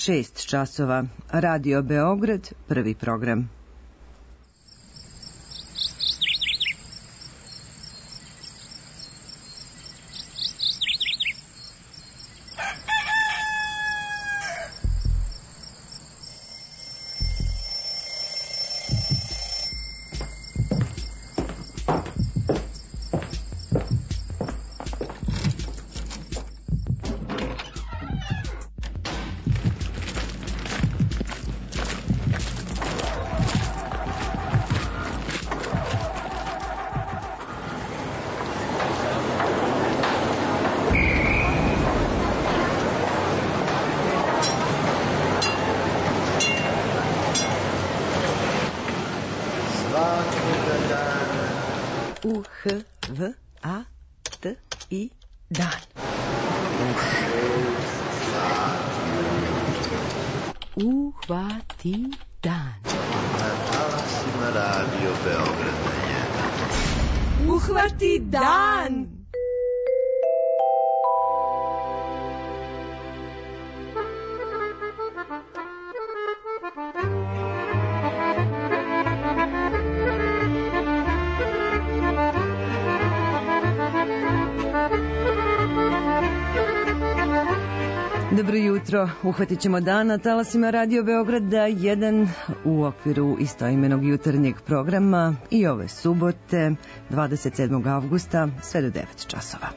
6 časova. Radio Beograd, prvi program. U-H-V-A-T-I dan. Uhvati dan. Na talasima Radio Beograda 1. Uhvati dan. Dobro jutro, uhvatit ćemo dan na talasima Radio Beograda 1 u okviru istoimenog jutarnjeg programa i ove subote 27. avgusta sve do 9 časova.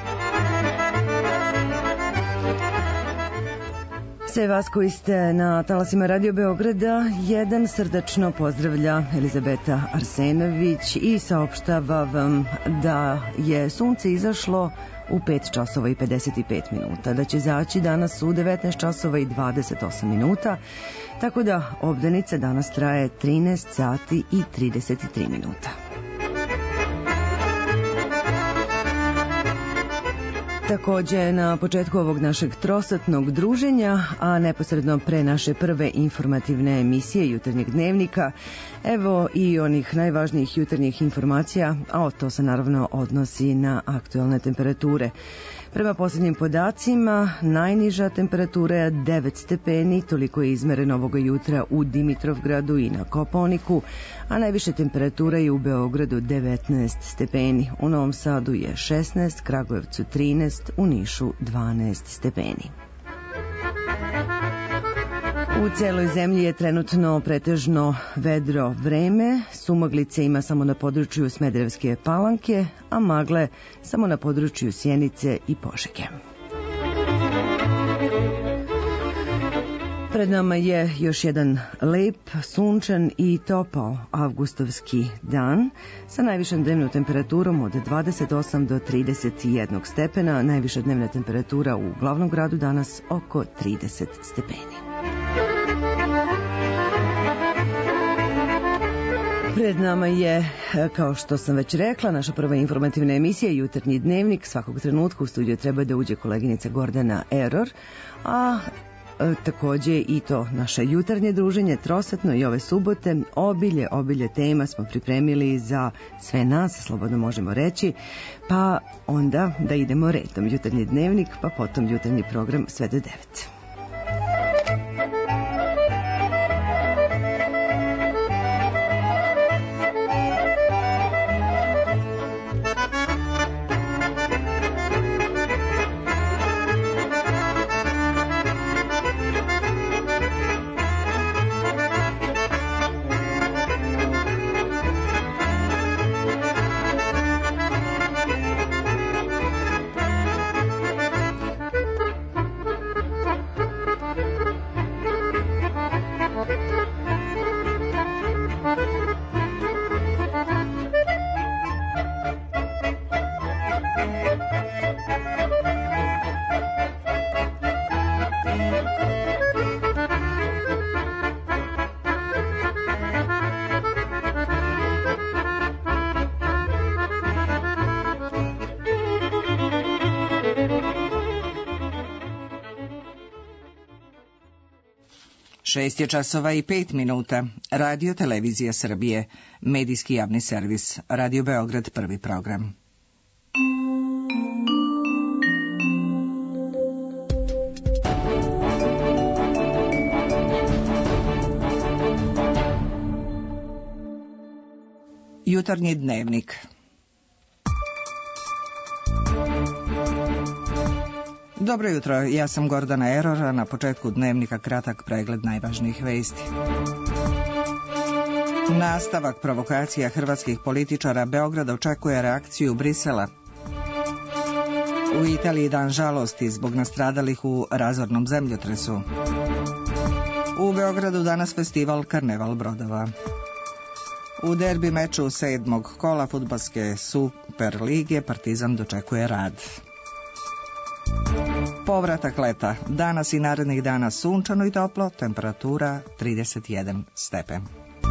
Sve vas koji ste na talasima Radio Beograda 1 srdačno pozdravlja Elizabeta Arsenović i saopštava vam da je sunce izašlo u 5 časova i 55 minuta, da će zaći danas u 19 časova i 28 minuta, tako da obdanica danas traje 13 sati i 33 minuta. Takođe, na početku ovog našeg trosatnog druženja, a neposredno pre naše prve informativne emisije Jutarnjeg dnevnika, evo i onih najvažnijih jutarnjih informacija, a to se naravno odnosi na aktuelne temperature. Prema posljednjim podacima, najniža temperatura je 9 stepeni, toliko je izmereno ovoga jutra u Dimitrovgradu i na Kopaoniku, a najviše temperatura je u Beogradu 19 stepeni, u Novom Sadu je 16, Kragujevcu 13, u Nišu 12 stepeni. U celoj zemlji je trenutno pretežno vedro vreme, sumaglice ima samo na području Smederevske Palanke, a magle samo na području Sjenice i Požege. Pred nama je još jedan lep, sunčan i topao avgustovski dan sa najvišom dnevnom temperaturom od 28 do 31 stepena, najviša dnevna temperatura u glavnom gradu danas oko 30 stepeni. Pred nama je, kao što sam već rekla, naša prva informativna emisija Jutarnji dnevnik. Svakog trenutka u studiju treba da uđe koleginica Gordana Error, a takođe i to naše jutarnje druženje trosatno i ove subote. Obilje tema smo pripremili za sve nas, slobodno možemo reći, pa onda da idemo redom. Jutarnji dnevnik, pa potom jutarnji program sve do 9. Šest je časova i 5 minuta. Radio Televizija Srbije. Medijski javni servis. Radio Beograd, prvi program. Jutarnji dnevnik. Dobro jutro, ja sam Gordana Erora, na početku dnevnika kratak pregled najvažnijih vesti. Nastavak provokacija hrvatskih političara, Beograd očekuje reakciju Brisela. U Italiji dan žalosti zbog nastradalih u razornom zemljotresu. U Beogradu danas festival Karneval brodova. U derbi meču 7. kola fudbalske Super lige Partizan dočekuje Rad. Povratak leta. Danas i narednih dana sunčano i toplo, temperatura 31 stepen.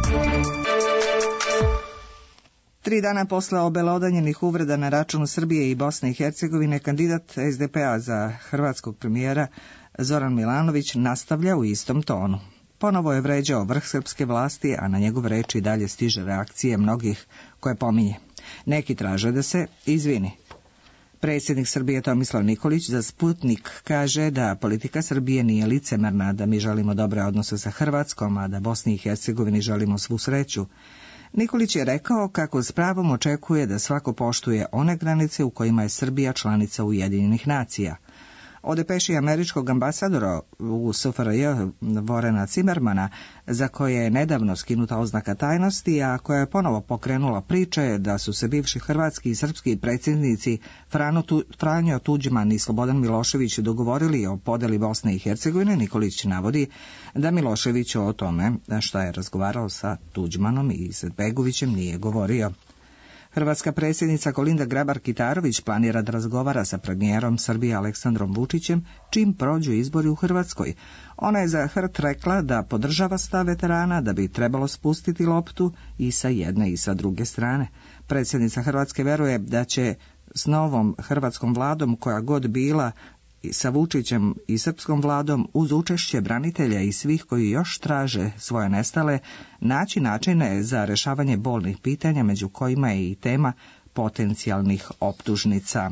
3 dana posle obelodanjenih uvreda na račun Srbije i Bosne i Hercegovine, kandidat SDP-a za hrvatskog premijera Zoran Milanović nastavlja u istom tonu. Ponovo je vređao vrh srpske vlasti, a na njegov reči dalje stiže reakcije mnogih koje pominje. Neki traže da se izvini. Predsjednik Srbije Tomislav Nikolić za Sputnik kaže da politika Srbije nije licemerna, da mi želimo dobre odnose sa Hrvatskom, a da Bosni i Hercegovini želimo svu sreću. Nikolić je rekao kako s pravom očekuje da svako poštuje one granice u kojima je Srbija članica Ujedinjenih nacija. O depeši američkog ambasadora u SFRJ Vorena Cimermana, za koje je nedavno skinuta oznaka tajnosti, a koja je ponovo pokrenula priče da su se bivši hrvatski i srpski predsjednici Franjo Tuđman i Slobodan Milošević dogovorili o podeli Bosne i Hercegovine, Nikolić navodi da Milošević o tome što je razgovarao sa Tuđmanom i Izetbegovićem nije govorio. Hrvatska predsjednica Kolinda Grabar-Kitarović planira da razgovara sa premijerom Srbije Aleksandrom Vučićem čim prođu izbori u Hrvatskoj. Ona je za HRT rekla da podržava stav veterana, da bi trebalo spustiti loptu i sa jedne i sa druge strane. Predsjednica Hrvatske veruje da će s novom hrvatskom vladom, koja god bila, sa Vučićem i srpskom vladom, uz učešće branitelja i svih koji još traže svoje nestale, naći načine za rješavanje bolnih pitanja, među kojima je i tema potencijalnih optužnica.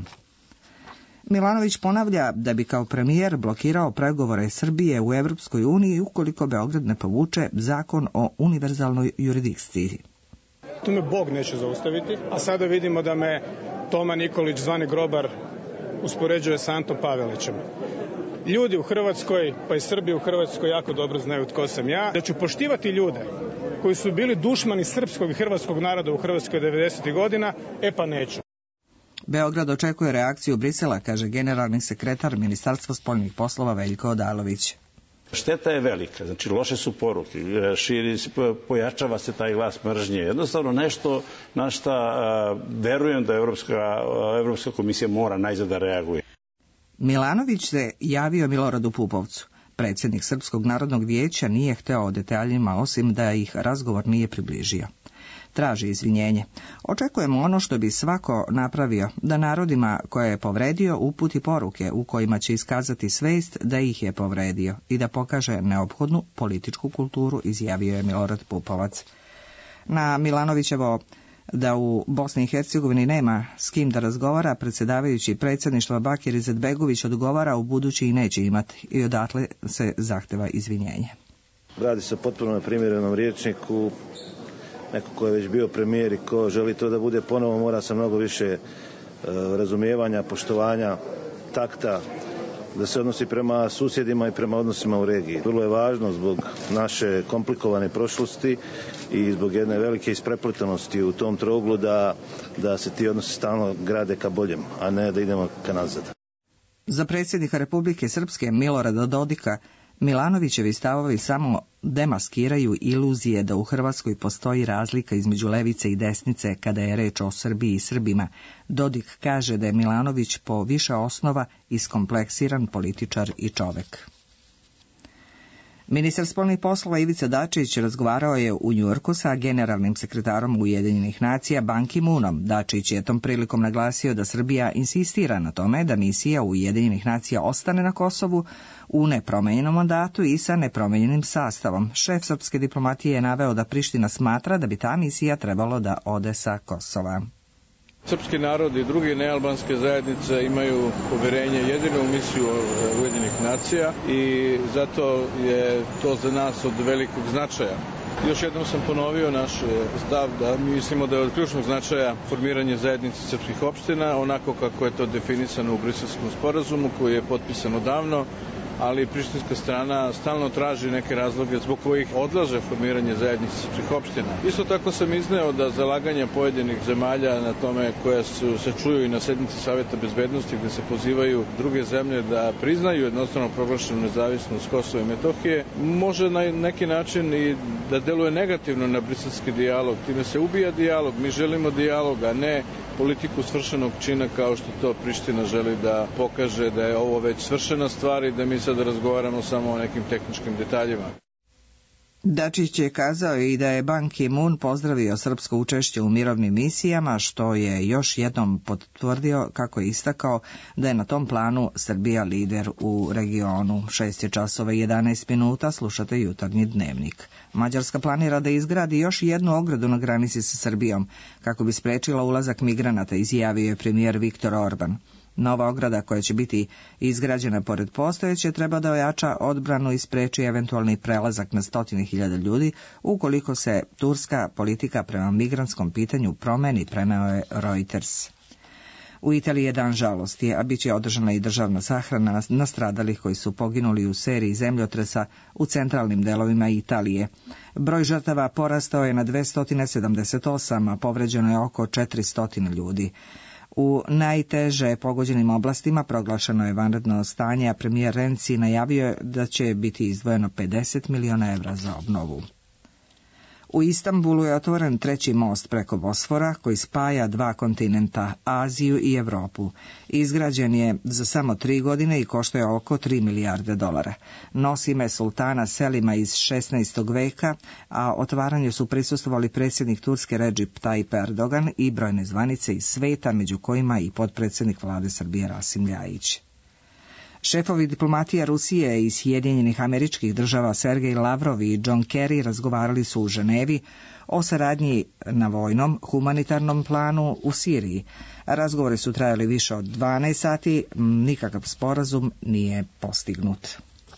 Milanović ponavlja da bi kao premijer blokirao pregovore Srbije u Europskoj uniji ukoliko Beograd ne povuče zakon o univerzalnoj jurisdikciji. Tu me Bog neće zaustaviti, a sada vidimo da me Toma Nikolić, zvani Grobar, uspoređuje sa Antom Pavelićem. Ljudi u Hrvatskoj, pa i Srbi u Hrvatskoj jako dobro znaju tko sam ja. Da ću poštivati ljude koji su bili dušmani srpskog i hrvatskog naroda u Hrvatskoj 90. godina, pa neću. Beograd očekuje reakciju Brisela, kaže generalni sekretar Ministarstva spoljnih poslova Veljko Odalović. Šteta je velika, znači loše su poruke, pojačava se taj glas mržnje. Jednostavno nešto na šta verujem da Evropska komisija mora najzad da reaguje. Milanović se javio Miloradu Pupovcu. Predsjednik Srpskog narodnog vijeća nije hteo o detaljima, osim da ih razgovor nije približio. Traži izvinjenje. Očekujemo ono što bi svako napravio, da narodima koje je povredio uputi poruke u kojima će iskazati svest da ih je povredio i da pokaže neophodnu političku kulturu, izjavio je Milorad Pupovac. Na Milanovićevo da u Bosni i Hercegovini nema s kim da razgovara, predsjedavajući predsjedništva Bakir Izetbegović odgovara u budući i neće imati i odatle se zahteva izvinjenje. Radi se potpuno na primjerenom rječniku. Neko ko je već bio premijer i ko želi to da bude ponovo mora sa mnogo više razumijevanja, poštovanja, takta, da se odnosi prema susjedima i prema odnosima u regiji. Vrlo je važno zbog naše komplikovane prošlosti i zbog jedne velike isprepletanosti u tom trouglu da se ti odnosi stalno grade ka boljem, a ne da idemo ka nazad. Za predsjednika Republike Srpske Milorada Dodika Milanovićevi stavovi samo demaskiraju iluzije da u Hrvatskoj postoji razlika između levice i desnice kada je reč o Srbiji i Srbima. Dodik kaže da je Milanović po više osnova iskompleksiran političar i čovek. Ministar spoljnih poslova Ivica Dačić razgovarao je u Njujorku sa generalnim sekretarom Ujedinjenih nacija Ban Ki-moonom. Dačić je tom prilikom naglasio da Srbija insistira na tome da misija Ujedinjenih nacija ostane na Kosovu u nepromenjenom mandatu i sa nepromenjenim sastavom. Šef srpske diplomatije je naveo da Priština smatra da bi ta misija trebalo da ode sa Kosova. Srpski narod i druge nealbanske zajednice imaju povjerenje jedino u misiju Ujedinjenih nacija i zato je to za nas od velikog značaja. Još jednom sam ponovio naš stav da mi mislimo da je od ključnog značaja formiranje zajednice srpskih opština, onako kako je to definisano u Briselskom sporazumu koji je potpisan odavno, ali prištinska strana stalno traži neke razloge zbog kojih odlaže formiranje zajednice srpskih opština. Isto tako sam izneo da zalaganja pojedinih zemalja na tome koja se čuju i na sednici Saveta bezbednosti gde se pozivaju druge zemlje da priznaju jednostavno proglašenu nezavisnost Kosova i Metohije, može na neki način i da deluje negativno na briselski dijalog. Time se ubija dijalog. Mi želimo dijalog, a ne politiku svršenog čina kao što to Priština želi da pokaže da je ovo već svršena stvar i da mi sad razgovaramo samo o nekim tehničkim detaljima. Dačić je kazao i da je Ban Ki-moon pozdravio srpsko učešće u mirovnim misijama, što je još jednom potvrdio, kako je istakao, da je na tom planu Srbija lider u regionu. 6:11, slušate Jutarnji dnevnik. Mađarska planira da izgradi još jednu ogradu na granici sa Srbijom, kako bi sprečila ulazak migranata, izjavio je premijer Viktor Orban. Nova ograda koja će biti izgrađena pored postojeće treba da ojača odbranu i spreči eventualni prelazak na 100.000 ljudi ukoliko se turska politika prema migrantskom pitanju promeni, preneo je Reuters. U Italiji je dan žalosti, a bit će održana i državna sahrana nastradalih koji su poginuli u seriji zemljotresa u centralnim delovima Italije. Broj žrtava porastao je na 278, a povređeno je oko 400 ljudi. U najteže pogođenim oblastima proglašeno je vanredno stanje, a premijer Renzi najavio je da će biti izdvojeno 50 miliona evra za obnovu. U Istanbulu je otvoren treći most preko Bosfora koji spaja dva kontinenta, Aziju i Evropu. Izgrađen je za samo 3 godine i košta je oko 3 milijarde dolara. Nosi ime sultana Selima iz 16. veka, a otvaranju su prisustvovali predsjednik Turske Recep Tayyip Erdogan i brojne zvanice iz sveta, među kojima i potpredsjednik vlade Srbije Rasim Ljajić. Šefovi diplomatija Rusije i Sjedinjenih Američkih Država Sergej Lavrov i John Kerry razgovarali su u Ženevi o saradnji na vojnom, humanitarnom planu u Siriji. Razgovori su trajali više od 12 sati, nikakav sporazum nije postignut.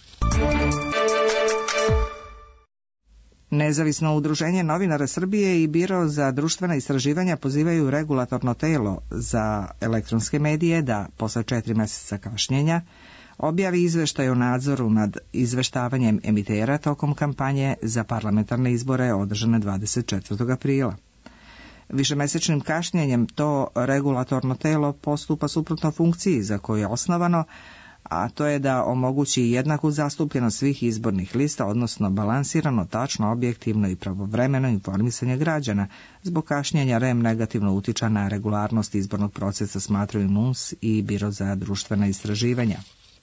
Nezavisno udruženje novinara Srbije i Biro za društvena istraživanja pozivaju regulatorno telo za elektronske medije da posle 4 mjeseca kašnjenja objavi izveštaj o nadzoru nad izveštavanjem emitera tokom kampanje za parlamentarne izbore održane 24. aprila. Višemesečnim kašnjenjem to regulatorno telo postupa suprotno funkciji za koju je osnovano, a to je da omogući jednaku zastupljenost svih izbornih lista, odnosno balansirano, tačno, objektivno i pravovremeno informisanje građana. Zbog kašnjenja REM negativno utiče na regularnost izbornog procesa, smatraju NUNS i Biro za društvena istraživanja.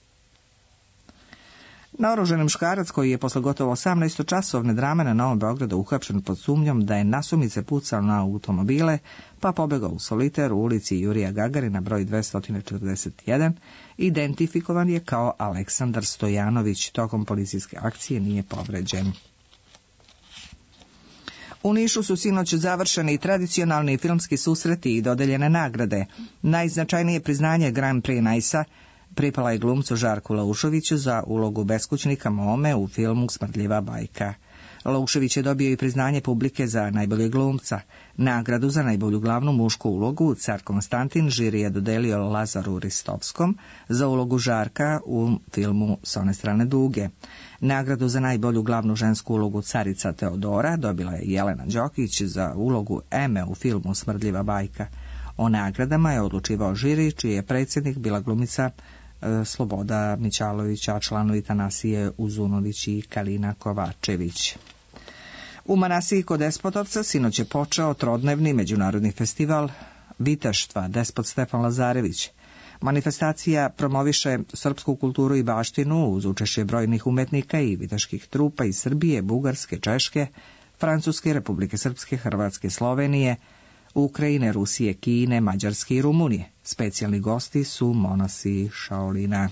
Naoružani muškarac koji je posle gotovo 18-časovne drame na Novom Beogradu uhapšen pod sumnjom da je nasumice pucao na automobile, pa pobegao u soliter u ulici Jurija Gagarina broj 241, identifikovan je kao Aleksandar Stojanović. Tokom policijske akcije nije povređen. U Nišu su sinoć završeni tradicionalni filmski susreti i dodeljene nagrade. Najznačajnije priznanje Grand Prix Nice-a pripala je glumcu Žarku Lauševiću za ulogu beskućnika Mome u filmu Smrdljiva bajka. Laušević je dobio i priznanje publike za najboljeg glumca. Nagradu za najbolju glavnu mušku ulogu Car Konstantin žiri je dodelio Lazaru Ristovskom za ulogu Žarka u filmu S one strane duge. Nagradu za najbolju glavnu žensku ulogu Carica Teodora dobila je Jelena Đokić za ulogu Eme u filmu Smrdljiva bajka. O nagradama je odlučivao žiri, čiji je predsjednik bila glumica Sloboda Mićalović, a članovi Tanasije Uzunović i Kalina Kovačević. U Manasiji kod Despotovca sinoć je počeo trodnevni međunarodni festival viteštva Despot Stefan Lazarević. Manifestacija promoviše srpsku kulturu i baštinu uz učešće brojnih umetnika i viteških trupa iz Srbije, Bugarske, Češke, Francuske, Republike Srpske, Hrvatske, Slovenije, Ukrajine, Rusije, Kine, Mađarske i Rumunije. Specijalni gosti su monasi Šaolina.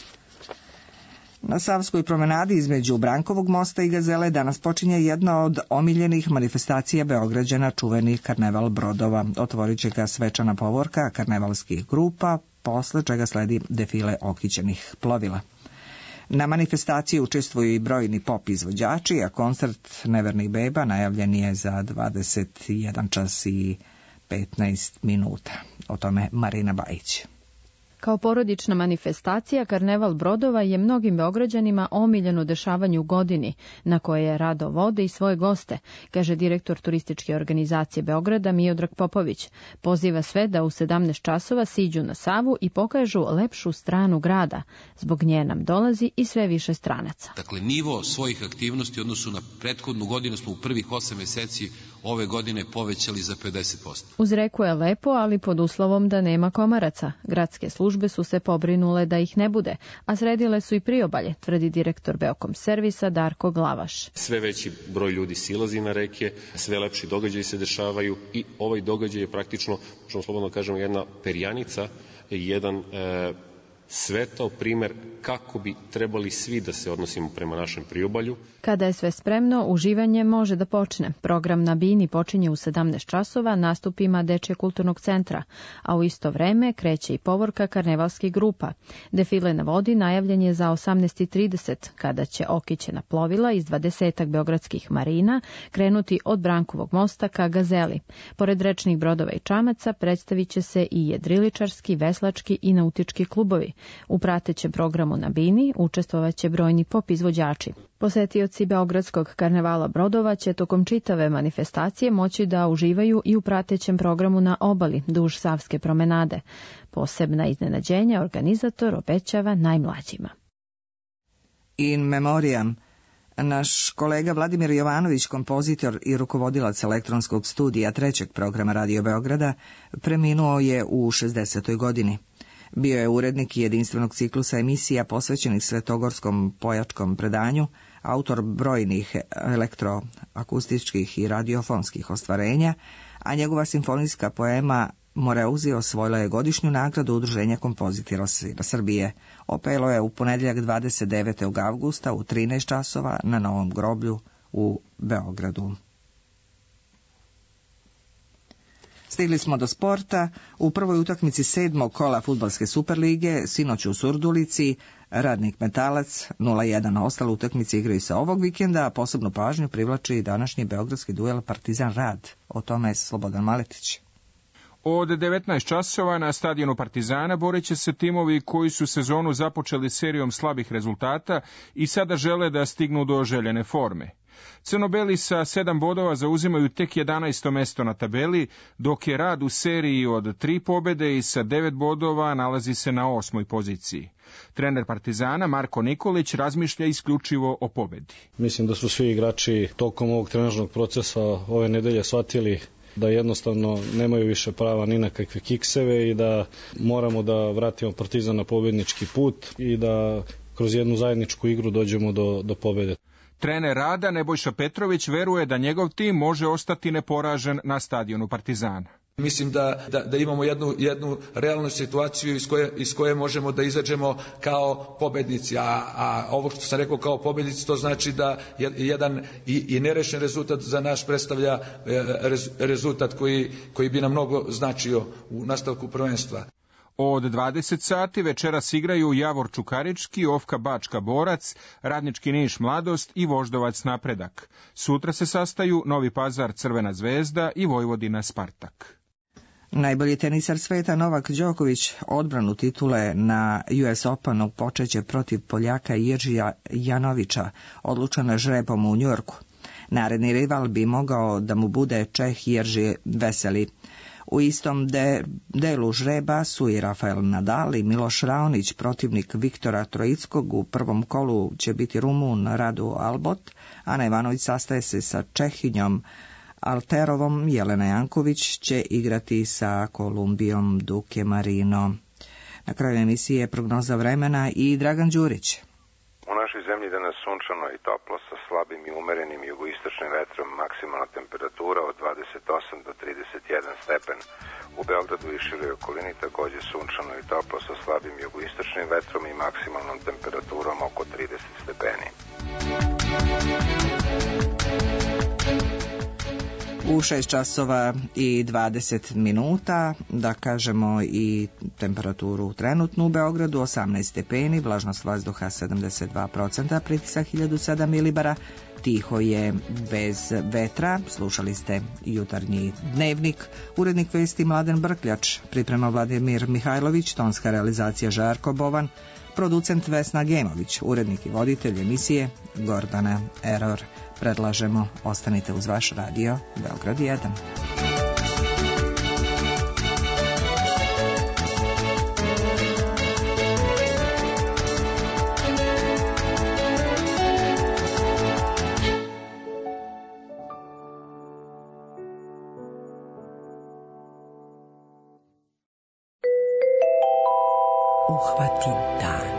Na Savskoj promenadi između Brankovog mosta i Gazele danas počinje jedna od omiljenih manifestacija Beograđana, čuveni karneval brodova. Otvorit će ga svečana povorka karnevalskih grupa, posle čega sledi defile okićenih plovila. Na manifestaciji učestvuju i brojni pop izvođači, a koncert Nevernih beba najavljen je za 21 čas i 15 minuta. O tome Marina Bajić. Kao porodična manifestacija, Karneval brodova je mnogim Beograđanima omiljeno dešavanje u godini, na koje rado vode i svoje goste, kaže direktor turističke organizacije Beograda Miodrag Popović. Poziva sve da u 17 časova siđu na Savu i pokažu lepšu stranu grada. Zbog nje nam dolazi i sve više stranaca. Dakle, nivo svojih aktivnosti u odnosu na prethodnu godinu smo u prvih 8 meseci ove godine povećali za 50%. Uz reku je lepo, ali pod uslovom da nema komaraca. Gradske službe su se pobrinule da ih ne bude, a sredile su i priobalje, tvrdi direktor Beokom servisa Darko Glavaš. Sve veći broj ljudi silazi na reke, sve lepši događaji se dešavaju i ovaj događaj je praktično, možemo slobodno kažemo, jedna perjanica, jedan svetao primer kako bi trebali svi da se odnosimo prema našem priobalju. Kada je sve spremno, uživanje može da počne. Program na Bini počinje u 17 časova nastupima Dečje kulturnog centra, a u isto vreme kreće i povorka karnevalskih grupa. Defile na vodi najavljen je za 18:30, kada će okićena plovila iz 20 beogradskih marina krenuti od Brankovog mosta ka Gazeli. Pored rečnih brodova i čamaca predstavit će se i jedriličarski, veslački i nautički klubovi. U pratećem programu na Bini učestvovaće brojni pop izvođači. Posetioci Beogradskog karnevala brodova će tokom čitave manifestacije moći da uživaju i u pratećem programu na obali duž Savske promenade. Posebna iznenađenja organizator obećava najmlađima. In memoriam. Naš kolega Vladimir Jovanović, kompozitor i rukovodilac elektronskog studija 3. programa Radio Beograda, preminuo je u 60. godini. Bio je urednik jedinstvenog ciklusa emisija posvećenih svetogorskom pojačkom predanju, autor brojnih elektroakustičkih i radiofonskih ostvarenja, a njegova simfonijska poema Moreuzi osvojila je godišnju nagradu Udruženja kompozitora Srbije. Opelo je u ponedjeljak 29. avgusta u 13 časova na Novom groblju u Beogradu. Stigli smo do sporta. U prvoj utakmici 7. kola fudbalske Superlige, sinoć u Surdulici, Radnik Metalac 0:1. Ostale utakmice igraju se ovog vikenda, a posebnu pažnju privlači današnji beogradski duel Partizan Rad. O tome je Slobodan Maletić. Od 19 časova na stadionu Partizana borit će se timovi koji su sezonu započeli serijom slabih rezultata i sada žele da stignu do željene forme. Crnobeli sa 7 bodova zauzimaju tek 11. mesto na tabeli, dok je Rad u seriji od 3 pobede i sa 9 bodova nalazi se na 8. poziciji. Trener Partizana Marko Nikolić razmišlja isključivo o pobedi. Mislim da su svi igrači tokom ovog trenažnog procesa ove nedelje shvatili da jednostavno nemaju više prava ni na kakve kikseve i da moramo da vratimo Partizan na pobednički put i da kroz jednu zajedničku igru dođemo do pobede. Trener Rada Nebojša Petrović veruje da njegov tim može ostati neporažen na stadionu Partizana. Mislim da imamo jednu realnu situaciju iz koje možemo da izađemo kao pobednici, a ovo što sam rekao kao pobednici, to znači da jedan i nerešen rezultat za nas predstavlja rezultat koji bi nam mnogo značio u nastavku prvenstva. Od 20 sati večeras igraju Javor Čukarički, Ofka Bačka Borac, Radnički Niš Mladost i Voždovac Napredak. Sutra se sastaju Novi Pazar Crvena zvezda i Vojvodina Spartak. Najbolji tenisar sveta Novak Đoković odbranu titule na US Openu počeće protiv Poljaka Jiržija Janovića, odlučeno žrebom u Njujorku. Naredni rival bi mogao da mu bude Čeh Jirži Veseli. U istom delu žreba su i Rafael Nadal i Miloš Raonić, protivnik Viktora Trojickog. U prvom kolu će biti Rumun Radu Albot, Ana Ivanović sastaje se sa Čehinjom Alterovom, Jelena Janković će igrati sa Kolumbijom Duke Marino. Na kraju emisije prognoza vremena i Dragan Đurić. U našoj zemlji danas sunčano i toplo sa slabim i umerenim jugoistočnim vetrom, maksimalna temperatura od 28 do 31 stepen. U Beogradu i široj okolini također sunčano i toplo sa slabim jugoistočnim vetrom i maksimalnom temperaturom oko 30 stepeni. U 6 časova i 20 minuta, da kažemo i temperaturu trenutnu u Beogradu, 18 stepeni, vlažnost vazduha 72%, pritisak 1007 milibara, tiho je bez vetra. Slušali ste Jutarnji dnevnik, urednik vesti Mladen Brkljač, priprema Vladimir Mihajlović, tonska realizacija Žarko Bovan, producent Vesna Gemović, urednik i voditelj emisije Gordana Eror. Predlažemo, ostanite uz vaš radio Beograd 1. Uhvati dan.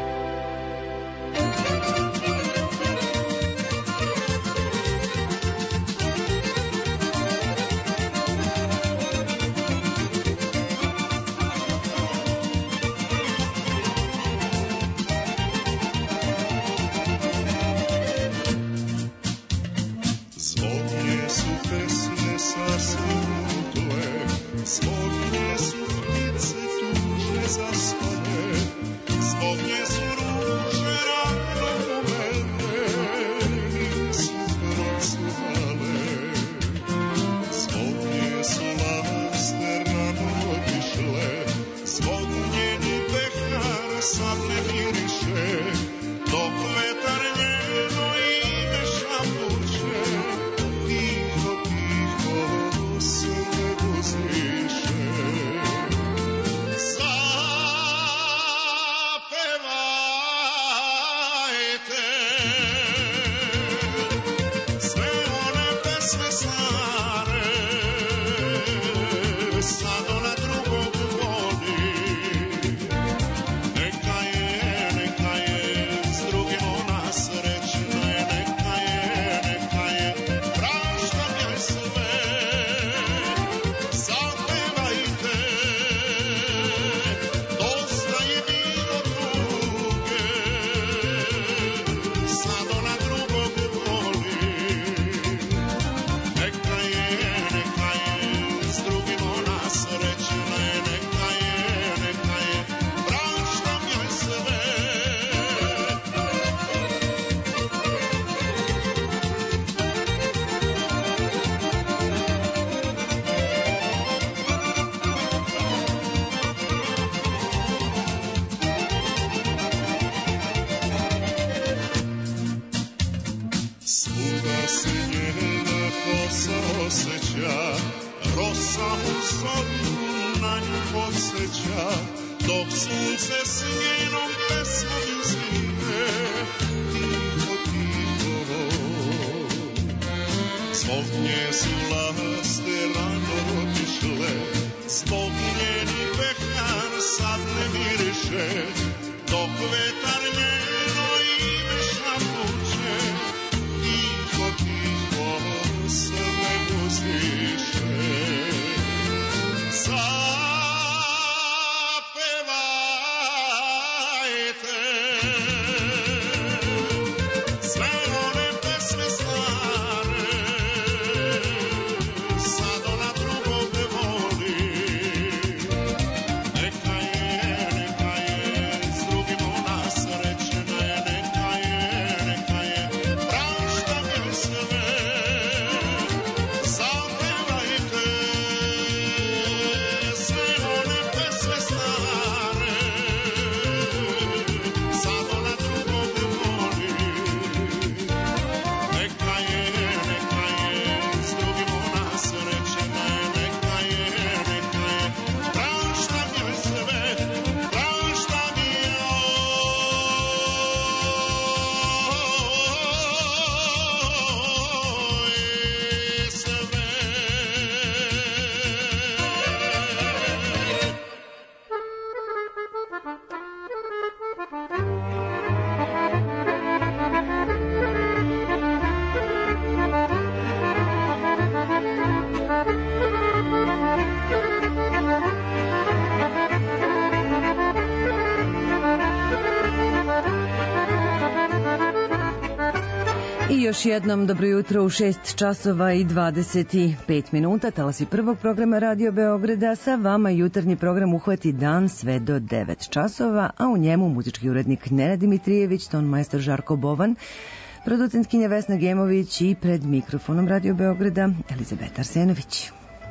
još jednom dobro jutro u 6 časova i 25 minuta. Talasi prvog programa Radio Beograda, sa vama jutarnji program Uhvati dan sve do 9 časova, a u njemu muzički urednik Nenad Dimitrijević, ton majstor Žarko Bovan, producentkinja Vesna Gemović i pred mikrofonom Radio Beograda Elizabeta Arsenović.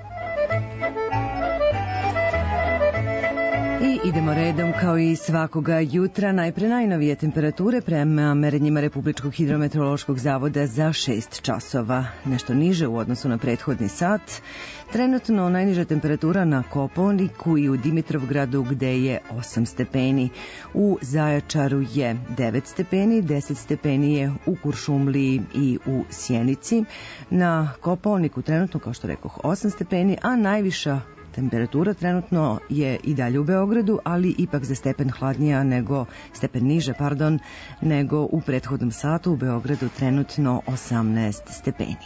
I idemo redom kao i svakoga jutra. Najpre najnovije temperature prema merenjima Republičkog hidrometeorološkog zavoda za 6 časova. Nešto niže u odnosu na prethodni sat. Trenutno najniža temperatura na Kopaoniku i u Dimitrovgradu gde je 8 stepeni. U Zaječaru je 9 stepeni, 10 stepeni je u Kuršumliji i u Sjenici. Na Kopaoniku trenutno, kao što rekoh, 8 stepeni, a najviša temperatura trenutno je i dalje u Beogradu, ali ipak za stepen hladnija stepen niže, nego u prethodnom satu. U Beogradu trenutno 18 stepeni.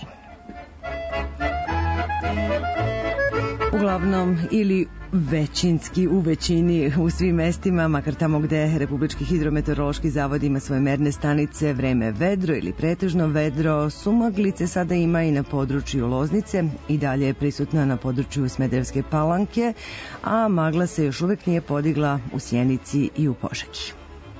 Uglavnom ili većinski u većini u svim mestima, makar tamo gde Republički hidrometeorološki zavod ima svoje merne stanice, vreme vedro ili pretežno vedro. Sumaglice sada ima i na području Loznice, i dalje je prisutna na području Smederevske Palanke, a magla se još uvek nije podigla u Sjenici i u Požegi.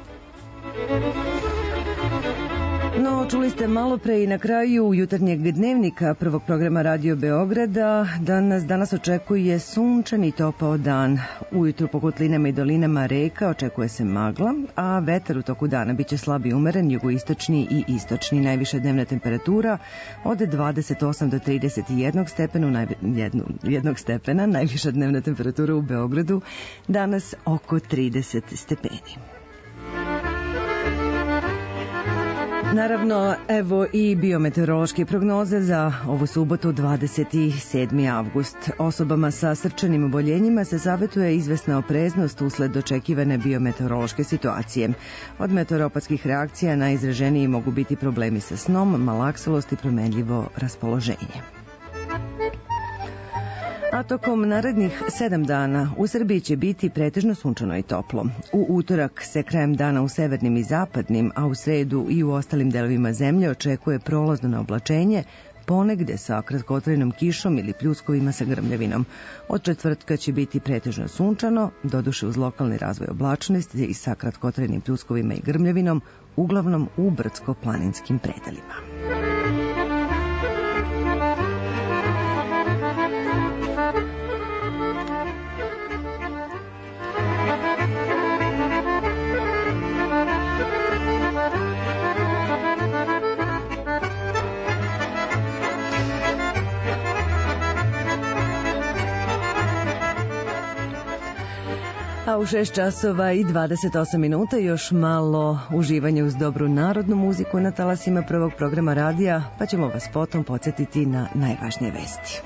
No, čuli ste malo pre i na kraju jutarnjeg dnevnika prvog programa Radio Beograda da nas danas očekuje sunčan i topao dan. Ujutru po kotlinama i dolinama reka očekuje se magla, a vetar u toku dana biće slab i umeren, jugoistočni i istočni. Najviša dnevna temperatura od 28 do 31 stepena, najviša dnevna temperatura u Beogradu danas oko 30 stepeni. Naravno, evo i biometeorološke prognoze za ovu subotu 27. avgust. Osobama sa srčanim oboljenjima se savjetuje izvesna opreznost usled očekivane biometeorološke situacije. Od meteoropatskih reakcija najizraženiji mogu biti problemi sa snom, malaksalost i promenljivo raspoloženje. A tokom narednih 7 dana u Srbiji će biti pretežno sunčano i toplo. U utorak se krajem dana u severnim i zapadnim, a u sredu i u ostalim delovima zemlje očekuje prolazno neoblačenje, ponegde sa kratkotrajnom kišom ili pljuskovima sa grmljavinom. Od četvrtka će biti pretežno sunčano, doduše uz lokalni razvoj oblačnosti i sa kratkotrajnim pljuskovima i grmljavinom, uglavnom u brdsko-planinskim predelima. A u 6 časova i 28 minuta još malo uživanje uz dobru narodnu muziku na talasima prvog programa radija, pa ćemo vas potom podsjetiti na najvažnije vesti.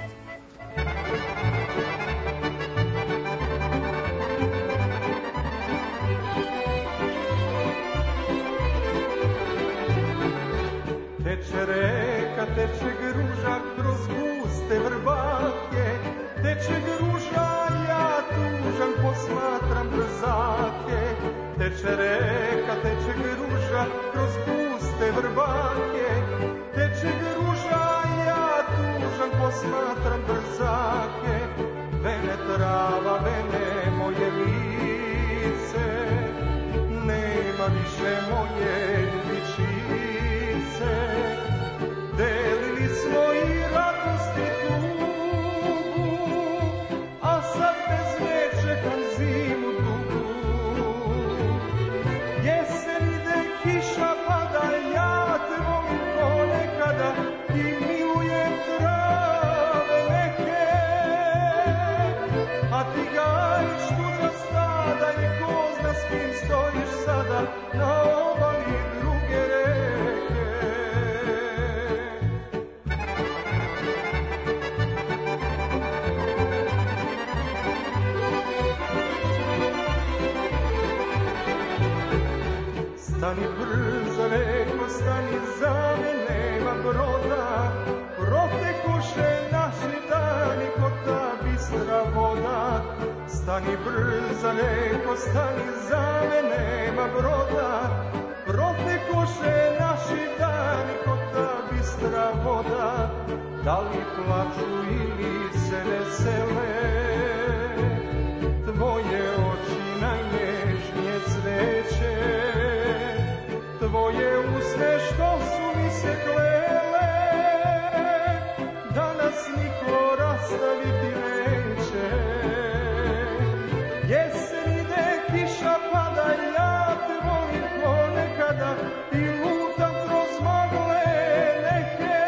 Teče reka, teče gruža kroz guste vrbake, teče gruža, ja tužan posmatram brzake. Teče reka, teče gruža kroz guste vrbake, teče gruža, ja tužan posmatram brzake. Vene trava, vene moje lice, nema više moje ljubičice. Delili smo i radost i tugu, a sad bez nje čekam zimu dugu. Jesen ide, kiša pada, ja te volim ponekada i milujem trave neke. A ti gajiš tu za stada i ko zna s kim stojiš sada na obali druge reke. Stani brzo, reko, stani, za me nema broda, protekoše naši dani ko ta bistra voda. Stani brzo, reko, stani, za me nema broda, protekoše naši dani ko ta voda, da li plaču ili se vesele. Tvoje oči najnježnije cveće, tvoje usne što su mi se klele, danas niko rastaviti neće. Jesen ide, kiša pada, ja te volim ponekada i lutam kroz magle neke.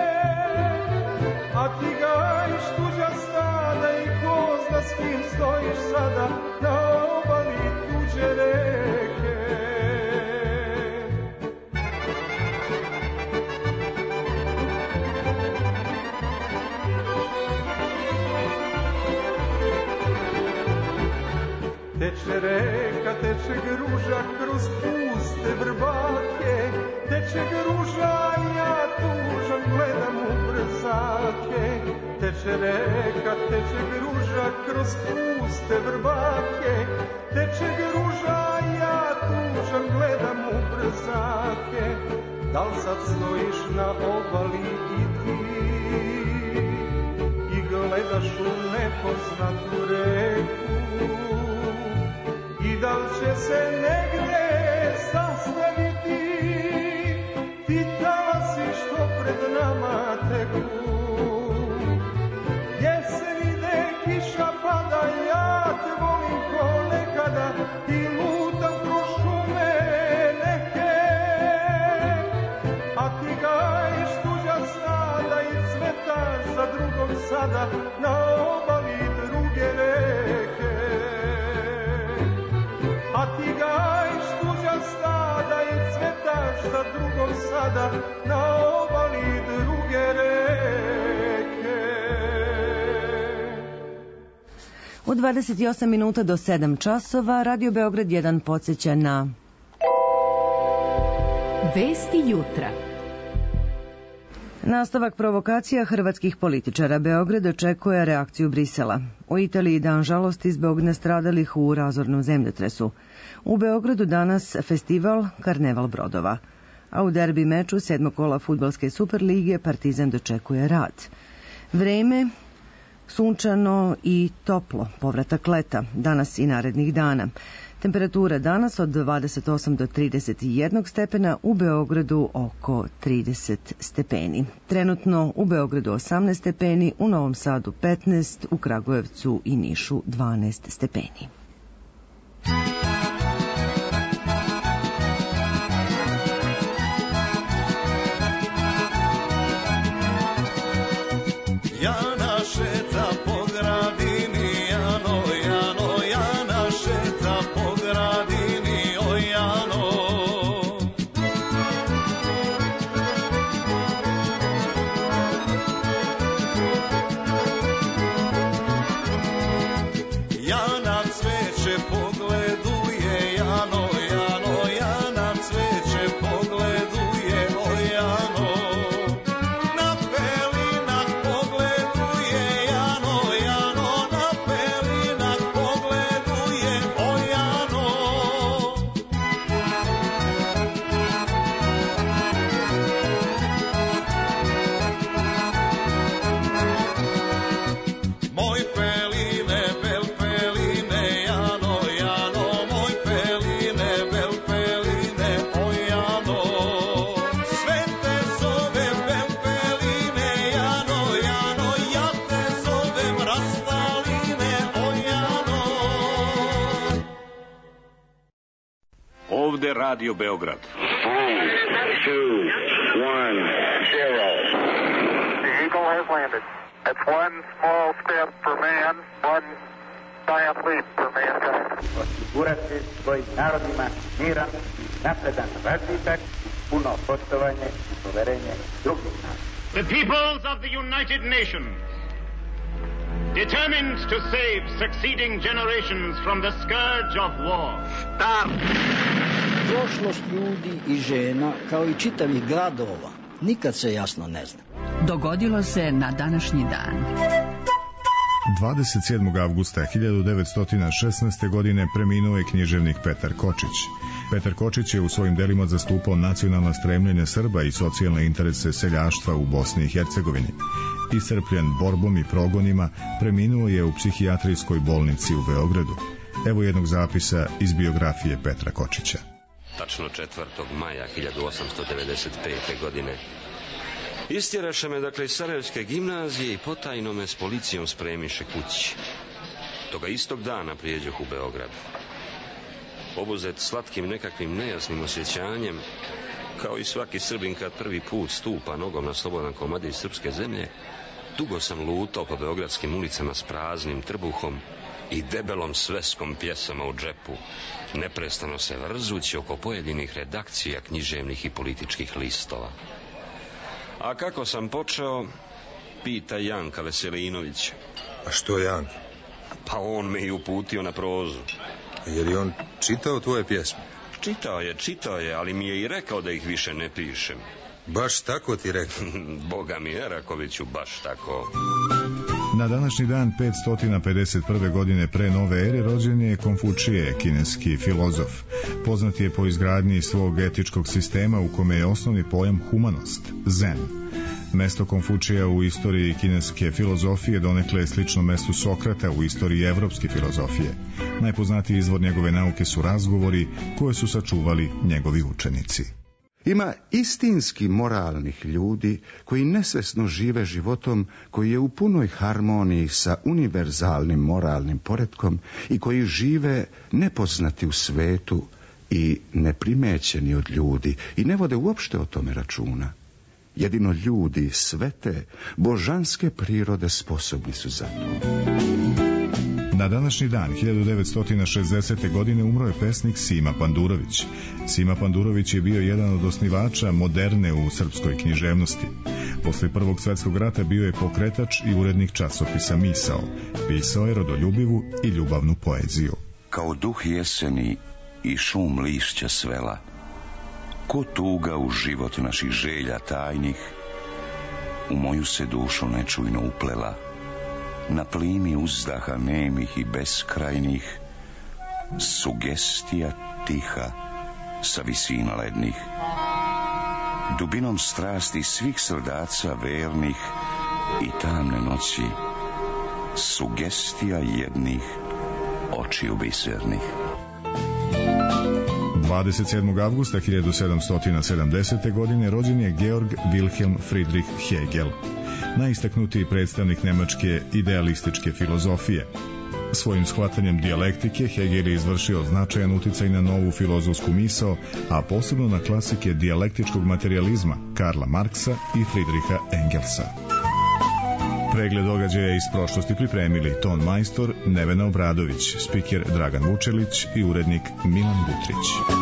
A ti gajiš tuđa stada i ko zna s kim stojiš sada na obali tuđe reke. Teče reka, teče gruža kroz puste vrbake, teče gruža, ja tužan gledam u brzake. Teče reka, teče gruža kroz puste vrbake, teče gruža, ja tužan gledam u brzake. Da li sad stojiš na obali i ti i gledaš u nepoznatu reku? I da li će se negde sastaviti ti talasi što pred nama teku? Jesen ide, kiša pada, ja te volim ko nekada i lutam kroz šume neke. A ti gajiš tuđa stada i cvetaš za drugog sada na obali druge reke. A ti gajiš tuđa stada i cvetaš za drugom sada na obali druge reke. U 28 minuta do 7 časova Radio Beograd 1 podsjeća na Vesti jutra. Nastavak provokacija hrvatskih političara. Beograd očekuje reakciju Brisela. U Italiji dan žalosti zbog nastradalih u razornom zemljotresu. U Beogradu danas festival Karneval brodova. A u derbi meču 7. kola fudbalske Superlige Partizan dočekuje rad. Vreme sunčano i toplo, povratak leta, danas i narednih dana. Temperatura danas od 28 do 31 stepena, u Beogradu oko 30 stepeni. Trenutno u Beogradu 18 stepeni, u Novom Sadu 15, u Kragujevcu i Nišu 12 stepeni. Jana šeta po gradini, Jano, Jano, Jana šeta po gradini, o Jano. Jana cveće pogleduje, Jano, Jano, Jana cveće pogleduje, o Jano. Ovde Radio Beograd. 3, 2, 1, 0. The Eagle has landed. It's one small step for man, one giant leap for mankind. Osigurati svojim narodima miran, napredan razvitak, puno poštovanje i poverenje drugih naroda. The peoples of the United Nations, determined to save succeeding generations from the scourge of war. Start! Prošlost ljudi i žena, kao i čitavih gradova, nikad se jasno ne zna. Dogodilo se na današnji dan. 27. avgusta 1916. godine preminuo je književnik Petar Kočić. Petar Kočić je u svojim delima zastupao nacionalna stremljenja Srba i socijalne interese seljaštva u Bosni i Hercegovini. Iscrpljen borbom i progonima, preminuo je u psihijatrijskoj bolnici u Beogradu. Evo jednog zapisa iz biografije Petra Kočića. Tačno 4. maja 1895. godine istjeraše me dakle iz Sarajevske gimnazije i potajno me s policijom spremiše kući. Toga istog dana prijeđoh u Beograd. Obuzet slatkim nekakvim nejasnim osjećanjem, kao i svaki Srbin kad prvi put stupa nogom na slobodan komadić srpske zemlje, dugo sam lutao po beogradskim ulicama s praznim trbuhom i debelom sveskom pjesama u džepu, neprestano se vrzući oko pojedinih redakcija književnih i političkih listova. A kako sam počeo, pita Janka Veselinović. A što Janka? Pa on me i uputio na prozu. Je li on čitao tvoje pjesme? Čitao je, ali mi je i rekao da ih više ne pišem. Baš tako ti rekao? Boga mi, Erakoviću, baš tako. Na današnji dan 551. godine pre nove ere rođen je Konfučije, kineski filozof. Poznat je po izgradnji svog etičkog sistema u kome je osnovni pojam humanost, zen. Mesto Konfučija u istoriji kineske filozofije donekle je slično mestu Sokrata u istoriji evropske filozofije. Najpoznatiji izvor njegove nauke su razgovori koje su sačuvali njegovi učenici. Ima istinski moralnih ljudi koji nesvesno žive životom koji je u punoj harmoniji sa univerzalnim moralnim poretkom i koji žive nepoznati u svetu i neprimećeni od ljudi i ne vode uopšte o tome računa. Jedino ljudi svete, božanske prirode sposobni su za to. Na današnji dan, 1960. godine, umro je pesnik Sima Pandurović. Sima Pandurović je bio jedan od osnivača moderne u srpskoj književnosti. Posle Prvog svjetskog rata bio je pokretač i urednik časopisa Misao. Pisao je rodoljubivu i ljubavnu poeziju. Kao duh jeseni i šum lišća svela, ko tuga u život naših želja tajnih, u moju se dušu nečujno uplela, na plimi uzdaha nemih i beskrajnih, sugestija tiha sa visina lednih, dubinom strasti svih srdaca vernih i tamne noći, sugestija jednih očiju bisernih. 27. avgusta 1770. godine rođen je Georg Wilhelm Friedrich Hegel, najistaknutiji predstavnik nemačke idealističke filozofije. Svojim shvatanjem dijalektike Hegel je izvršio značajan uticaj na novu filozofsku misao, a posebno na klasike dijalektičkog materijalizma Karla Marksa i Friedricha Engelsa. Pregled događaja iz prošlosti pripremili ton majstor Nevena Obradović, spiker Dragan Vučelić i urednik Milan Butrić.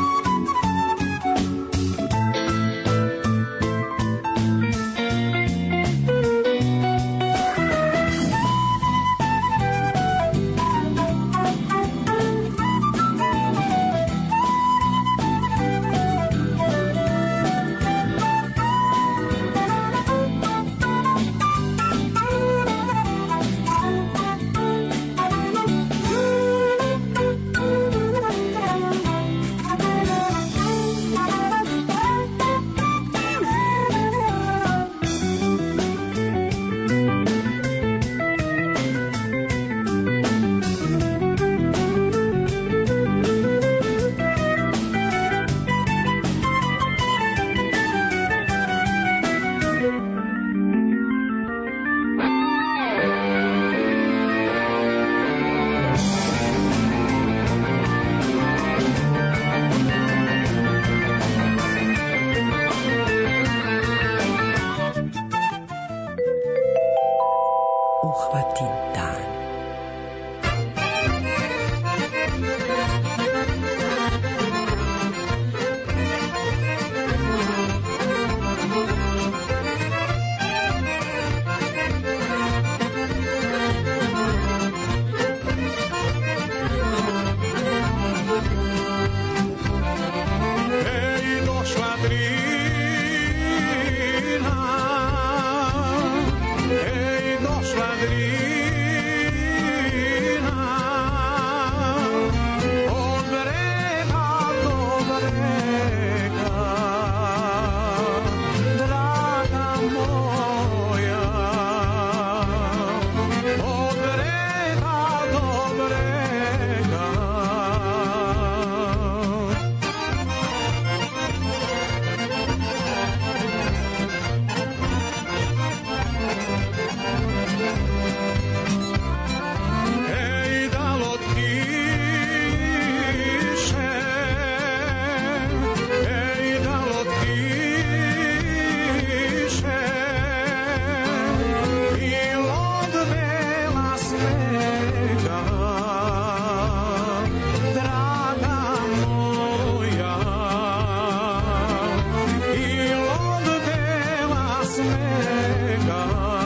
snega.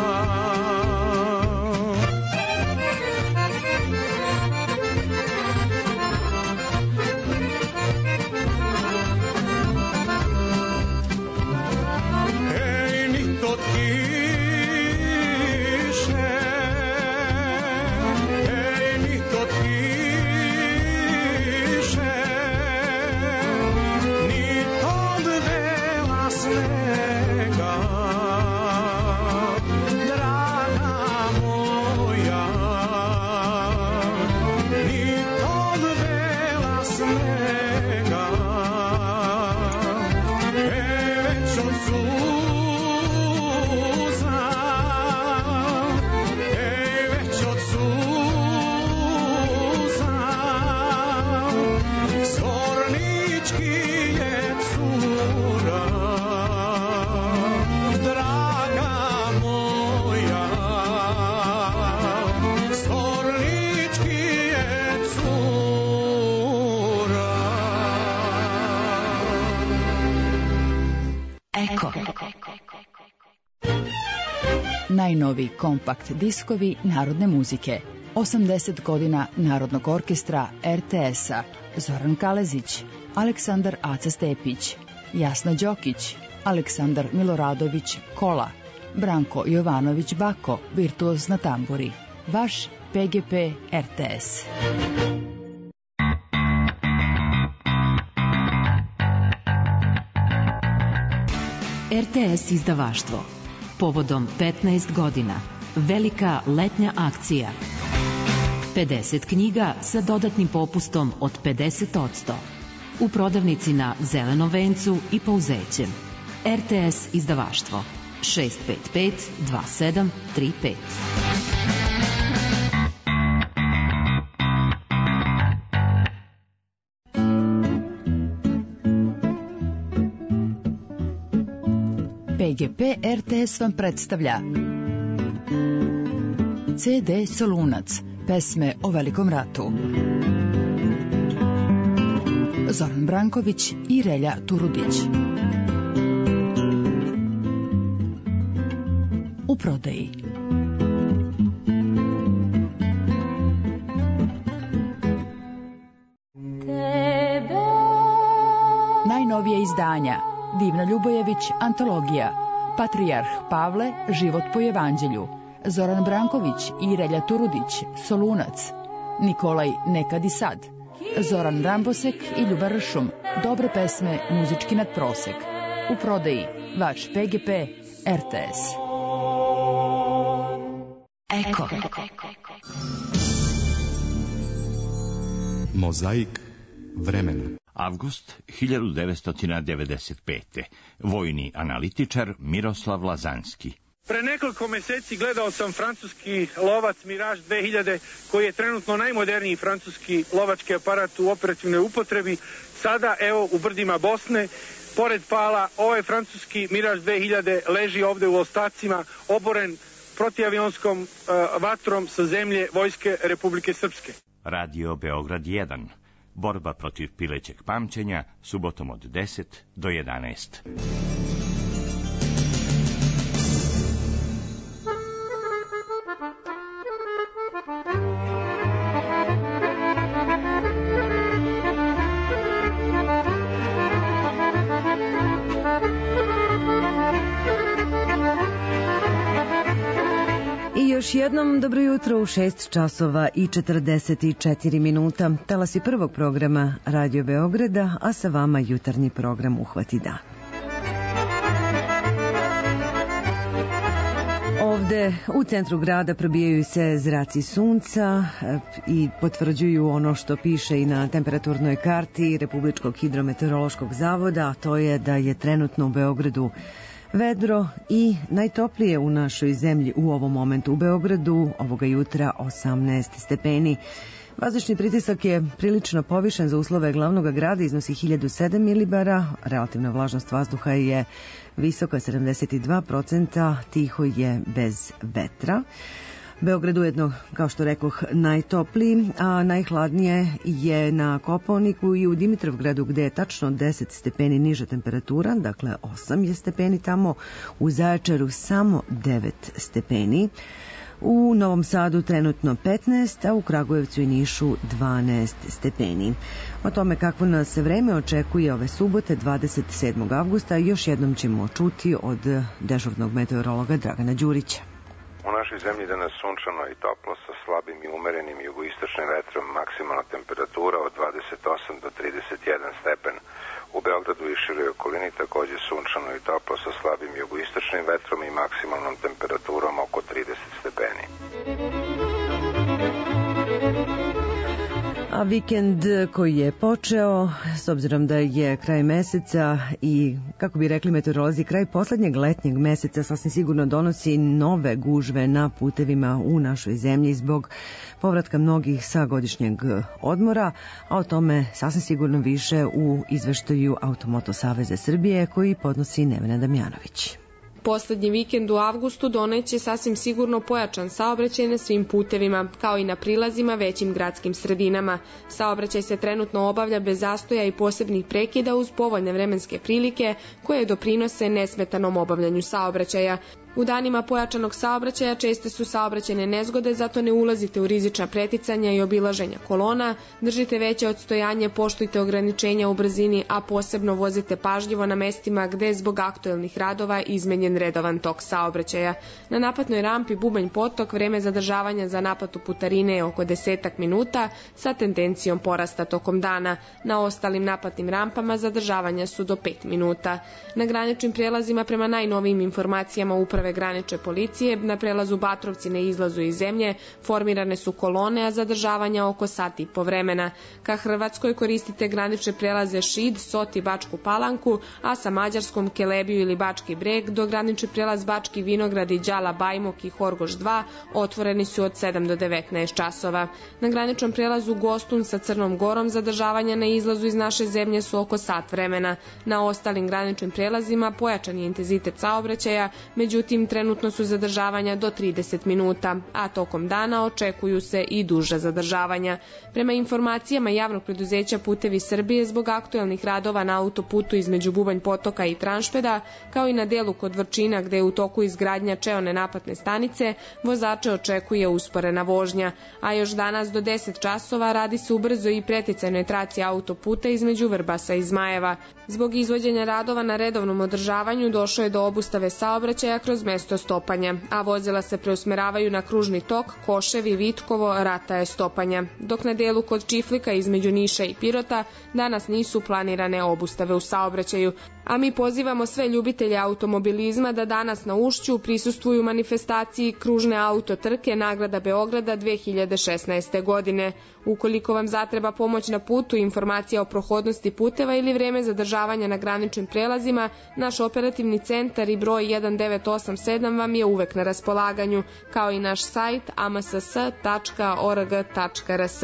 Ej, ni to kiše, ej, ni to kiše, ni tog vela snega, draga moja, ni tog vela snega, već od suza, već od suza, Zornički je cura, draga moja, Zornički je cura. Eko. Najnoviji kompakt diskovi narodne muzike. 80 godina Narodnog orkestra RTS-a. Zoran Kalezić, Aleksandar Aca Stepić, Jasna Đokić, Aleksandar Miloradović Kola, Branko Jovanović Bako, virtuoz na tamburi. Vaš PGP RTS. RTS izdavaštvo. Povodom 15 godina. Velika letnja akcija. 50 knjiga sa dodatnim popustom od 50%. U prodavnici na Zelenom vencu i Pouzećem. RTS izdavaštvo. 655 2735. PGP RTS vam predstavlja CD Solunac, pesme o Velikom ratu. Zoran Branković i Relja Turudić. U prodaji. Najnovije izdanja: Divna Ljubojević, antologija, Patrijarh Pavle, život po evanđelju, Zoran Branković i Relja Turudić, Solunac, Nikolaj Nekad i sad, Zoran Rambosek i Ljuba Ršum, dobre pesme, muzički nadprosek. U prodaji. Vaš PGP RTS. Eko. Mozaik vremena. Avgust 1995. Vojni analitičar Miroslav Lazanski. Pre nekoliko meseci gledao sam francuski lovac Mirage 2000, koji je trenutno najmoderniji francuski lovački aparat u operativnoj upotrebi. Sada, evo, u brdima Bosne, pored Pala, ovaj francuski Mirage 2000 leži ovde u ostacima, oboren protiavionskom vatrom sa zemlje Vojske Republike Srpske. Radio Beograd 1. Borba protiv pilećeg pamćenja, subotom od 10 do 11. I još jednom dobro jutro u 6 časova i 44 minuta. Talasi prvog programa Radio Beograda, a sa vama jutarnji program Uhvati dan. Ovde u centru grada probijaju se zraci sunca i potvrđuju ono što piše i na temperaturnoj karti Republičkog hidrometeorološkog zavoda, a to je da je trenutno u Beogradu vedro i najtoplije u našoj zemlji u ovom momentu. U Beogradu ovoga jutra 18 stepeni. Vazdušni pritisak je prilično povišen za uslove glavnog grada, iznosi 1007 milibara, relativna vlažnost vazduha je visoka 72%, tiho je bez vetra. Beograd ujedno, kao što rekoh, najtopliji, a najhladnije je na Kopaoniku i u Dimitrovgradu, gde je tačno 10 stepeni niža temperatura, dakle 8 je stepeni tamo, u Zaječaru samo 9 stepeni. U Novom Sadu trenutno 15, a u Kragujevcu i Nišu 12 stepeni. O tome kakvo nas vreme očekuje ove subote 27. avgusta još jednom ćemo čuti od dežurnog meteorologa Dragana Đurića. U našoj zemlji danas sunčano i toplo sa slabim i umerenim jugoistočnim vetrom, maksimalna temperatura od 28 do 31 stepen. U Beogradu i široj okolini takođe sunčano i toplo sa slabim jugoistočnim vetrom i maksimalnom temperaturom oko 30 stepeni. A vikend koji je počeo, s obzirom da je kraj meseca i, kako bi rekli meteorolozi, kraj poslednjeg letnjeg meseca, sasvim sigurno donosi nove gužve na putevima u našoj zemlji zbog povratka mnogih sa godišnjeg odmora, a o tome sasvim sigurno više u izveštaju Automoto Saveza Srbije koji podnosi Nevena Damjanović. Poslednji vikend u avgustu doneće sasvim sigurno pojačan saobraćaj na svim putevima, kao i na prilazima većim gradskim sredinama. Saobraćaj se trenutno obavlja bez zastoja i posebnih prekida uz povoljne vremenske prilike koje doprinose nesmetanom obavljanju saobraćaja. U danima pojačanog saobraćaja česte su saobraćajne nezgode, zato ne ulazite u rizična preticanja i obilaženja kolona, držite veće odstojanje, poštujte ograničenja u brzini, a posebno vozite pažljivo na mestima gde je zbog aktuelnih radova izmenjen redovan tok saobraćaja. Na naplatnoj rampi Bubanj Potok vreme zadržavanja za naplatu putarine je oko 10 minuta sa tendencijom porasta tokom dana. Na ostalim naplatnim rampama zadržavanja su do 5 minuta. Na graničnim prelazima prema najnovijim informacijama uprave granične policije, na prelazu Batrovci na izlazu iz zemlje formirane su kolone, a zadržavanja oko sat i po vremena. Ka Hrvatskoj koristite granične prelaze Šid, Sot i Bačku Palanku, a sa Mađarskom Kelebiju ili Bački Breg do granični prelaz Bački Vinograd i Đala Bajmok i Horgoš 2 otvoreni su od 7 do 19 časova. Na graničnom prelazu Gostun sa Crnom Gorom zadržavanja na izlazu iz naše zemlje su oko sat vremena. Na ostalim graničnim prelazima pojačan je intenzitet saobraćaja, međutim trenutno su zadržavanja do 30 minuta, a tokom dana očekuju se i duža zadržavanja. Prema informacijama javnog preduzeća Putevi Srbije, zbog aktuelnih radova na autoputu između Bubanj Potoka i Tranšpeda, kao i na delu kod Vrčina gde je u toku izgradnja čeone naplatne stanice, vozače očekuje usporena vožnja, a još danas do 10 časova radi se ubrzo i preticajnoj traci autoputa između Vrbasa i Zmajeva. Zbog izvođenja radova na redovnom održavanju došlo je do obustave saobraćaja kroz mesto Stopanja, a vozila se preusmeravaju na kružni tok Koševi, Vitkovo, Rataje, Stopanja, dok na delu kod Čiflika između Niša i Pirota danas nisu planirane obustave u saobraćaju. A mi pozivamo sve ljubitelje automobilizma da danas na Ušću prisustvuju manifestaciji Kružne autotrke Nagrada Beograda 2016. godine. Ukoliko vam zatreba pomoć na putu, informacija o prohodnosti puteva ili vreme zadržavanja na graničnim prelazima, naš operativni centar i broj 1987 vam je uvek na raspolaganju, kao i naš sajt amss.org.rs.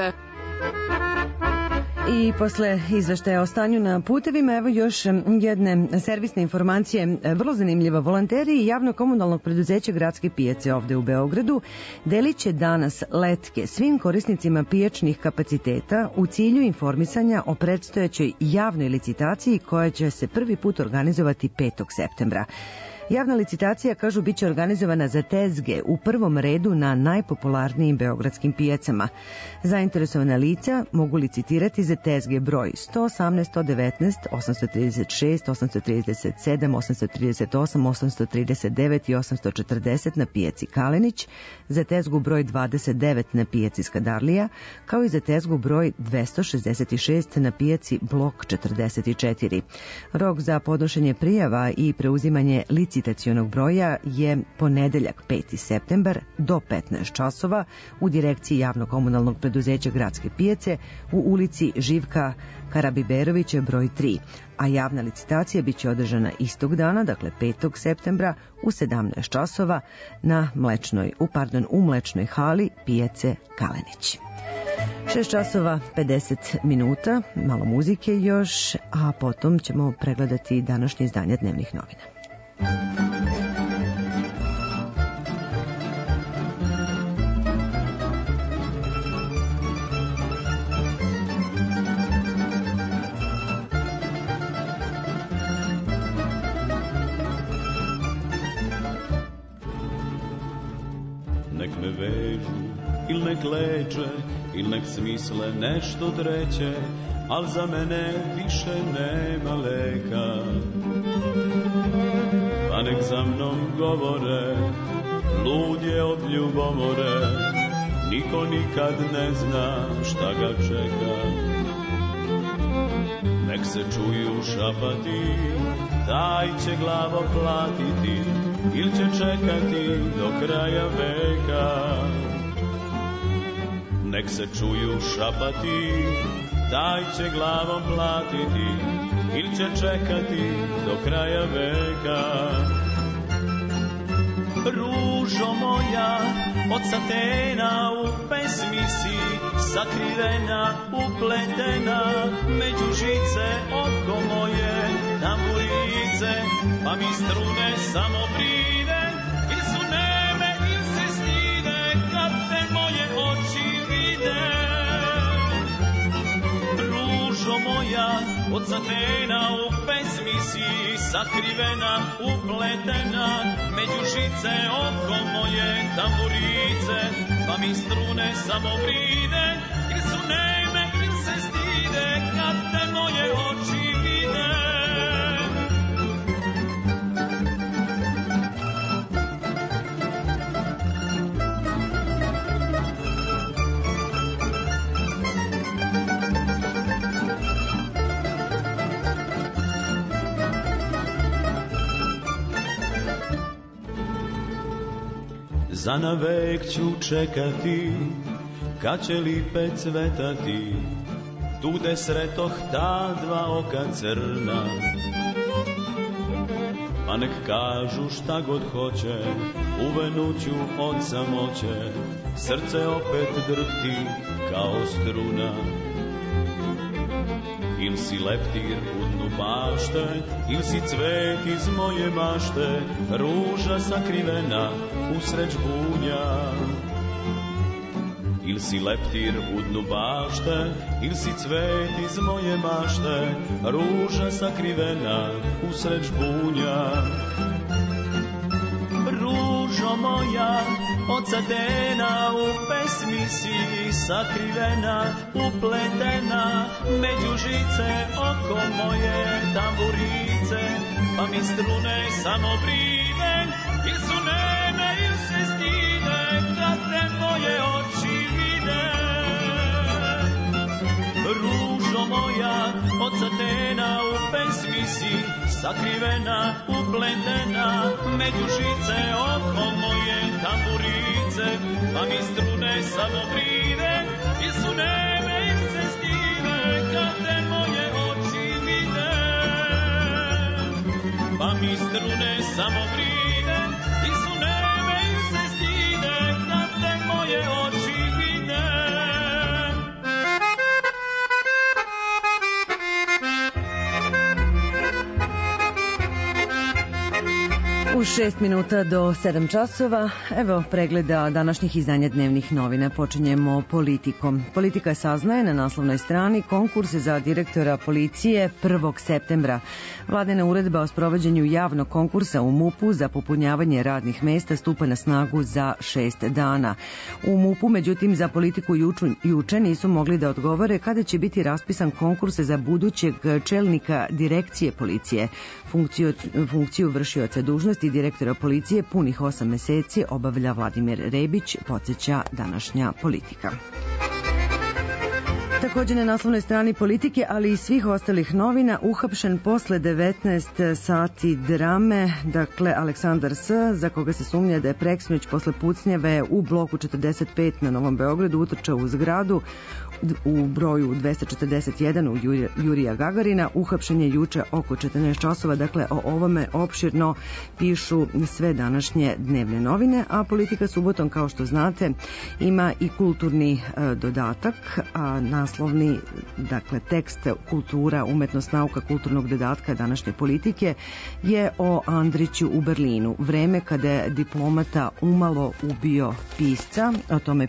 I posle izveštaja o stanju na putevima, evo još jedne servisne informacije, vrlo zanimljiva. Volonteri javno-komunalnog preduzeća Gradske pijace ovde u Beogradu delit će danas letke svim korisnicima pijačnih kapaciteta u cilju informisanja o predstojećoj javnoj licitaciji koja će se prvi put organizovati 5. septembra. Javna licitacija, kažu, biće organizovana za tezge u prvom redu na najpopularnijim beogradskim pijacama. Zainteresovana lica mogu licitirati za tezge broj 118, 119, 836, 837, 838, 839 i 840 na pijaci Kalenić, za tezgu broj 29 na pijaci Skadarlija, kao i za tezgu broj 266 na pijaci Blok 44. Rok za podnošenje prijava i preuzimanje licitacionog broja je ponedeljak 5. septembar do 15 časova u direkciji javno-komunalnog preduzeća Gradske pijace u ulici Živka Karabiberovića broj 3, a javna licitacija biće održana istog dana, dakle 5. septembra u 17 časova u mlečnoj hali pijace Kalenić. 6 časova 50 minuta, malo muzike još, a potom ćemo pregledati današnje izdanje dnevnih novina. nek me vežu, il nek leče, il nek smisle nešto treće, al za mene više nema leka. Pa nek za mnom govore, lud je od ljubomore, niko nikad ne zna šta ga čeka. Nek se čuju šapati, taj će glavo platiti, il će čekati do kraja veka. Nek se čuju šapati, taj će glavom platiti, il će čekati do kraja veka. Ružo moja, od satena u pesmi si sakrivena, upletena, među žice oko moje tamburice, pa mi strune samo brine, il su neme, il se stide, kad te moje oči vide. Ružo moja, od satena u pesmi si sakrivena, upletena, među žice oko moje tamburice, pa mi strune samo brine, il su neme, il se stide, kad te moje oči vide. Za navek ću čekati, kad će lipe cvetati, tu gde sretoh ta dva oka crna. Pa nek kažu šta god hoće, uvenuću od samoće, srce opet drhti kao struna. Il si leptir u dnu bašte, il si cvet iz moje mašte, ruža sakrivena usred žbunja. Il si leptir u dnu bašte, il si cvet iz moje mašte, ruža sakrivena usred žbunja. Ružo moja, od satena u pesmi si sakrivena, upletena, među žice oko moje tamburice, pa mi strune samo brine, il su neme, il se stide, kad te moje oči vide. Ružo moja, od satena u pesmi si sakrivena, upletena, među žice oko moje tamburice, pa mi strune samo brine, il su neme, il se stide, kad te moje oči vide. Pa mi strune samo brine, il su neme, il se stide, kad te moje oči vide. U 6 minuta do 7 časova, evo pregleda današnjih izdanja dnevnih novina. Počinjemo politikom. Politika saznaje na naslovnoj strani konkurs za direktora policije 1. septembra. Vladina uredba o sprovođenju javnog konkursa u MUP-u za popunjavanje radnih mesta stupa na snagu za 6 dana. U MUP-u, međutim, za politiku juče nisu mogli da odgovore kada će biti raspisan konkurs za budućeg čelnika direkcije policije. Funkciju vršioca dužnosti direktora policije punih 8 meseci obavlja Vladimir Rebić, podsjeća današnja politika. Također na naslovnoj strani politike, ali i svih ostalih novina, uhapšen posle 19 sati drame, dakle Aleksandar S., za koga se sumnja da je preksinoć posle pucnjave u bloku 45 na Novom Beogradu utrčao u zgradu u broju 241 u Jurija Gagarina. Uhapšen je juče oko 14 časova, dakle o ovome opširno pišu sve današnje dnevne novine, a politika subotom, kao što znate, ima i kulturni dodatak, a naslovni, dakle tekst kultura, umetnost, nauka kulturnog dodatka današnje politike je o Andriću u Berlinu, vreme kada je diplomata umalo ubio pisca. O tome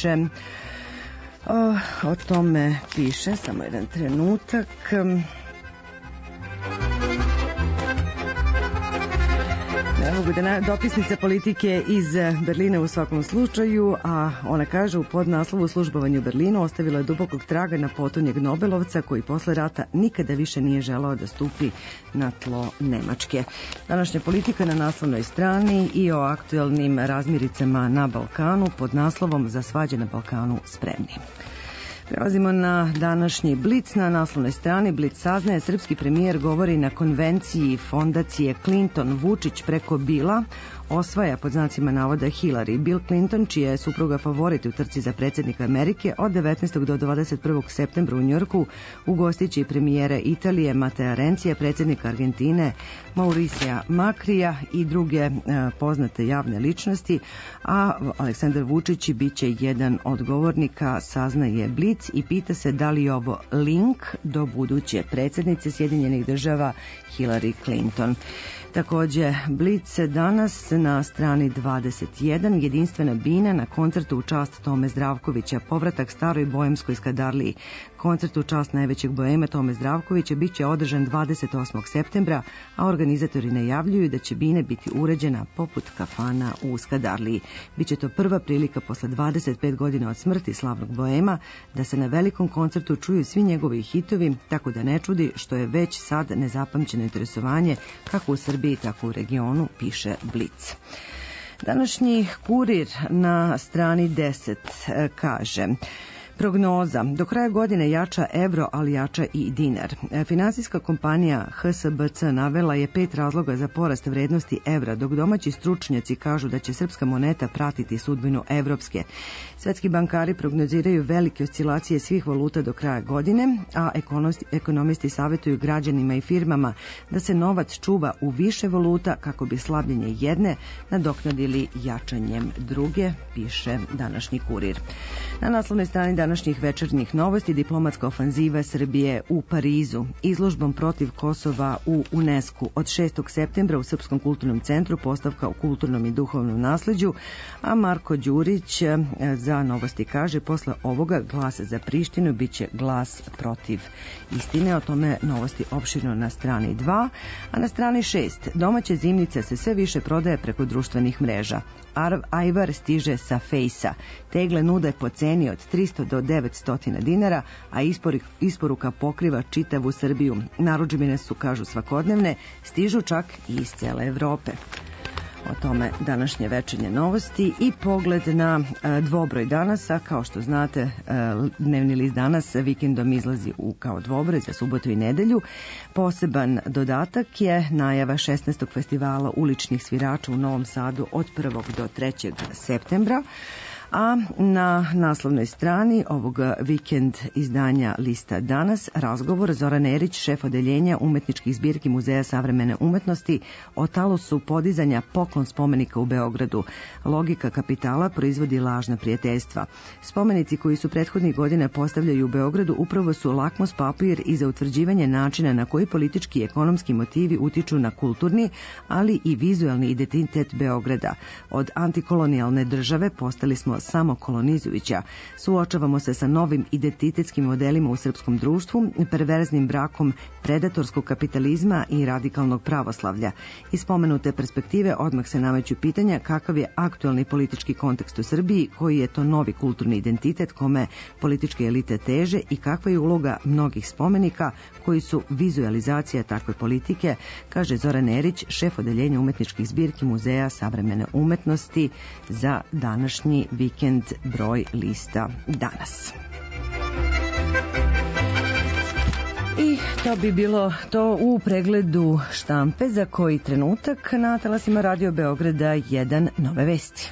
piše, samo jedan trenutak. Evo dopisnica politike iz Berlina u svakom slučaju, a ona kaže u podnaslovu službovanje u Berlinu ostavilo je dubokog traga na potonjeg Nobelovca koji posle rata nikada više nije želeo da stupi na tlo Nemačke. Današnja politika na naslovnoj strani i o aktuelnim razmiricama na Balkanu pod naslovom Za svađe na Balkanu spremni. Prelazimo na današnji Blic. Na naslovnoj strani Blic saznaje srpski premijer govori na konvenciji fondacije Clinton-Vučić preko Bila osvaja pod znacima navoda Hillary. Bill Clinton, čija je supruga favorit u trci za predsjednika Amerike, od 19. do 21. septembra u Njorku ugostiće i premijere Italije Matea Rencija, predsjednika Argentine Mauricija Makrija i druge poznate javne ličnosti, a Aleksandar Vučić biće jedan od govornika, saznaje Blic i pita se da li je ovo link do buduće predsjednice Sjedinjenih država Hillary Clinton. Takođe, Blic danas na strani 21, jedinstvena bina na koncertu u čast Tome Zdravkovića, povratak staroj boemskoj skadarliji. Koncert u čast najvećeg boema Tome Zdravkovića biće održan 28. septembra, a organizatori najavljuju da će bine biti uređena poput kafana u Skadarliji. Biće to prva prilika posle 25 godina od smrti slavnog boema da se na velikom koncertu čuju svi njegovi hitovi, tako da ne čudi što je već sad nezapamćeno interesovanje kako u Srbiji, tako u regionu, piše Blic. Današnji Kurir na strani 10 kaže: prognoza. Do kraja godine jača evro, ali jača i dinar. Finansijska kompanija HSBC navela je 5 razloga za porast vrednosti evra, dok domaći stručnjaci kažu da će srpska moneta pratiti sudbinu evropske. Svetski bankari prognoziraju velike oscilacije svih valuta do kraja godine, a ekonomisti savjetuju građanima i firmama da se novac čuva u više valuta kako bi slabljenje jedne nadoknadili jačanjem druge, piše današnji Kurir. Na naslovnoj strani današnjih večernjih novosti diplomatska ofanziva Srbije u Parizu, izložbom protiv Kosova u UNESCO od 6. septembra u Srpskom kulturnom centru, postavka o kulturnom i duhovnom nasleđu, a Marko Đurić za novosti kaže: posle ovoga glas za Prištinu biće glas protiv istine. O tome novosti opširno na strani 2, a na strani 6 domaće zimnice se sve više prodaje preko društvenih mreža. Ajvar stiže sa Fejsa. Tegle nude po ceni od 300 do 900 dinara, a isporuka pokriva čitavu Srbiju. Narudžbine su, kažu, svakodnevne, stižu čak i iz cele Evrope. O tome današnje večernje novosti i pogled na dvobroj danasa. Kao što znate, dnevni list Danas vikendom izlazi kao dvobroj za subotu i nedelju. Poseban dodatak je najava 16. festivala uličnih svirača u Novom Sadu od 1. do 3. septembra. A na naslovnoj strani ovog vikend izdanja lista Danas razgovor Zoran Erić, šef odeljenja umetničkih zbirki Muzeja savremene umetnosti, o talosu podizanja poklon spomenika u Beogradu. Logika kapitala proizvodi lažna prijateljstva. Spomenici koji su prethodnih godina postavljaju u Beogradu upravo su lakmus papir i za utvrđivanje načina na koji politički i ekonomski motivi utiču na kulturni, ali i vizualni identitet Beograda. Od antikolonijalne države postali smo samo kolonizujuća. Suočavamo se sa novim identitetskim modelima u srpskom društvu, perverznim brakom predatorskog kapitalizma i radikalnog pravoslavlja. Iz spomenute perspektive odmah se nameću pitanja kakav je aktualni politički kontekst u Srbiji, koji je to novi kulturni identitet kome političke elite teže i kakva je uloga mnogih spomenika koji su vizualizacija takve politike, kaže Zoran Erić, šef odeljenja umetničkih zbirki Muzeja savremene umetnosti za današnji vikend broj lista Danas. I to bi bilo to u pregledu štampe za koji trenutak na talasima Radio Beograda 1 nove vesti.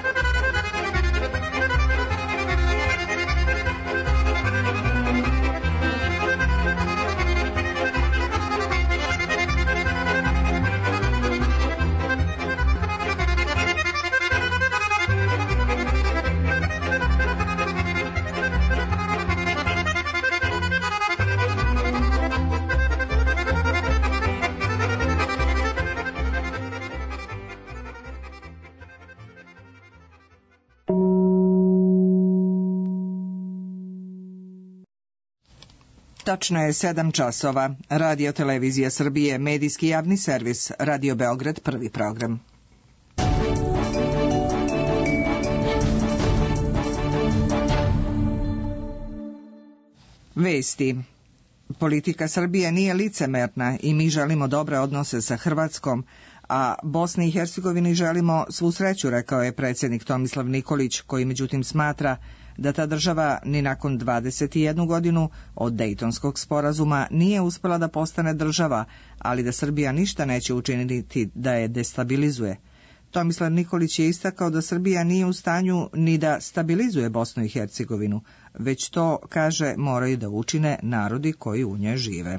Tačno je 7 časova. Radio Televizija Srbije, medijski javni servis, Radio Beograd, prvi program. Vesti. Politika Srbije nije licemerna i mi želimo dobre odnose sa Hrvatskom, a Bosni i Hercegovini želimo svu sreću, rekao je predsjednik Tomislav Nikolić, koji međutim smatra da ta država ni nakon 21 godinu od Dejtonskog sporazuma nije uspjela da postane država, ali da Srbija ništa neće učiniti da je destabilizuje. Tomislav Nikolić je istakao da Srbija nije u stanju ni da stabilizuje Bosnu i Hercegovinu, već to, kaže, moraju da učine narodi koji u njoj žive.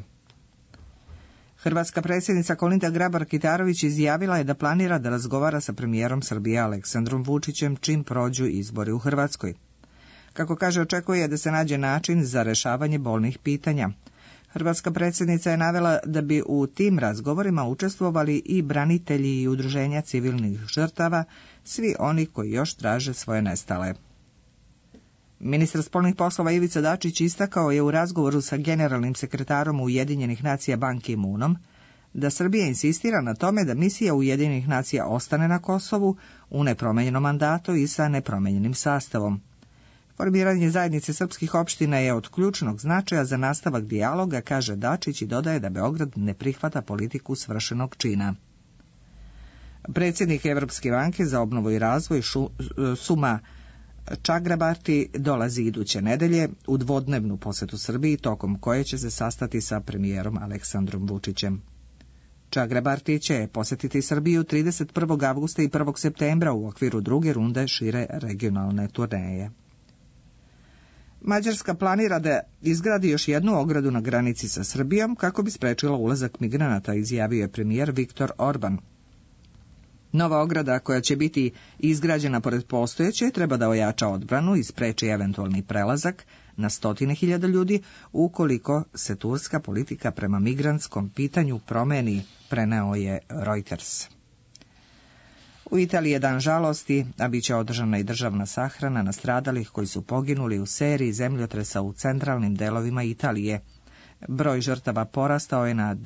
Hrvatska predsjednica Kolinda Grabar-Kitarović izjavila je da planira da razgovara sa premijerom Srbije Aleksandrom Vučićem čim prođu izbori u Hrvatskoj. Kako kaže, očekuje da se nađe način za rešavanje bolnih pitanja. Hrvatska predsjednica je navela da bi u tim razgovorima učestvovali i branitelji i udruženja civilnih žrtava, svi oni koji još traže svoje nestale. Ministar spoljnih poslova Ivica Dačić istakao je u razgovoru sa generalnim sekretarom Ujedinjenih nacija Ban Ki-moonom da Srbija insistira na tome da misija Ujedinjenih nacija ostane na Kosovu u nepromenjenom mandatu i sa nepromenjenim sastavom. Formiranje zajednice srpskih opština je od ključnog značaja za nastavak dijaloga, kaže Dačić i dodaje da Beograd ne prihvata politiku svršenog čina. Predsjednik Evropske banke za obnovu i razvoj Suma Čagrabarti dolazi iduće nedelje u dvodnevnu posetu Srbiji, tokom koje će se sastati sa premijerom Aleksandrom Vučićem. Čagrabarti će posetiti Srbiju 31. avgusta i 1. septembra u okviru druge runde šire regionalne turneje. Mađarska planira da izgradi još jednu ogradu na granici sa Srbijom kako bi sprečila ulazak migranata, izjavio je premijer Viktor Orban. Nova ograda, koja će biti izgrađena pored postojeće, treba da ojača odbranu i spreči eventualni prelazak na 100.000 ljudi ukoliko se turska politika prema migrantskom pitanju promeni, preneo je Reuters. U Italiji je dan žalosti, a bit će održana i državna sahrana nastradalih koji su poginuli u seriji zemljotresa u centralnim delovima Italije. Broj žrtava porastao je na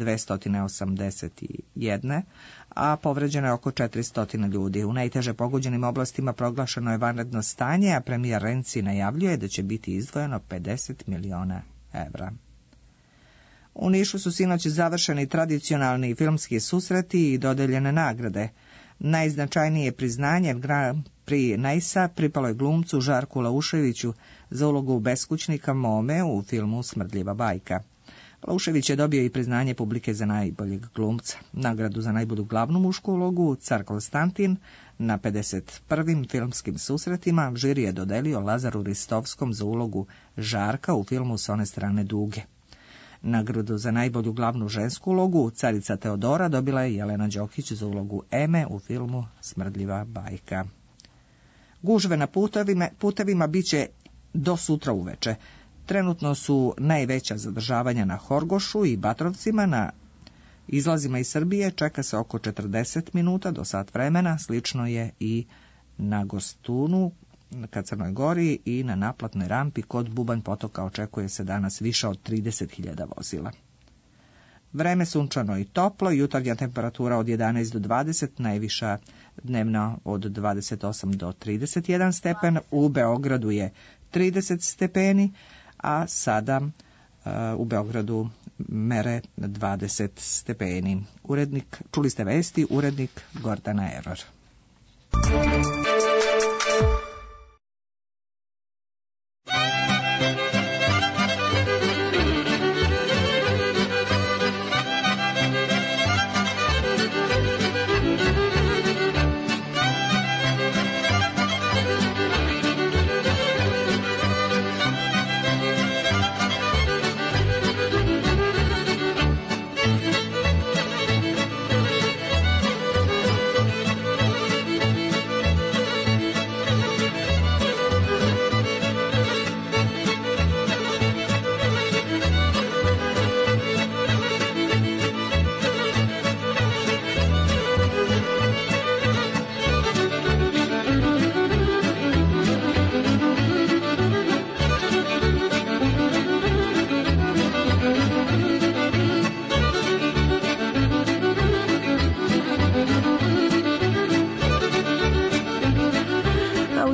281, a povređeno je oko 400 ljudi. U najteže pogođenim oblastima proglašeno je vanredno stanje, a premijer Renzi najavljuje da će biti izdvojeno 50 miliona evra. U Nišu su sinoć završeni tradicionalni filmski susreti i dodeljene nagrade. Najznačajnije priznanje Grand Prix Najsa pripalo je glumcu Žarku Lauševiću za ulogu beskućnika Mome u filmu Smrdljiva bajka. Laušević je dobio i priznanje publike za najboljeg glumca. Nagradu za najbolju glavnu mušku ulogu Car Konstantin na 51. filmskim susretima žiri je dodelio Lazaru Ristovskom za ulogu Žarka u filmu S one strane duge. Nagradu za najbolju glavnu žensku ulogu Carica Teodora dobila je Jelena Đokić za ulogu Eme u filmu Smrdljiva bajka. Gužve na putevima bit će do sutra uveče. Trenutno su najveća zadržavanja na Horgošu i Batrovcima. Na izlazima iz Srbije čeka se oko 40 minuta do sat vremena. Slično je i na Gostunu, ka Crnoj Gori, i na naplatnoj rampi kod Bubanj potoka očekuje se danas više od 30.000 vozila. Vreme sunčano i toplo, jutarnja temperatura od 11 do 20, najviša dnevna od 28 do 31 stepen, u Beogradu je 30 stepeni, a sada u Beogradu mere 20 stepeni. Čuli ste vesti, urednik Gordana Eror.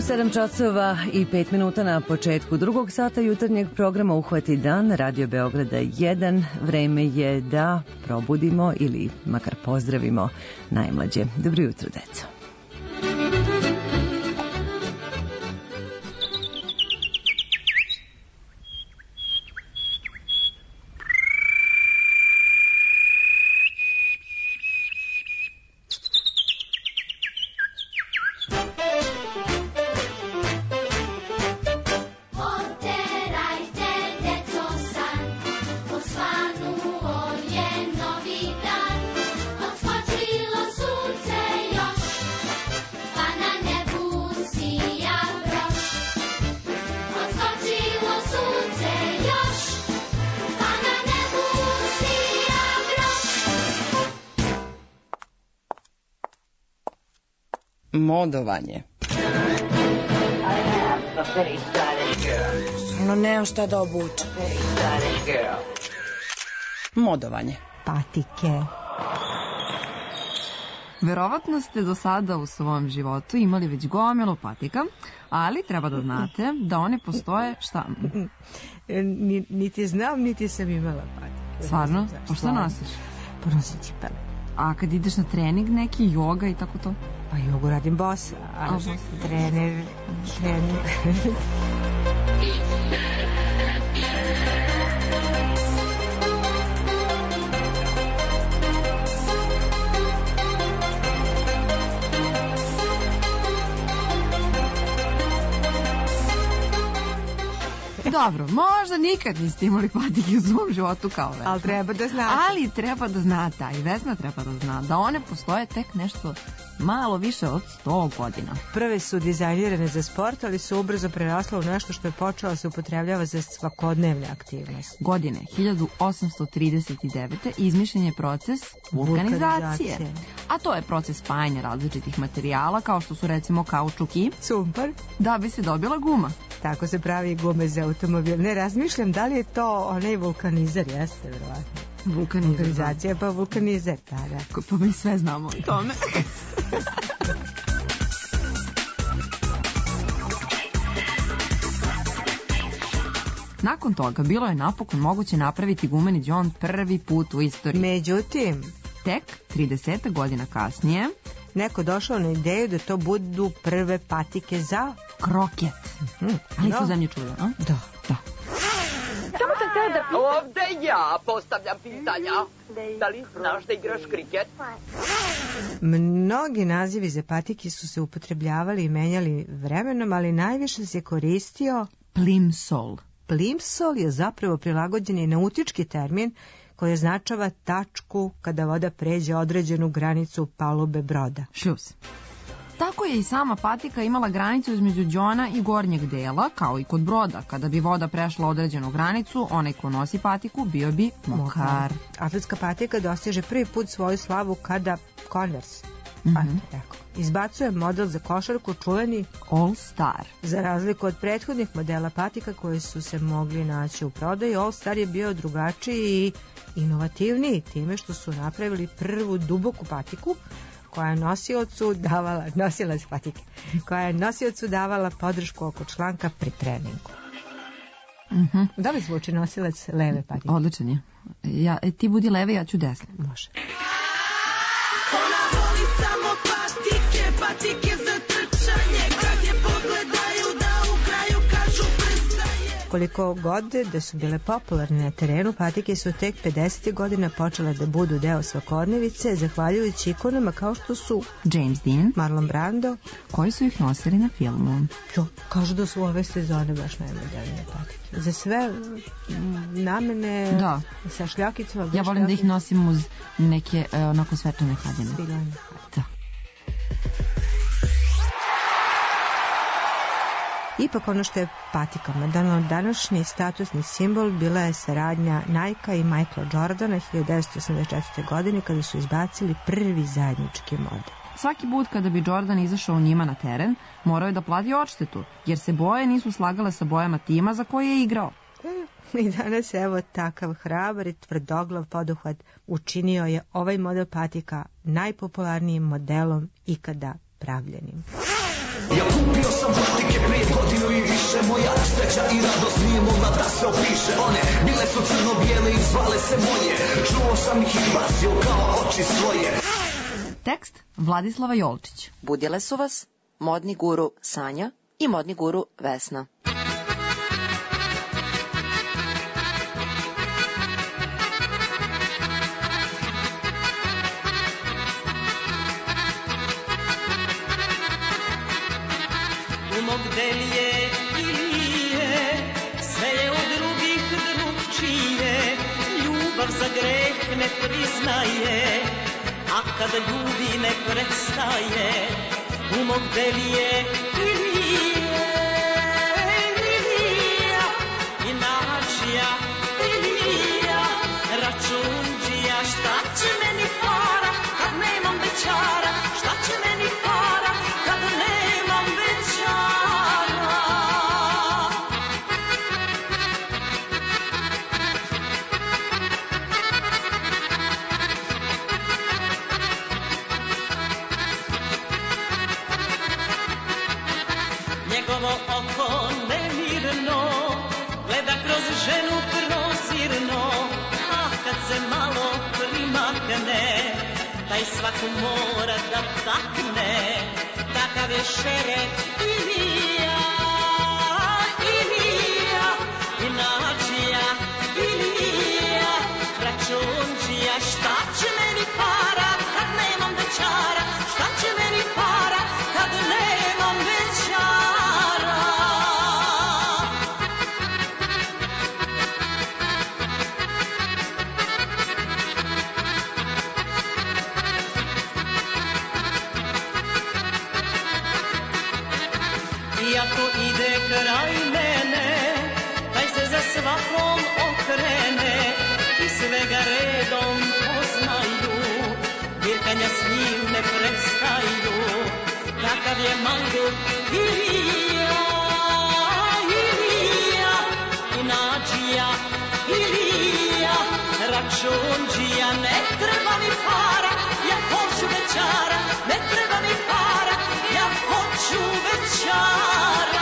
7 časova i 5 minuta na početku drugog sata jutarnjeg programa Uhvati dan Radio Beograda 1. Vreme je da probudimo ili makar pozdravimo najmlađe. Dobro jutro, deco. Modovanje. No, nemam šta da obučem. Modovanje. Patike. Verovatno ste do sada u svom životu imali već gomilu patika, ali treba da znate da one postoje šta? Niti znam, niti sam imala patike. Stvarno? Pa šta nosiš? Pa nosim cipele. A kad ideš na trening neki, joga i tako to? Pa jogu radim bosa, a trener. Dobro, možda nikad niste imali patike u svom životu kao Vesna. Ali treba da znate. Ali treba da znate, a i Vesna treba da zna, da one postoje tek nešto malo više od 100 godina. Prve su dizajnirane za sport, ali su ubrzo prerasle u nešto što je počelo se upotrebljava za svakodnevne aktivnosti. Godine 1839. izmišljen je proces vulkanizacije. A to je proces spajanja različitih materijala, kao što su recimo kaučuk i sumpor, da bi se dobila guma. Tako se pravi gume za automobil. Ne razmišljam da li je to onaj vulkanizer, jeste verovatno. Vulkanizacija pa vulkanizer, da. Pa mi sve znamo o tome. Nakon toga bilo je napokon moguće napraviti gumeni đon prvi put u istoriji. Međutim, tek 30 godina kasnije neko došao na ideju da to budu prve patike za kroket. Ali su zemlje čuda, a? Da. Samo sam htjela da pitam. Ovde ja postavljam pitanja. Da li znaš da igraš kriket? Mnogi nazivi za patike su se upotrebljavali i menjali vremenom, ali najviše se koristio plimsoll. Plimsoll je zapravo prilagođeni nautički termin koji označava tačku kada voda pređe određenu granicu palube broda. Šljus. Tako je i sama patika imala granicu između đona i gornjeg dela, kao i kod broda. Kada bi voda prešla određenu granicu, onaj ko nosi patiku bio bi mokar. Atletska patika dostiže prvi put svoju slavu kada Converse izbacuje model za košarku čuveni All Star. Za razliku od prethodnih modela patika koji su se mogli naći u prodaju, All Star je bio drugačiji i inovativniji time što su napravili prvu duboku patiku koja je nosiocu davala podršku oko članka pri treningu. Da li zvuči nosilac leve patike? Odličan je. Ti budi leve, ja ću desne. Može. Ona voli samo patike za trčanje, kad je pogledaju da u kraju kažu prstaje. Koliko god da su bile popularne na terenu, patike su tek 50. godina počele da budu deo svakodnevice, zahvaljujući ikonama kao što su James Dean, Marlon Brando, koji su ih nosili na filmu. Kažu da su ove sezone baš najmodernije patike. Za sve namene, sa šljakicama. Ja volim da ih nosim uz neke onako svečane haljine. Da. Ipak ono što je patikama današnji statusni simbol bila je saradnja Nike i Michaela Jordana 1984. godine kada su izbacili prvi zajednički model. Svaki put kada bi Jordan izašao njima na teren, morao je da plati odštetu, jer se boje nisu slagale sa bojama tima za koje je igrao. I danas evo takav hrabar i tvrdoglav poduhvat učinio je ovaj model patika najpopularnijim modelom ikada pravljenim. Ja kupio sam sreća i radost nije mogla da se opiše. One bile su crno-bijele i zvale se moje. Čuo sam ih i basio kao oči svoje. Tekst Vladislava Jolčić. Budile su vas modni guru Sanja i modni guru Vesna. Delije Ilije, sve je od drugih drugčije, ljubav za greh ne priznaje, a kada ljubi ne prestaje. U mog Delije Ilije, Ilija, i načija Ilija, računđija, šta će meni para kad nemam večara, šta će meni para kad nemam večara. Njegovo oko nemirno gleda kroz ženu prozirno, a kad se malo primakne, taj svaku mora da takne. Takav je šeref Ilija, Ilija, i načija Ilija, računđija, šta će meni para kad nemam večara, šta će meni para kad nemam večara. Iako ide kraj mene, taj se za svakom okrene i svega redom poznaju, birkanja s njim ne prestaju. Takav je mangut Ilija, Ilija, i načija Ilija, računđija, ne treba mi para, ja hoću večara, ne treba mi para, ja hoću večara.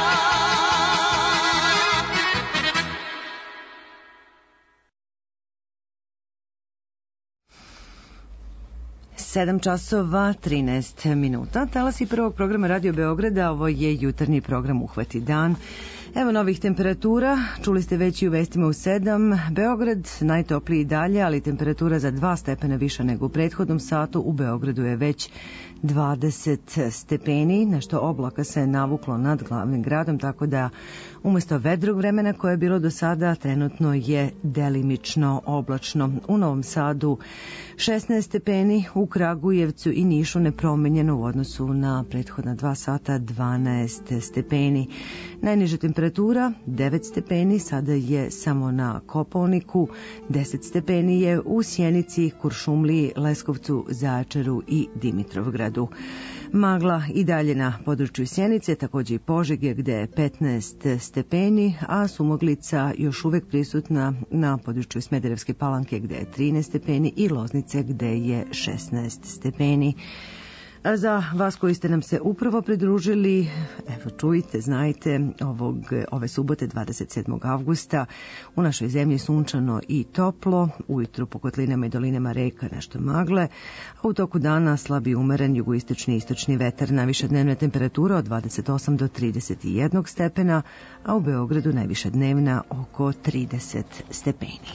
7 časova 13 minuta. Talasi prvog programa Radio Beograda, ovo je jutarnji program Uhvati dan. Evo novih temperatura, čuli ste već i u vestima u 7. Beograd najtopliji dalje, ali temperatura za 2 stepena više nego u prethodnom satu. U Beogradu je već 20 stepeni, nešto oblaka se navuklo nad glavnim gradom, tako da umesto vedrog vremena koje je bilo do sada, trenutno je delimično oblačno. U Novom Sadu 16 stepeni, u Kragujevcu i Nišu nepromenjeno u odnosu na prethodna 2 sata 12 stepeni. Najniža temperatura 9 stepeni, sada je samo na Kopaoniku, 10 stepeni je u Sjenici, Kuršumliji, Leskovcu, Zaječaru i Dimitrovgradu. Magla i dalje na području Sjenice, također i Požege gde je 15 stepeni, a sumoglica još uvek prisutna na području Smederevske Palanke gde je 13 stepeni i Loznice gde je 16 stepeni. A za vas koji ste nam se upravo pridružili, evo čujte, znajte, ove subote 27. avgusta u našoj zemlji sunčano i toplo, ujutru po kotlinama i dolinama reka nešto magle, a u toku dana slabi umeren jugoistočni i istočni vetar, najviša dnevna temperatura od 28 do 31 stepena, a u Beogradu najviša dnevna oko 30 stepeni.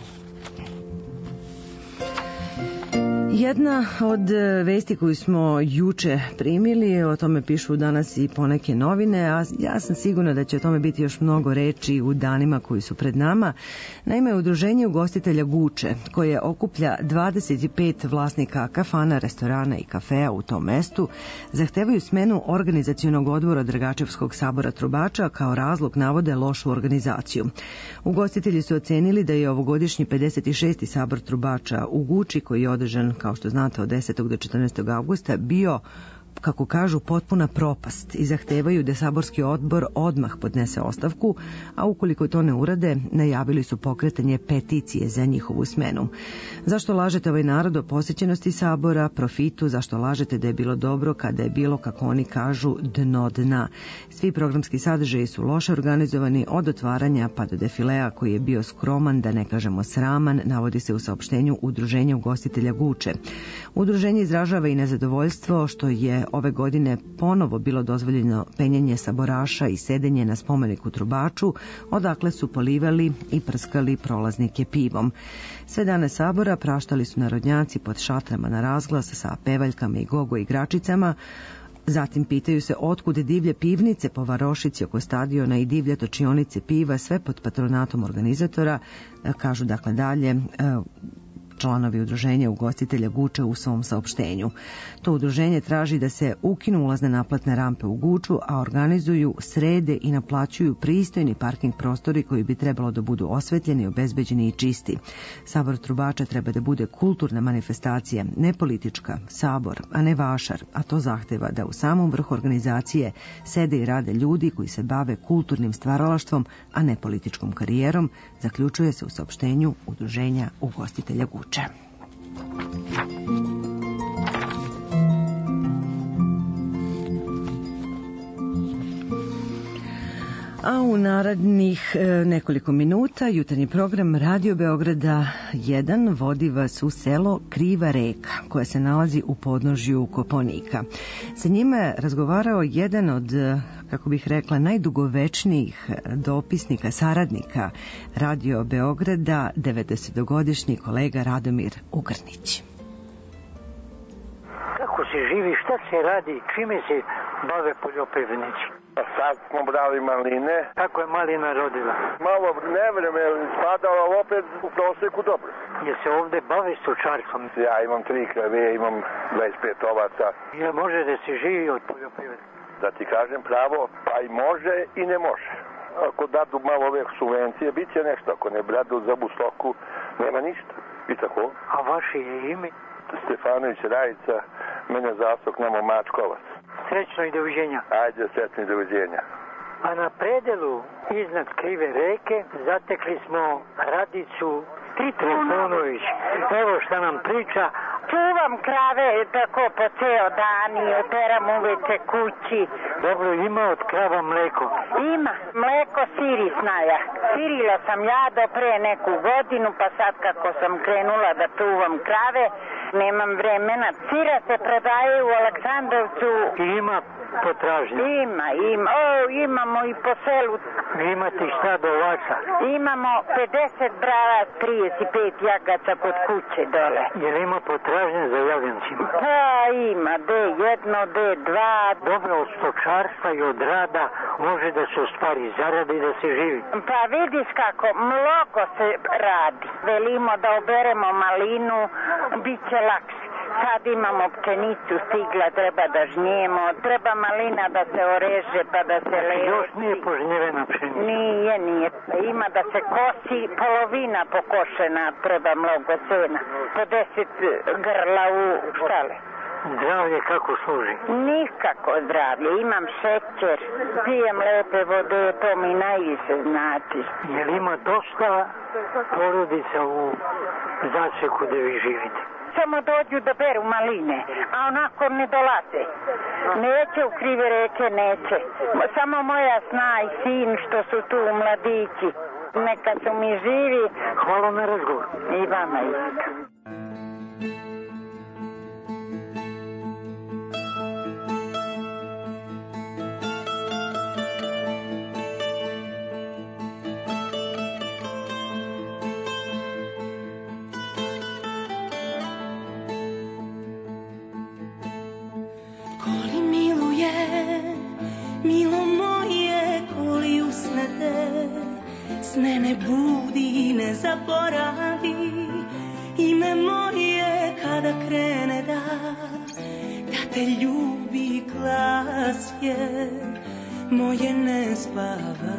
Jedna od vesti koju smo juče primili, o tome pišu danas i poneke novine, a ja sam sigurna da će o tome biti još mnogo reči u danima koji su pred nama. Naime, udruženje ugostitelja Guče, koje okuplja 25 vlasnika kafana, restorana i kafea u tom mestu, zahtevaju smenu organizacionog odbora Dragačevskog sabora trubača, kao razlog navode lošu organizaciju. Ugostitelji su ocenili da je ovogodišnji 56. sabor trubača u Guči, koji je održan, kao što znate, od 10. do 14. avgusta, bio kako kažu, potpuna propast i zahtevaju da saborski odbor odmah podnese ostavku, a ukoliko to ne urade, najavili su pokretanje peticije za njihovu smenu. Zašto lažete ovaj narod o posjećenosti sabora, profitu, zašto lažete da je bilo dobro kada je bilo, kako oni kažu, dno dna. Svi programski sadržaji su loše organizovani od otvaranja pa do defilea koji je bio skroman, da ne kažemo sraman, navodi se u saopštenju Udruženja ugostitelja Guče. Udruženje izražava i nezadovoljstvo što je ove godine ponovo bilo dozvoljeno penjanje saboraša i sedenje na spomeniku Trubaču, odakle su polivali i prskali prolaznike pivom. Sve dane sabora praštali su narodnjaci pod šatrama na razglas sa pevaljkama i gogo igračicama. Zatim pitaju se otkud divlje pivnice po varošici oko stadiona i divlje točionice piva, sve pod patronatom organizatora, kažu dakle dalje članovi udruženja ugostitelja Guče u svom saopštenju. To udruženje traži da se ukinu ulazne naplatne rampe u Guču, a organizuju, srede i naplaćuju pristojni parking prostori koji bi trebalo da budu osvetljeni, obezbeđeni i čisti. Sabor Trubača treba da bude kulturna manifestacija, ne politička, sabor, a ne vašar, a to zahteva da u samom vrhu organizacije sede i rade ljudi koji se bave kulturnim stvaralaštvom, a ne političkom karijerom, zaključuje se u saopštenju udruženja ugostitelja Guče. A u narednih nekoliko minuta jutarnji program Radio Beograda 1 vodi vas u selo Kriva reka, koja se nalazi u podnožju Kopaonika. Sa njima je razgovarao jedan od, kako bih rekla, najdugovečnijih dopisnika, saradnika Radio Beograda, 90-godišnji kolega Radomir Ugrnić. Kako se živi, šta se radi, čime se bave poljoprivrednici? Sad smo brali maline. Kako je malina rodila? Malo nevreme spadalo, ali opet u proseku dobro. Je se ovde bave stočarstvom? Ja imam 3 krave, imam 25 ovaca. Je može da se živi od poljoprivrede? Da ti kažem pravo, pa i može i ne može. Ako dadu malo ove subvencije, bit će nešto. Ako ne bradu za stoku, nema ništa. I tako. A vaše je ime? Stefanović Rajica, mene zastok namo Mačkovac. Srećno i doviđenja. Ajde, sretno i doviđenja. A na predelu iznad Krive reke zatekli smo Radicu Trifunović. Evo šta nam priča. Čuvam krave tako po ceo dan i operam uveče kući. Dobro, ima od krava mleko? Ima, mleko sirisnaja. Sirila sam ja do pre neku godinu, pa sad kako sam krenula da čuvam krave, nemam vremena. Sira se prodaje u Aleksandrovcu. Ima potražnje? Ima. Imamo i po selu. Imate šta do ovaca? Imamo 50 brava, 35 jagaca kod kuće dole. Jer ima potražnje za jagancima? Pa ima, D1, D2. Dobro, od stočarstva i od rada može da se ostvari zarada i da se živi. Pa vidiš kako, mnogo se radi. Velimo da oberemo malinu, bit će lakše. Sad imamo pšenicu stigla, treba da žnijemo, treba malina da se oreže pa da se leži. Još nije požnjevena pšenica? Nije. Ima da se kosi, polovina pokošena, treba mnogo sena. Po 10 grla u štale. Zdravlje kako služi? Nikako zdravlje, imam šećer, pijem lepe vode, to mi najviše znači. Jel ima dosta porodica u zaseku gde vi živite? Samo dođu da beru maline, a onako ne dolaze. Neće u Krive reke, neće. Samo moja sna i sin što su tu mladići. Neka su mi živi. Hvala na razgovor. I vama isto. Milo moje, koli usnete, sne ne budi, ne zaboravi, ime moje kada krene da te ljubi glas je, moje ne spavaj,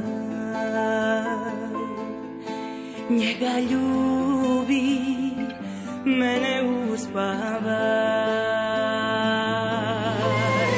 njega ljubi, mene uspavaj.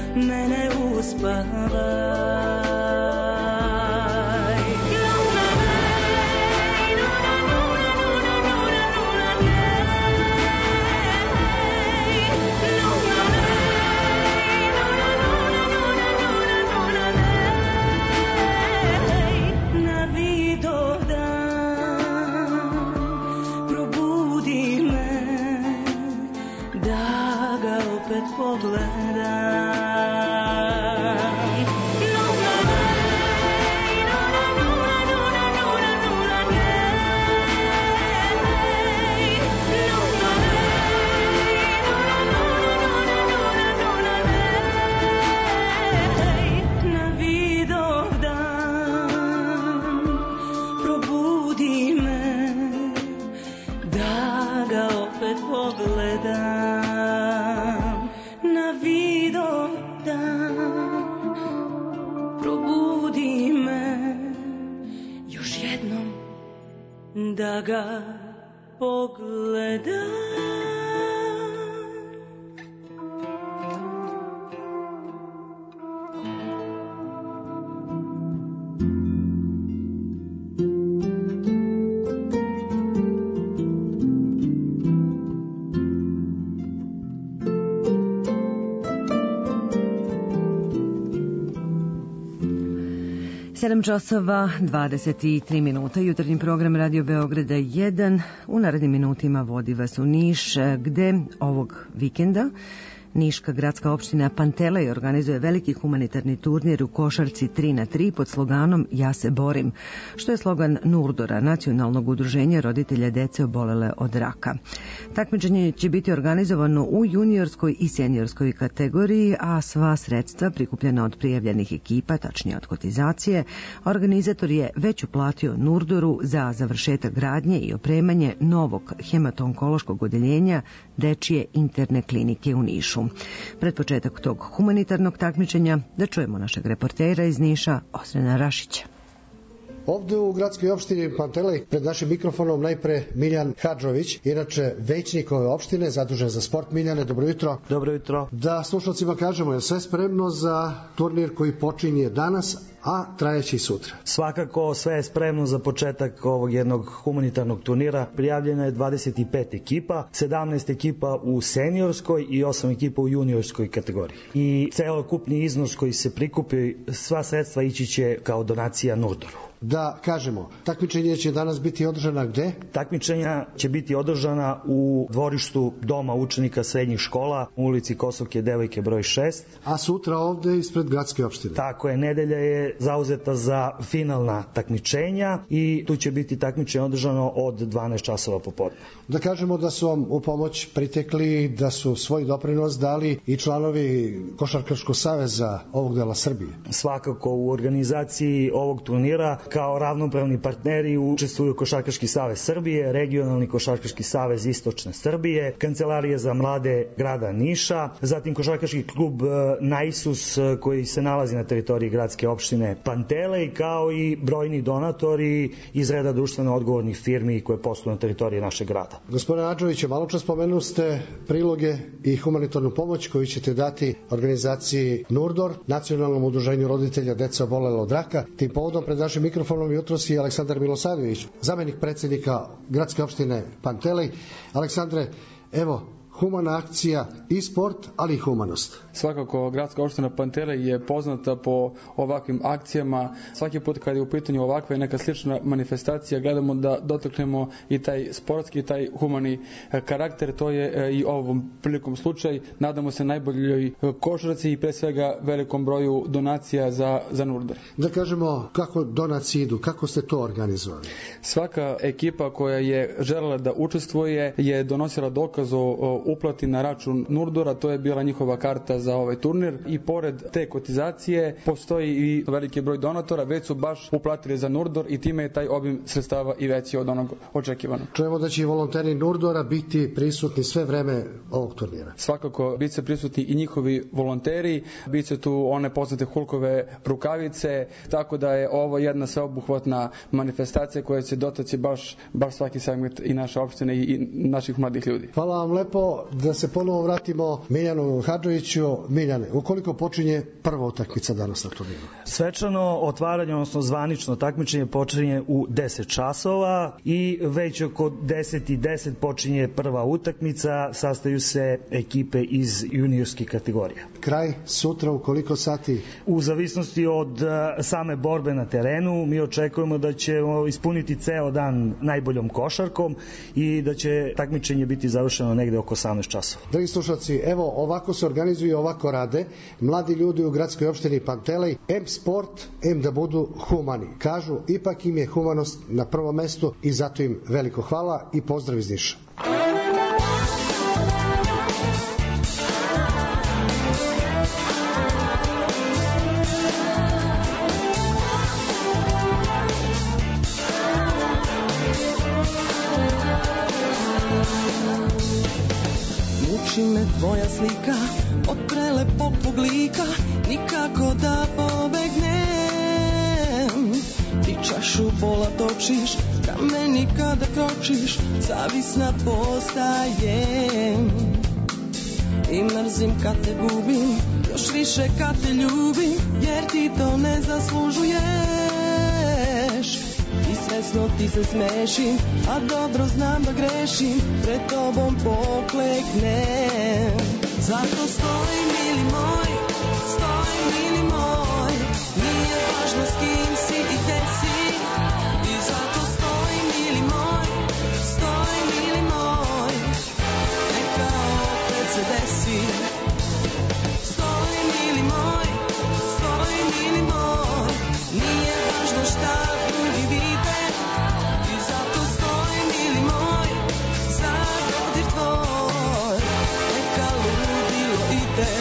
mene uspavaj. Da ga pogledam. Sedam časova, 23 minuta, jutarnji program Radio Beograda 1. U narednim minutima vodi vas u Niš, gde ovog vikenda Niška gradska opština Pantelej organizuje veliki humanitarni turnir u košarci 3x3 pod sloganom Ja se borim, što je slogan Nurdora, nacionalnog udruženja roditelja dece obolele od raka. Takmičenje će biti organizovano u juniorskoj i seniorskoj kategoriji, a sva sredstva prikupljena od prijavljenih ekipa, tačnije od kotizacije, organizator je već uplatio Nurdoru za završetak gradnje i opremanje novog hematonkološkog odeljenja dečije interne klinike u Nišu. Pred početak tog humanitarnog takmičenja da čujemo našeg reportera iz Niša, Osrena Rašića. Ovde u gradskoj opštini Pantelej pred našim mikrofonom najpre Miljan Hadžović, inače većnik ove opštine, zadužen za sport. Miljane, dobro jutro. Dobro jutro. Da slušalcima kažemo, je sve spremno za turnir koji počinje danas, a trajeći sutra? Svakako, sve je spremno za početak ovog jednog humanitarnog turnira. Prijavljeno je 25 ekipa, 17 ekipa u seniorskoj i 8 ekipa u juniorskoj kategoriji. I celokupni iznos koji se prikupi, sva sredstva ići će kao donacija Nurdoru. Da kažemo, takmičenje će danas biti održana gde? Takmičenja će biti održana u dvorištu Doma učenika srednjih škola u ulici Kosovke devojke broj 6. A sutra ovde ispred gradske opštine? Tako je, nedelja je zauzeta za finalna takmičenja i tu će biti takmičenje održano od 12 časova popodne. Da kažemo da su vam u pomoć pritekli, da su svoj doprinos dali i članovi Košarkaškog saveza ovog dela Srbije. Svakako, u organizaciji ovog turnira kao ravnopravni partneri učestvuju Košarkaški savez Srbije, Regionalni košarkaški savez Istočne Srbije, Kancelarija za mlade grada Niša, zatim Košarkaški klub Naisus koji se nalazi na teritoriji gradske opštine Pantelej, kao i brojni donatori iz reda društveno odgovornih firmi koje posluju na teritoriji našeg grada. Gospodine Adžoviću, malo čas spomenuli ste priloge i humanitarnu pomoć koju ćete dati organizaciji Nurdor, nacionalnom udruženju roditelja dece obolele od raka. Tim povodom pred našim mikrofonom jutros i Aleksandar Milosavljević, zamenik predsjednika gradske opštine Pantelej. Aleksandre, evo, humana akcija i sport, ali i humanost. Svakako, gradska opština Pantelej je poznata po ovakvim akcijama. Svaki put kad je u pitanju ovakva neka slična manifestacija, gledamo da dotaknemo i taj sportski i taj humani karakter. To je i ovom prilikom slučaj. Nadamo se najboljoj košarci i pre svega velikom broju donacija za Nurdor. Da kažemo kako donacije idu, kako ste to organizovali? Svaka ekipa koja je želela da učestvuje je donosila dokaz o uplati na račun Nurdora, to je bila njihova karta za ovaj turnir i pored te kotizacije postoji i veliki broj donatora, već su baš uplatili za Nurdor i time je taj obim sredstava i veći od onog očekivanog. Čujemo da će i volonteri Nurdora biti prisutni sve vreme ovog turnira. Svakako, bit će prisutni i njihovi volonteri, bit će tu one poznate Hulkove rukavice, tako da je ovo jedna sveobuhvatna manifestacija koja će dotaći baš svaki segment i naše opštine i naših mladih ljudi. Hvala vam lepo. Evo, da se ponovo vratimo Miljanu Hadžoviću. Miljane, ukoliko počinje prva utakmica danas na turniru? Svečano otvaranje, odnosno zvanično takmičenje počinje u 10 časova i već oko 10:10 počinje prva utakmica, sastaju se ekipe iz juniorskih kategorija. Kraj sutra u koliko sati? U zavisnosti od same borbe na terenu, mi očekujemo da ćemo ispuniti ceo dan najboljom košarkom i da će takmičenje biti završeno negde oko 18 časova. Dragi slušalci, evo ovako se organizuju i ovako rade mladi ljudi u gradskoj opštini Pantelej, M sport, M da budu humani. Kažu, ipak im je humanost na prvom mestu i zato im veliko hvala i pozdrav iz Niša. Muči me tvoja slika od prelepog poglika, nikako da pobegnem. Ti čašu bola točiš, ka meni kada kročiš, zavisna postajem. I mrzim kad te gubim, još više kad te ljubim, jer ti to ne zaslužuješ. I svesno ti se smešim, a dobro znam da grešim, pred tobom pokleknem. Zato stojim, mili moj, stojim, mili moj, nije važno s kim si i gde si. I zato stojim, mili moj, stojim, mili moj, neka opet se desi. Stojim, mili moj, stojim, mili moj, nije važno šta drugi vide. I zato stojim, mili moj, za dodir tvoj, neka ludilo ide.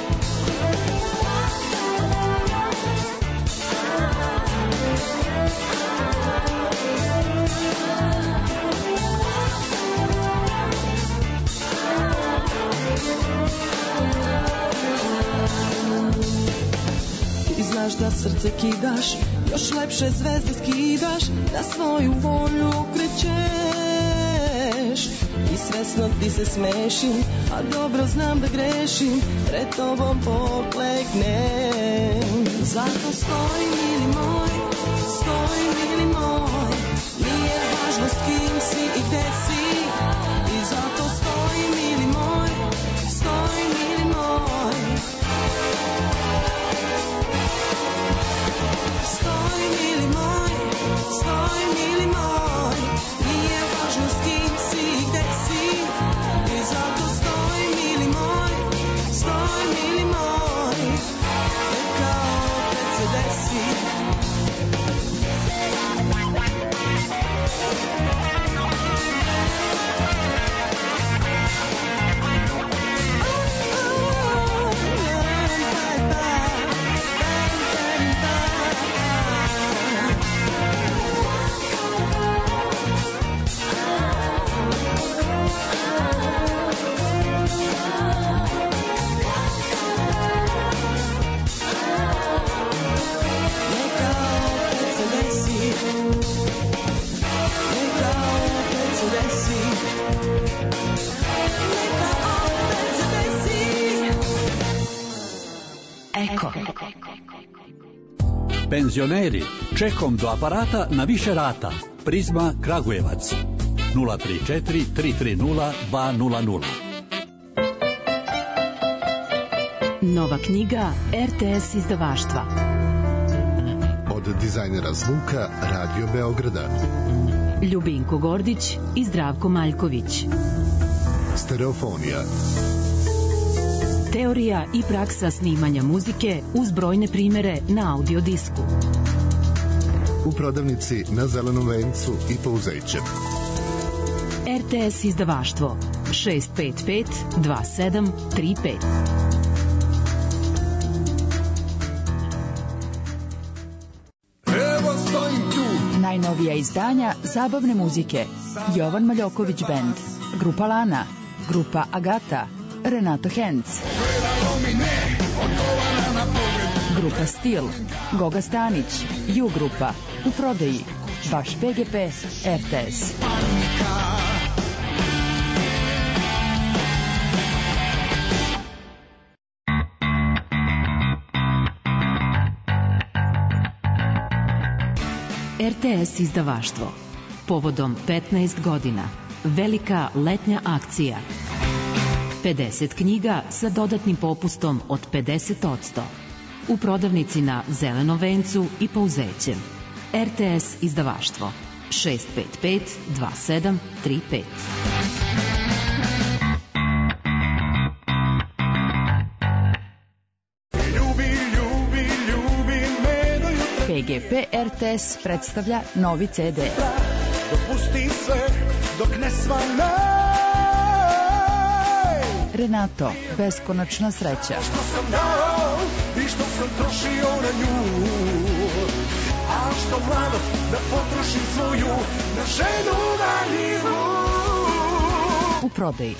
Ti znaš da srce kidaš, još lepše zvezde skidaš, da svoju volju krećeš. I svesno ti se smešim, a dobro znam da grešim, pred tobom pokleknem. Zato stojim, mili moj, stojim, mili moj, nije važno s kim si i gde si. I zato stojim, mili moj, stojim, mili moj, stojim, mili moj, stojim, mili moj, nije važno s kim si i gde si. I zato stojim, mili moj, stojim, mili moj, neka opet se desi. Eko. Penzioneri, čekom do aparata na više rata. Prizma Kragujevac 034 330 200. Nova knjiga RTS izdavaštva. Od dizajnera zvuka Radio Beograda. Ljubinko Gordić i Zdravko Maljković. Stereofonija. Teorija i praksa snimanja muzike uz brojne primere na audio disku. U prodavnici na Zelenom vencu i Pouzeće. RTS izdavaštvo 655 2735. Najnovija izdanja zabavne muzike. Jovan Maljoković Band, Grupa Lana, Grupa Agata, Renato Henc, Grupa Stil, Goga Stanić, Ju Grupa, u prodaji, Baš PGP, RTS. RTS izdavaštvo. Povodom 15 godina. Velika letnja akcija. 50 knjiga sa dodatnim popustom od 50%. U prodavnici na Zelenom vencu i Pouzećem. RTS izdavaštvo. 655 2735. PGP RTS predstavlja novi CD. Dopusti sve dok ne svane. Renato, beskonačna sreća. Što sam dao i što sam trošio na nju, a što mlado da potrošim svoju na ženu valjivu. U prodaji.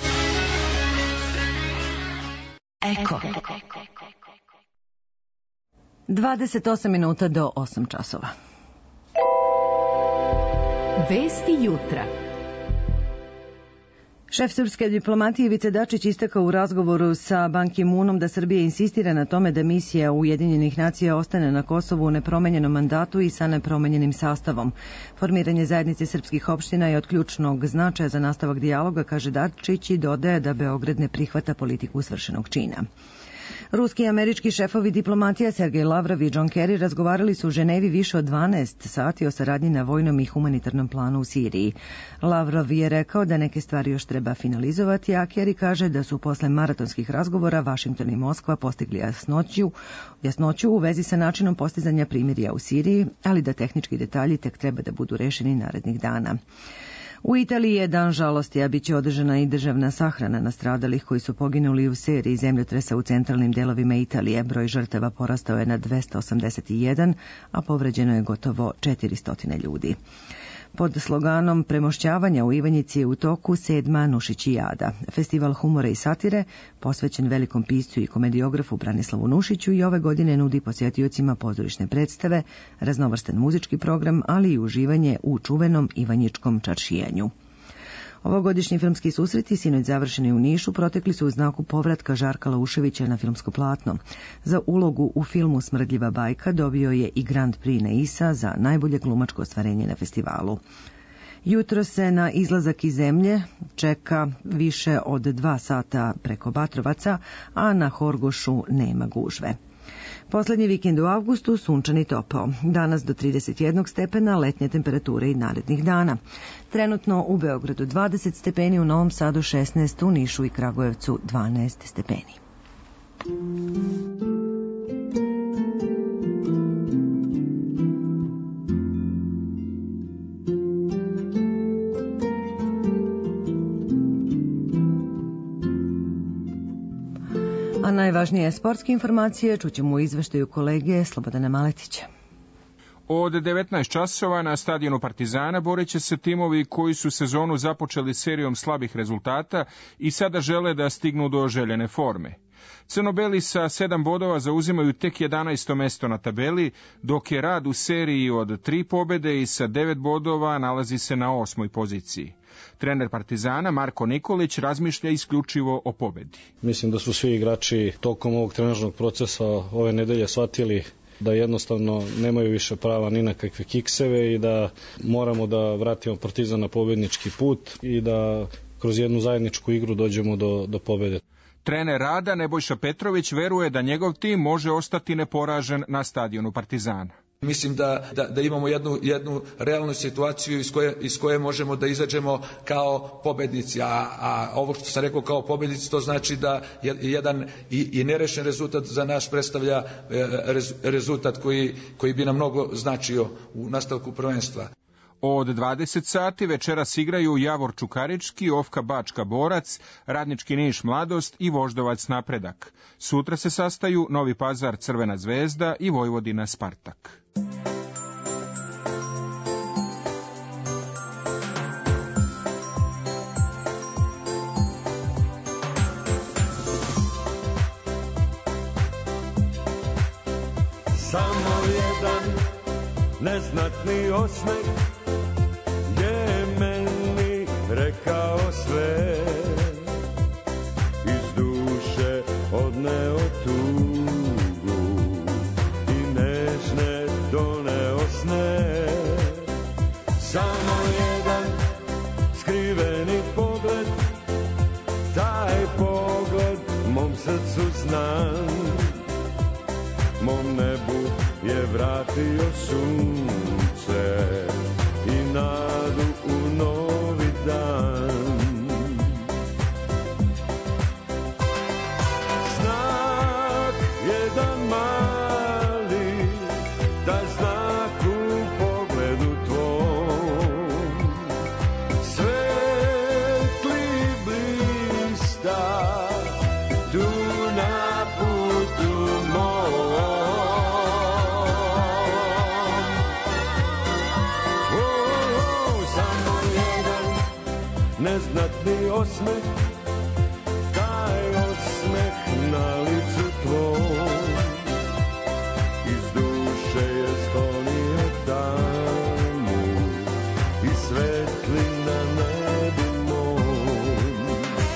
Eko. 28 minuta do 8 časova. Vesti jutra. Šef srpske diplomatije Ivica Dačić istakao u razgovoru sa Ban Ki-moonom da Srbija insistira na tome da misija Ujedinjenih nacija ostane na Kosovu u nepromenjenom mandatu i sa nepromenjenim sastavom. Formiranje zajednice srpskih opština je od ključnog značaja za nastavak dijaloga, kaže Dačić, i dodaje da Beograd ne prihvata politiku svršenog čina. Ruski i američki šefovi diplomatija Sergej Lavrov i John Kerry razgovarali su u Ženevi više od 12 sati o saradnji na vojnom i humanitarnom planu u Siriji. Lavrov je rekao da neke stvari još treba finalizovati, a Kerry kaže da su posle maratonskih razgovora Vašington i Moskva postigli jasnoću u vezi sa načinom postizanja primirja u Siriji, ali da tehnički detalji tek treba da budu rešeni narednih dana. U Italiji je dan žalosti, a bit će održana i državna sahrana nastradalih koji su poginuli u seriji zemljotresa u centralnim delovima Italije. Broj žrtava porastao je na 281, a povređeno je gotovo 400 ljudi. Pod sloganom premošćavanja u Ivanjici je u toku 7. Nušićijada. Festival humora i satire, posvećen velikom piscu i komediografu Branislavu Nušiću, i ove godine nudi posjetiocima pozorišne predstave, raznovrstan muzički program, ali i uživanje u čuvenom ivanjičkom čaršijanju. Ovogodišnji filmski susreti, sinoć završeni u Nišu, protekli su u znaku povratka Žarka Lauševića na filmsko platno. Za ulogu u filmu Smrdljiva bajka dobio je i Grand Prix Neisa za najbolje glumačko ostvarenje na festivalu. Jutro se na izlazak iz zemlje čeka više od 2 sata preko Batrovaca, a na Horgošu nema gužve. Poslednji vikend u avgustu sunčan i topao. Danas do 31 stepena, letnje temperature i narednih dana. Trenutno u Beogradu 20 stepeni, u Novom Sadu 16, u Nišu i Kragujevcu 12 stepeni. A najvažnije sportske informacije čućemo u izveštaju kolege Slobodana Maletića. Od 19 časova na stadionu Partizana borit će se timovi koji su sezonu započeli serijom slabih rezultata i sada žele da stignu do željene forme. Crnobeli sa 7 bodova zauzimaju tek 11. mesto na tabeli, dok je Rad u seriji od 3 pobede i sa 9 bodova nalazi se na 8. poziciji. Trener Partizana Marko Nikolić razmišlja isključivo o pobedi. Mislim da su svi igrači tokom ovog trenažnog procesa ove nedelje shvatili da jednostavno nemaju više prava ni na kakve kikseve i da moramo da vratimo Partizan na pobednički put i da kroz jednu zajedničku igru dođemo do pobede. Trener Rada Nebojša Petrović veruje da njegov tim može ostati neporažen na stadionu Partizana. Mislim da imamo jednu realnu situaciju iz koje možemo da izađemo kao pobednici, a ovo što sam rekao kao pobednici, to znači da jedan i nerešen rezultat za nas predstavlja rezultat koji bi nam mnogo značio u nastavku prvenstva. Od 20 sati večeras igraju Javor Čukarički, Ofka Bačka Borac, Radnički Niš Mladost i Voždovac Napredak. Sutra se sastaju Novi Pazar Crvena Zvezda i Vojvodina Spartak. Samo jedan neznatni osmeh je meni rekao sve, iz duše odneo tugu i nežne doneo sne. znam, mom nebu je vratio sunce i nadu u novi dan. Znak jedan mali, da znak u pogledu tvom, svetli blista tu na putu mom. Samo jedan neznatni osmeh, taj osmeh na licu tvom, iz duše je sklonio tamu i svetli na nebu mom.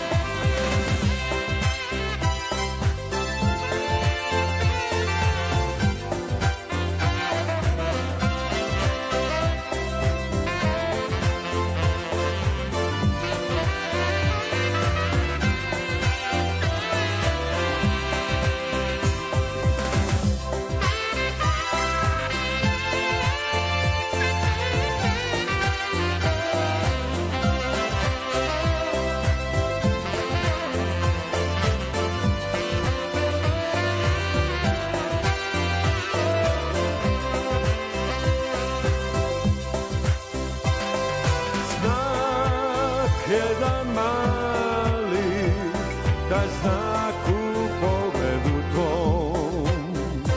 Jedan mali, da znak u pogledu tvom,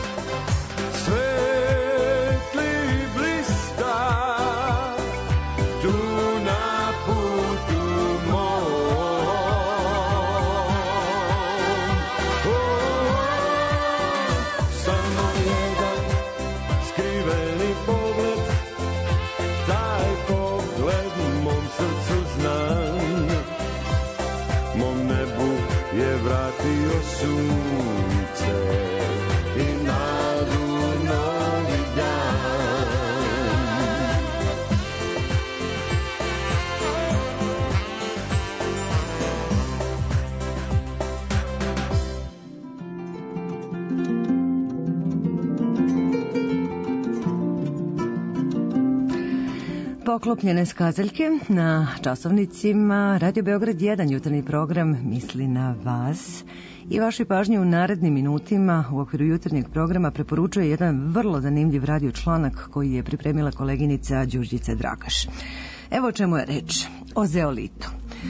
svetli blista tu na putu mom. Samo jedan skriveni pogled, taj pogled mom srcu znam, mom nebu je vratio sunce i nadu u novi dan. Poklopljene skazaljke na časovnicima. Radio Beograd 1, jutarnji program Misli na vas. I vašoj pažnji u narednim minutima u okviru jutarnjeg programa preporučuje jedan vrlo zanimljiv radio članak koji je pripremila koleginica Đurđica Dragaš. Evo o čemu je reč. O zeolitu.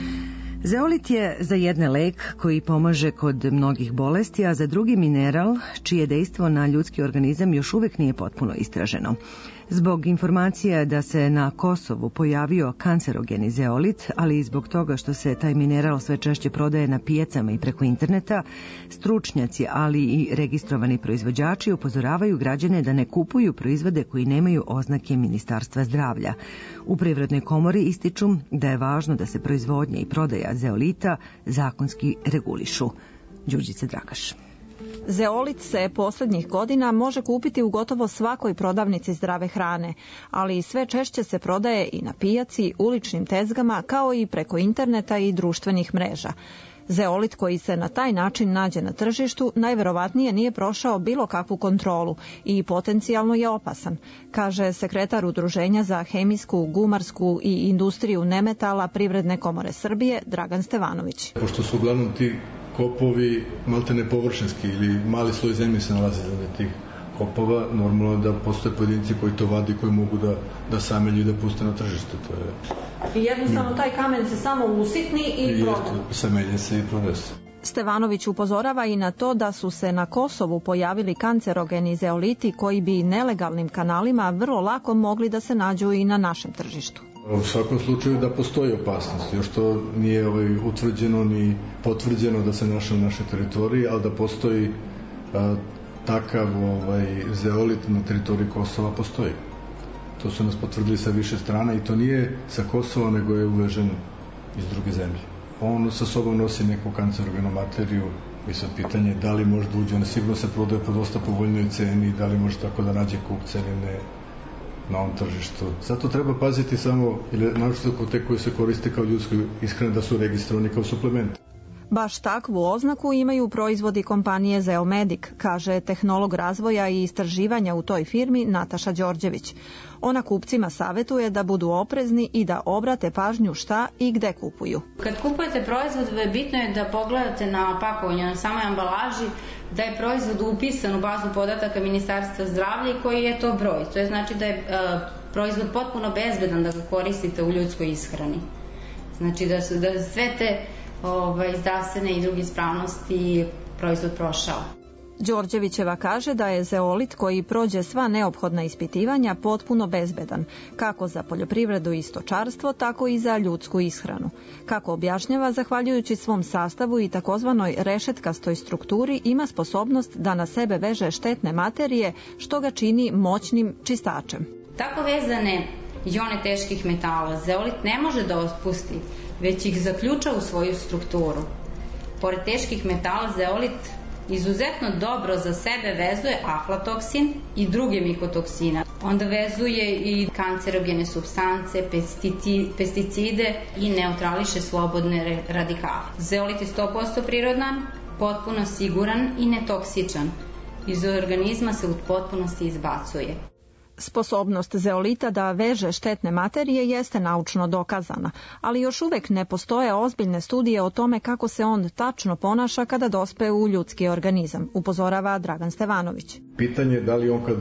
Zeolit je za jedne lek koji pomaže kod mnogih bolesti, a za drugi mineral čije dejstvo na ljudski organizam još uvek nije potpuno istraženo. Zbog informacija da se na Kosovu pojavio kancerogeni zeolit, ali i zbog toga što se taj mineral sve češće prodaje na pijacama i preko interneta, stručnjaci, ali i registrovani proizvođači upozoravaju građane da ne kupuju proizvode koji nemaju oznake Ministarstva zdravlja. U Privrednoj komori ističu da je važno da se proizvodnja i prodaja zeolita zakonski regulišu. Đurđica Dragaš. Zeolit se poslednjih godina može kupiti u gotovo svakoj prodavnici zdrave hrane, ali sve češće se prodaje i na pijaci, uličnim tezgama, kao i preko interneta i društvenih mreža. Zeolit koji se na taj način nađe na tržištu najverovatnije nije prošao bilo kakvu kontrolu i potencijalno je opasan, kaže sekretar Udruženja za hemijsku, gumarsku i industriju nemetala Privredne komore Srbije Dragan Stevanović. Pošto su uglavnom ti kopovi maltene površinski ili mali sloj zemlje se nalazi za tih kopova, normalno je da postoje pojedinci koji to vadi, koji mogu da samelju i da puste na tržište. To je... I jednostavno taj kamen se samo usitni i proda. Samelje se i proda se. Stevanović upozorava i na to da su se na Kosovu pojavili kancerogeni zeoliti koji bi nelegalnim kanalima vrlo lako mogli da se nađu i na našem tržištu. U svakom slučaju da postoji opasnost, još to nije utvrđeno ni potvrđeno da se našao na našoj teritoriji, ali da postoji takav zeolit na teritoriji Kosova postoji. To su nas potvrdili sa više strana i to nije sa Kosova, nego je uvežen iz druge zemlje. On sa sobom nosi neku kancerogenu materiju i sad pitanje da li može da uđe, on sigurno se prodaje po dosta povoljnoj ceni, da li može tako da nađe kupce ili ne na ovom tržištu. Zato treba paziti samo, ili naročito kod te koje se koriste kao ljudsko ishrane, da su registrovani kao suplement. Baš takvu oznaku imaju proizvodi kompanije Zeomedic, kaže tehnolog razvoja i istraživanja u toj firmi Nataša Đorđević. Ona kupcima savjetuje da budu oprezni i da obrate pažnju šta i gde kupuju. Kad kupujete proizvod, bitno je da pogledate na pakovanju, na samoj ambalaži, da je proizvod upisan u bazu podataka Ministarstva zdravlja i koji je to broj. To je znači da je proizvod potpuno bezbedan da ga koristite u ljudskoj ishrani. Znači da sve te zdravstvene i druge ispravnosti proizvod prošao. Đorđevićeva kaže da je zeolit koji prođe sva neophodna ispitivanja potpuno bezbedan, kako za poljoprivredu i stočarstvo, tako i za ljudsku ishranu. Kako objašnjava, zahvaljujući svom sastavu i takozvanoj rešetkastoj strukturi, ima sposobnost da na sebe veže štetne materije, što ga čini moćnim čistačem. Tako vezane ione teških metala zeolit ne može da otpusti, već ih zaključa u svoju strukturu. Pored teških metala zeolit izuzetno dobro za sebe vezuje aflatoksin i druge mikotoksine. Onda vezuje i kancerogene supstance, pesticide i neutrališe slobodne radikale. Zeolit je 100% prirodan, potpuno siguran i netoksičan. Iz organizma se u potpunosti izbacuje. Sposobnost zeolita da veže štetne materije jeste naučno dokazana, ali još uvek ne postoje ozbiljne studije o tome kako se on tačno ponaša kada dospe u ljudski organizam, upozorava Dragan Stevanović. Pitanje je da li on kad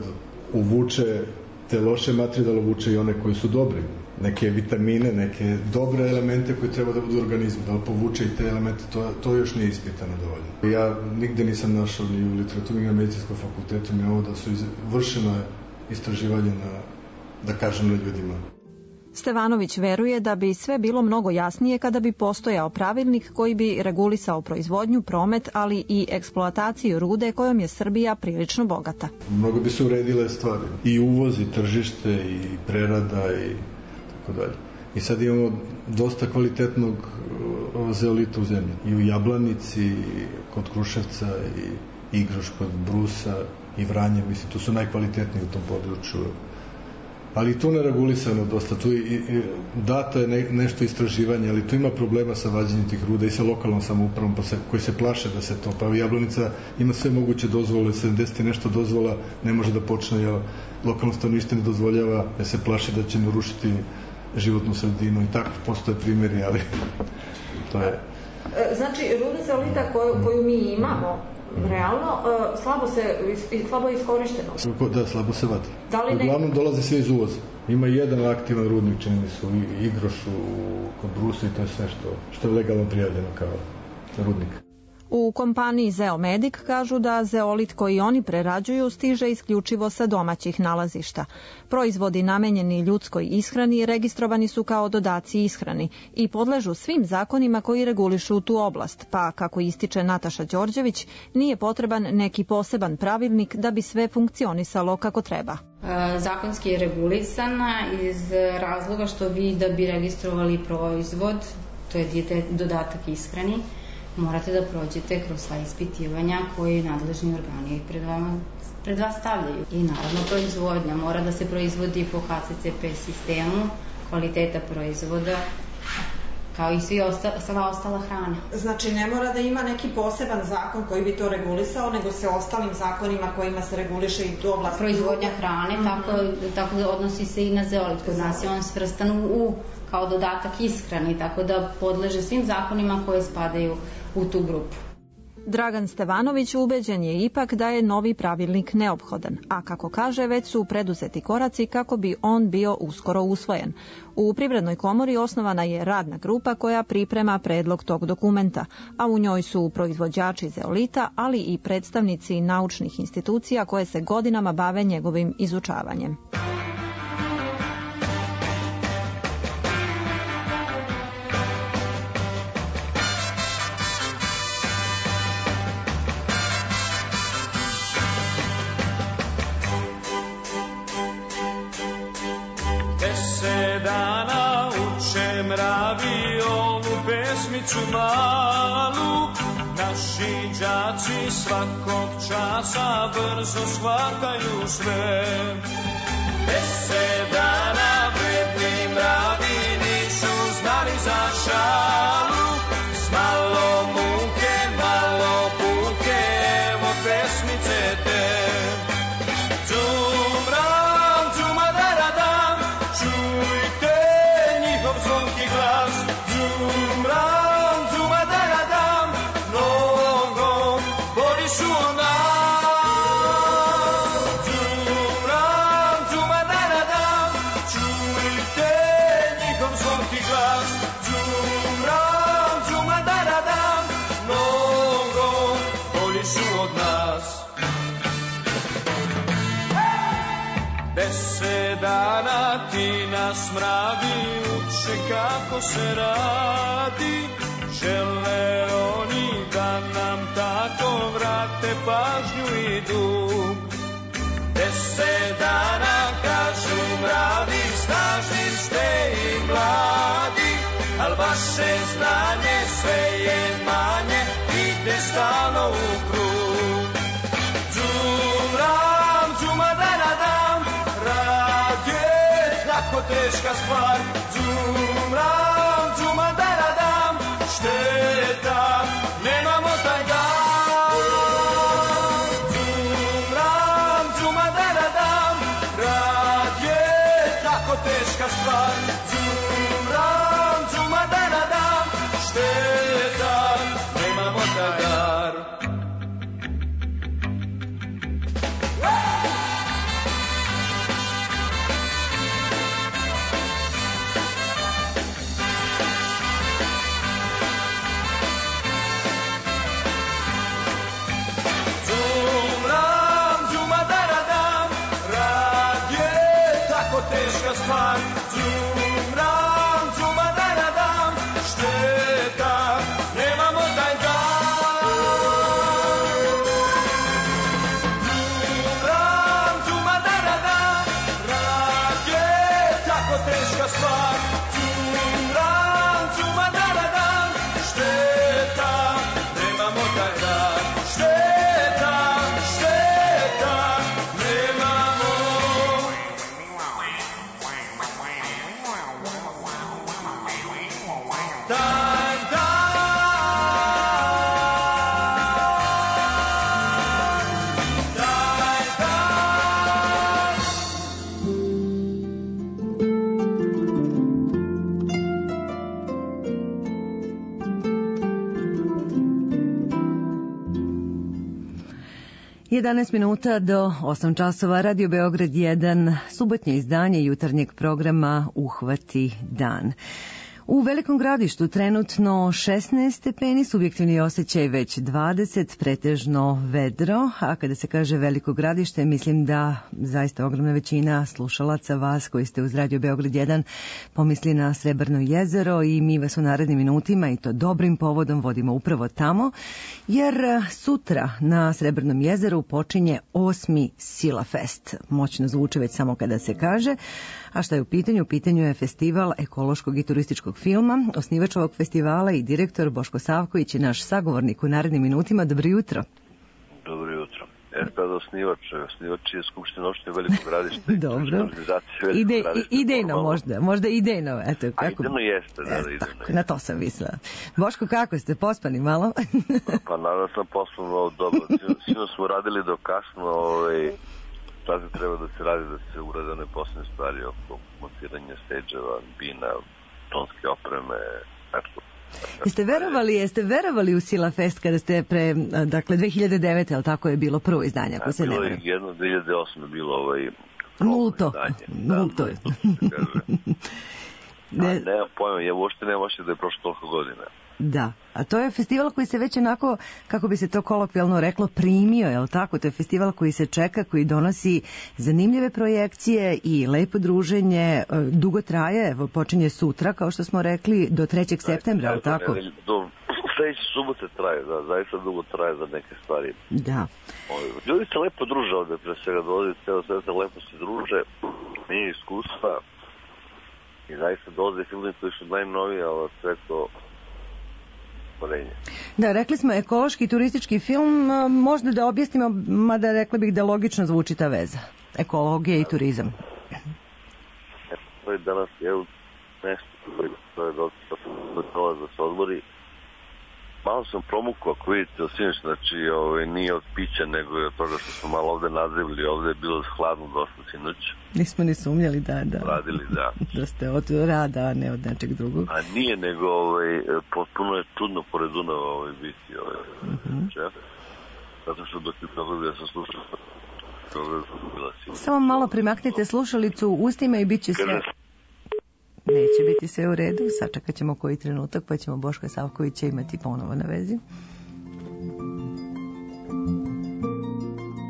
uvuče te loše materije, da li uvuče i one koji su dobri, neke vitamine, neke dobre elemente koji treba da budu u organizmu, da li povuče i te elemente, to još nije ispitano dovoljno. Ja nigde nisam našao ni u literaturi, ni na medicinskom fakultetu, ni ovo da su vršeno istraživanje da kažem na ljudima. Stevanović veruje da bi sve bilo mnogo jasnije kada bi postojao pravilnik koji bi regulisao proizvodnju, promet, ali i eksploataciju rude kojom je Srbija prilično bogata. Mnogo bi se uredile stvari. I uvoz, i tržište, i prerada, i tako dalje. I sad imamo dosta kvalitetnog zeolita u zemlji. I u Jablanici, i kod Kruševca, i Igroš kod Brusa, i Vranje, mislim, tu su najkvalitetniji u tom području. Ali tu neregulisano dosta, tu data je nešto istraživanje, ali tu ima problema sa vađenjem tih ruda i sa lokalnom samoupravom koji se plaše da se to, pa Jablanica ima sve moguće dozvole, 70 nešto dozvola, ne može da počne, jer lokalno stanovništvo ne dozvoljava, da se plaši da će narušiti životnu sredinu i tako postoje primjeri, ali to je... Znači, ruda zeolita koju mi imamo, realno, slabo je iskorišteno. Da, slabo se vadi. Uglavnom dolaze sve iz uvoza. Ima jedan aktivan rudnik, čini mi se, u Igrošu, kod Brusa, i to je sve što je legalno prijavljeno kao rudnik. U kompaniji Zeomedic kažu da zeolit koji oni prerađuju stiže isključivo sa domaćih nalazišta. Proizvodi namenjeni ljudskoj ishrani registrovani su kao dodaci ishrani i podležu svim zakonima koji regulišu tu oblast, pa, kako ističe Nataša Đorđević, nije potreban neki poseban pravilnik da bi sve funkcionisalo kako treba. Zakonski je regulisana iz razloga što vi da bi registrovali proizvod, to je dodatak ishrani, morate da prođete kroz sva ispitivanja koji nadležni organi pred vas stavljaju. I naravno proizvodnja mora da se proizvodi po HCCP sistemu kvaliteta proizvoda, kao i sva ostala hrana. Znači ne mora da ima neki poseban zakon koji bi to regulisao, nego se ostalim zakonima kojima se reguliše i tu oblast. Proizvodnja hrane, tako da odnosi se i na zeolit. Kod nas je on svrstan kao dodatak ishrani, tako da podleže svim zakonima koje spadaju u tu grupu. Dragan Stevanović ubeđen je ipak da je novi pravilnik neophodan, a kako kaže, već su preduzeti koraci kako bi on bio uskoro usvojen. U Privrednoj komori osnovana je radna grupa koja priprema predlog tog dokumenta, a u njoj su proizvođači zeolita, ali i predstavnici naučnih institucija koje se godinama bave njegovim izučavanjem. Malu, naši đaci svakog časa brzo shvataju sve. 10 dana vredni mravi nisu znali za šalu, s malo muke 10 dana ti nas mradi uče kako se radi, žele oni da nam tako vrate pažnju i dug. 10 dana kažu mradi, snažni ste i mladi, al vaše znanje sve je manje, ide stalno u krug. Džumram, džumadadadam, rad je tako teška stvar. Džumram, džumadadadam, šteta, nemamo taj dan. Džumram, džumadadadam, rad je tako teška stvar. Džumram, džumadadadam, šteta, nemamo taj dar. Teška stvar, džumram, džumadadadam, šteta, nemamo taj dan. Džumram, džumadadadam, rad je tako teška stvar. Džumram, džumadadadam, šteta, nemamo taj dan. Šteta, šteta, nemamo. Jedanaest minuta do 8 časova, Radio Beograd 1, subotnje izdanje jutarnjeg programa Uhvati dan. U Velikom Gradištu trenutno 16 stepeni, subjektivni osjećaj već 20, pretežno vedro, a kada se kaže Veliko Gradište, mislim da zaista ogromna većina slušalaca vas koji ste uz Radio Beograd 1 pomisli na Srebrno jezero i mi vas u narednim minutima i to dobrim povodom vodimo upravo tamo, jer sutra na Srebrnom jezeru počinje 8. Silafest. Moćno zvuči već samo kada se kaže. A šta je u pitanju? U pitanju je festival ekološkog i turističkog filma. Osnivač ovog festivala i direktor Boško Savković je naš sagovornik u narednim minutima. Dobro jutro. Dobro jutro. Kada osnivač je Skupština opštine Veliko Gradište. Dobro. Idejno možda idejno. Eto, kako... idejno jeste, da, idejno. Na to sam mislila. Boško, kako ste? Pospani malo? Pa naravno sam pospan malo dobro. Sino smo radili do kasno, sad treba da se radi, da se urade one posljednje stvari oko montiranja stage-eva, bina, tonske opreme, nešto. Jeste verovali u Silafest kada ste dakle 2009. ali tako je bilo prvo izdanje, ako se ne varam? Jedno 2008. je bilo nulto. Nulto. Nemam pojma, ja uopšte nemam ošće da je prošlo toliko godina. Da, a to je festival koji se već onako, kako bi se to kolokvijalno reklo, primio, je li tako? To je festival koji se čeka, koji donosi zanimljive projekcije i lepo druženje, dugo traje, evo počinje sutra, kao što smo rekli, do 3. septembra, je li tako? Do sljedeće subote traje, da, zaista dugo traje za neke stvari. Da. Ljudi se lepo druže ovde, pre svega dolazi, celo sve se lepo se druže, nije iskustva i zaista dolaze filmi koji su najnoviji, ali sve to porenje. Da, rekli smo ekološki turistički film, možda da objasnimo, mada rekla bih da logično zvuči ta veza. Ekologija i turizam. To je danas nešto koje je dosta da se odmori. Malo sam promukao, ako vidite, sinoć, znači nije od pića, nego je od toga što smo malo ovde nadzivili, ovde je bilo hladno dosta sinoć. Nismo ni sumnjali, da. Radili, da. Da ste od rada, a ne od nečeg drugog. A nije, nego potpuno je čudno pored Dunava biti čef. Zato što dok je dobro ja sam slušao, samo malo primaknite slušalicu ustima i bit će sve... Neće biti sve u redu, sačekat ćemo koji trenutak pa ćemo Boška Savkovića imati ponovo na vezi.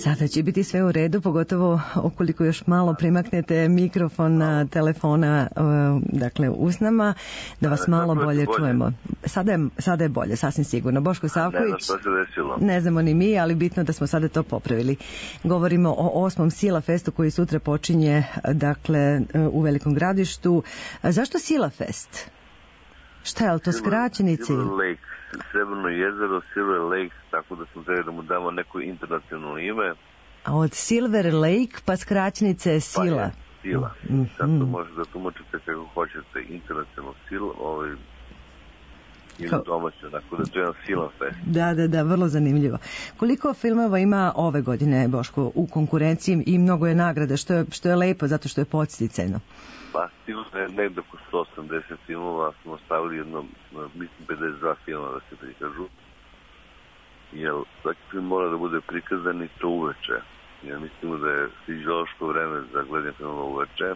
Sada će biti sve u redu, pogotovo ukoliko još malo primaknete mikrofon telefona, dakle usnama, da vas malo bolje čujemo. Sada je bolje, sasvim sigurno. Boško Savković, ne znamo ni mi, ali bitno da smo sada to popravili. Govorimo o 8. Sila Festu koji sutra počinje, dakle, u Velikom Gradištu. Zašto Sila Fest? Šta je li to skraćenici? Silver Lake, Srebrno jezero, Silver Lake, tako da smo trebali da mu damo neko internacionalno ime. A od Silver Lake pa skraćenice je Sila. Pa je, Sila. Sad to možete da tumačite kako hoćete, internacionalno Sila, ili domaće, tako da to je jedan Silan Fest. Da, vrlo zanimljivo. Koliko filmova ima ove godine, Boško, u konkurenciji i mnogo je nagrada, što je lepo, zato što je podsticajno? Pa stiglo je negdje oko 180 filmova, smo stavili jedno, mislim 52 filma da se prikažu. Jer svaki film mora da bude prikazan i to uveče. Ja mislim da je fiziološko vreme za gledanje filmova uveče.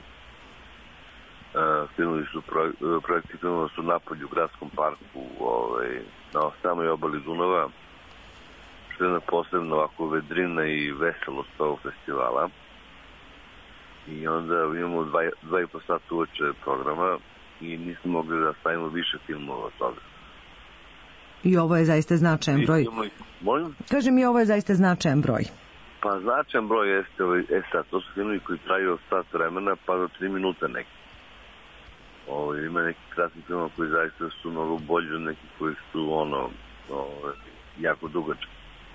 Projekti filmova su napolju u gradskom parku, na samoj obali Dunava, što je posebno ovako vedrina i veselost ovog festivala. I onda imamo 2,5 sata uveče programa i nismo mogli da stavimo više filmova od toga. I ovo je zaista značajan broj. Kažem, i ovo je zaista značajan broj. Pa značajan broj jeste, sad, to su filmovi koji traju od sat vremena pa do 3 minuta neki. Ima neki krasni filmova koji zaista su mnogo bolji od nekih koji su jako dugački.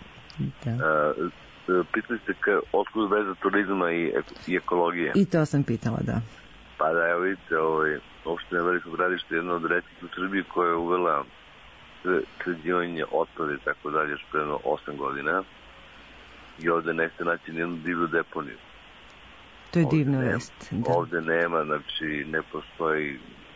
Pitali ste otkud veza turizma i ekologije. I to sam pitala, da. Pa da, evo vidite, opština Velikog Gradišta je jedna od retkih u Srbiji koja je uvela sređivanje otpada i tako dalje još predno 8 godina i ovde nećete naći nijednu divlju deponiju. To je divna vest. Ovde nema, znači ne postoji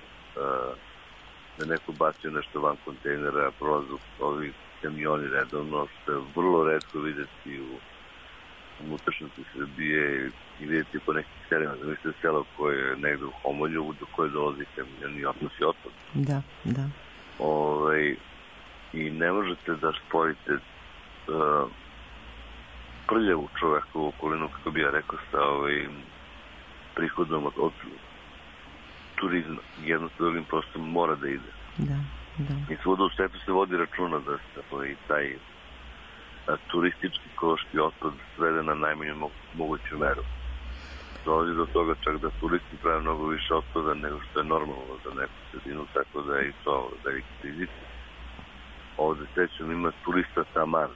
da neko bacio nešto van kontejnera, prolazu ovi kamioni redovno, što je vrlo retko vidjeti u unutrašnjosti Srbije i vidjeti po nekih selima. Zamislite selo koje je negde u Homolju do koje dolazi kamion i odnosi otpad. Da. I ne možete da spojite prljavu čoveku u okolinu, kako bi ja rekao, sa prihodom od turizma. Jedno s drugim prosto mora da ide. Da. I svuda u svetu se vodi računa da se taj turistički ekološki otpad svede na najmanju moguću meru. Dolazi do toga čak da turisti prave mnogo više otpada nego što je normalno za neku sredinu, tako da je i to veliki rizik. Ovde sećam ima turista Taman.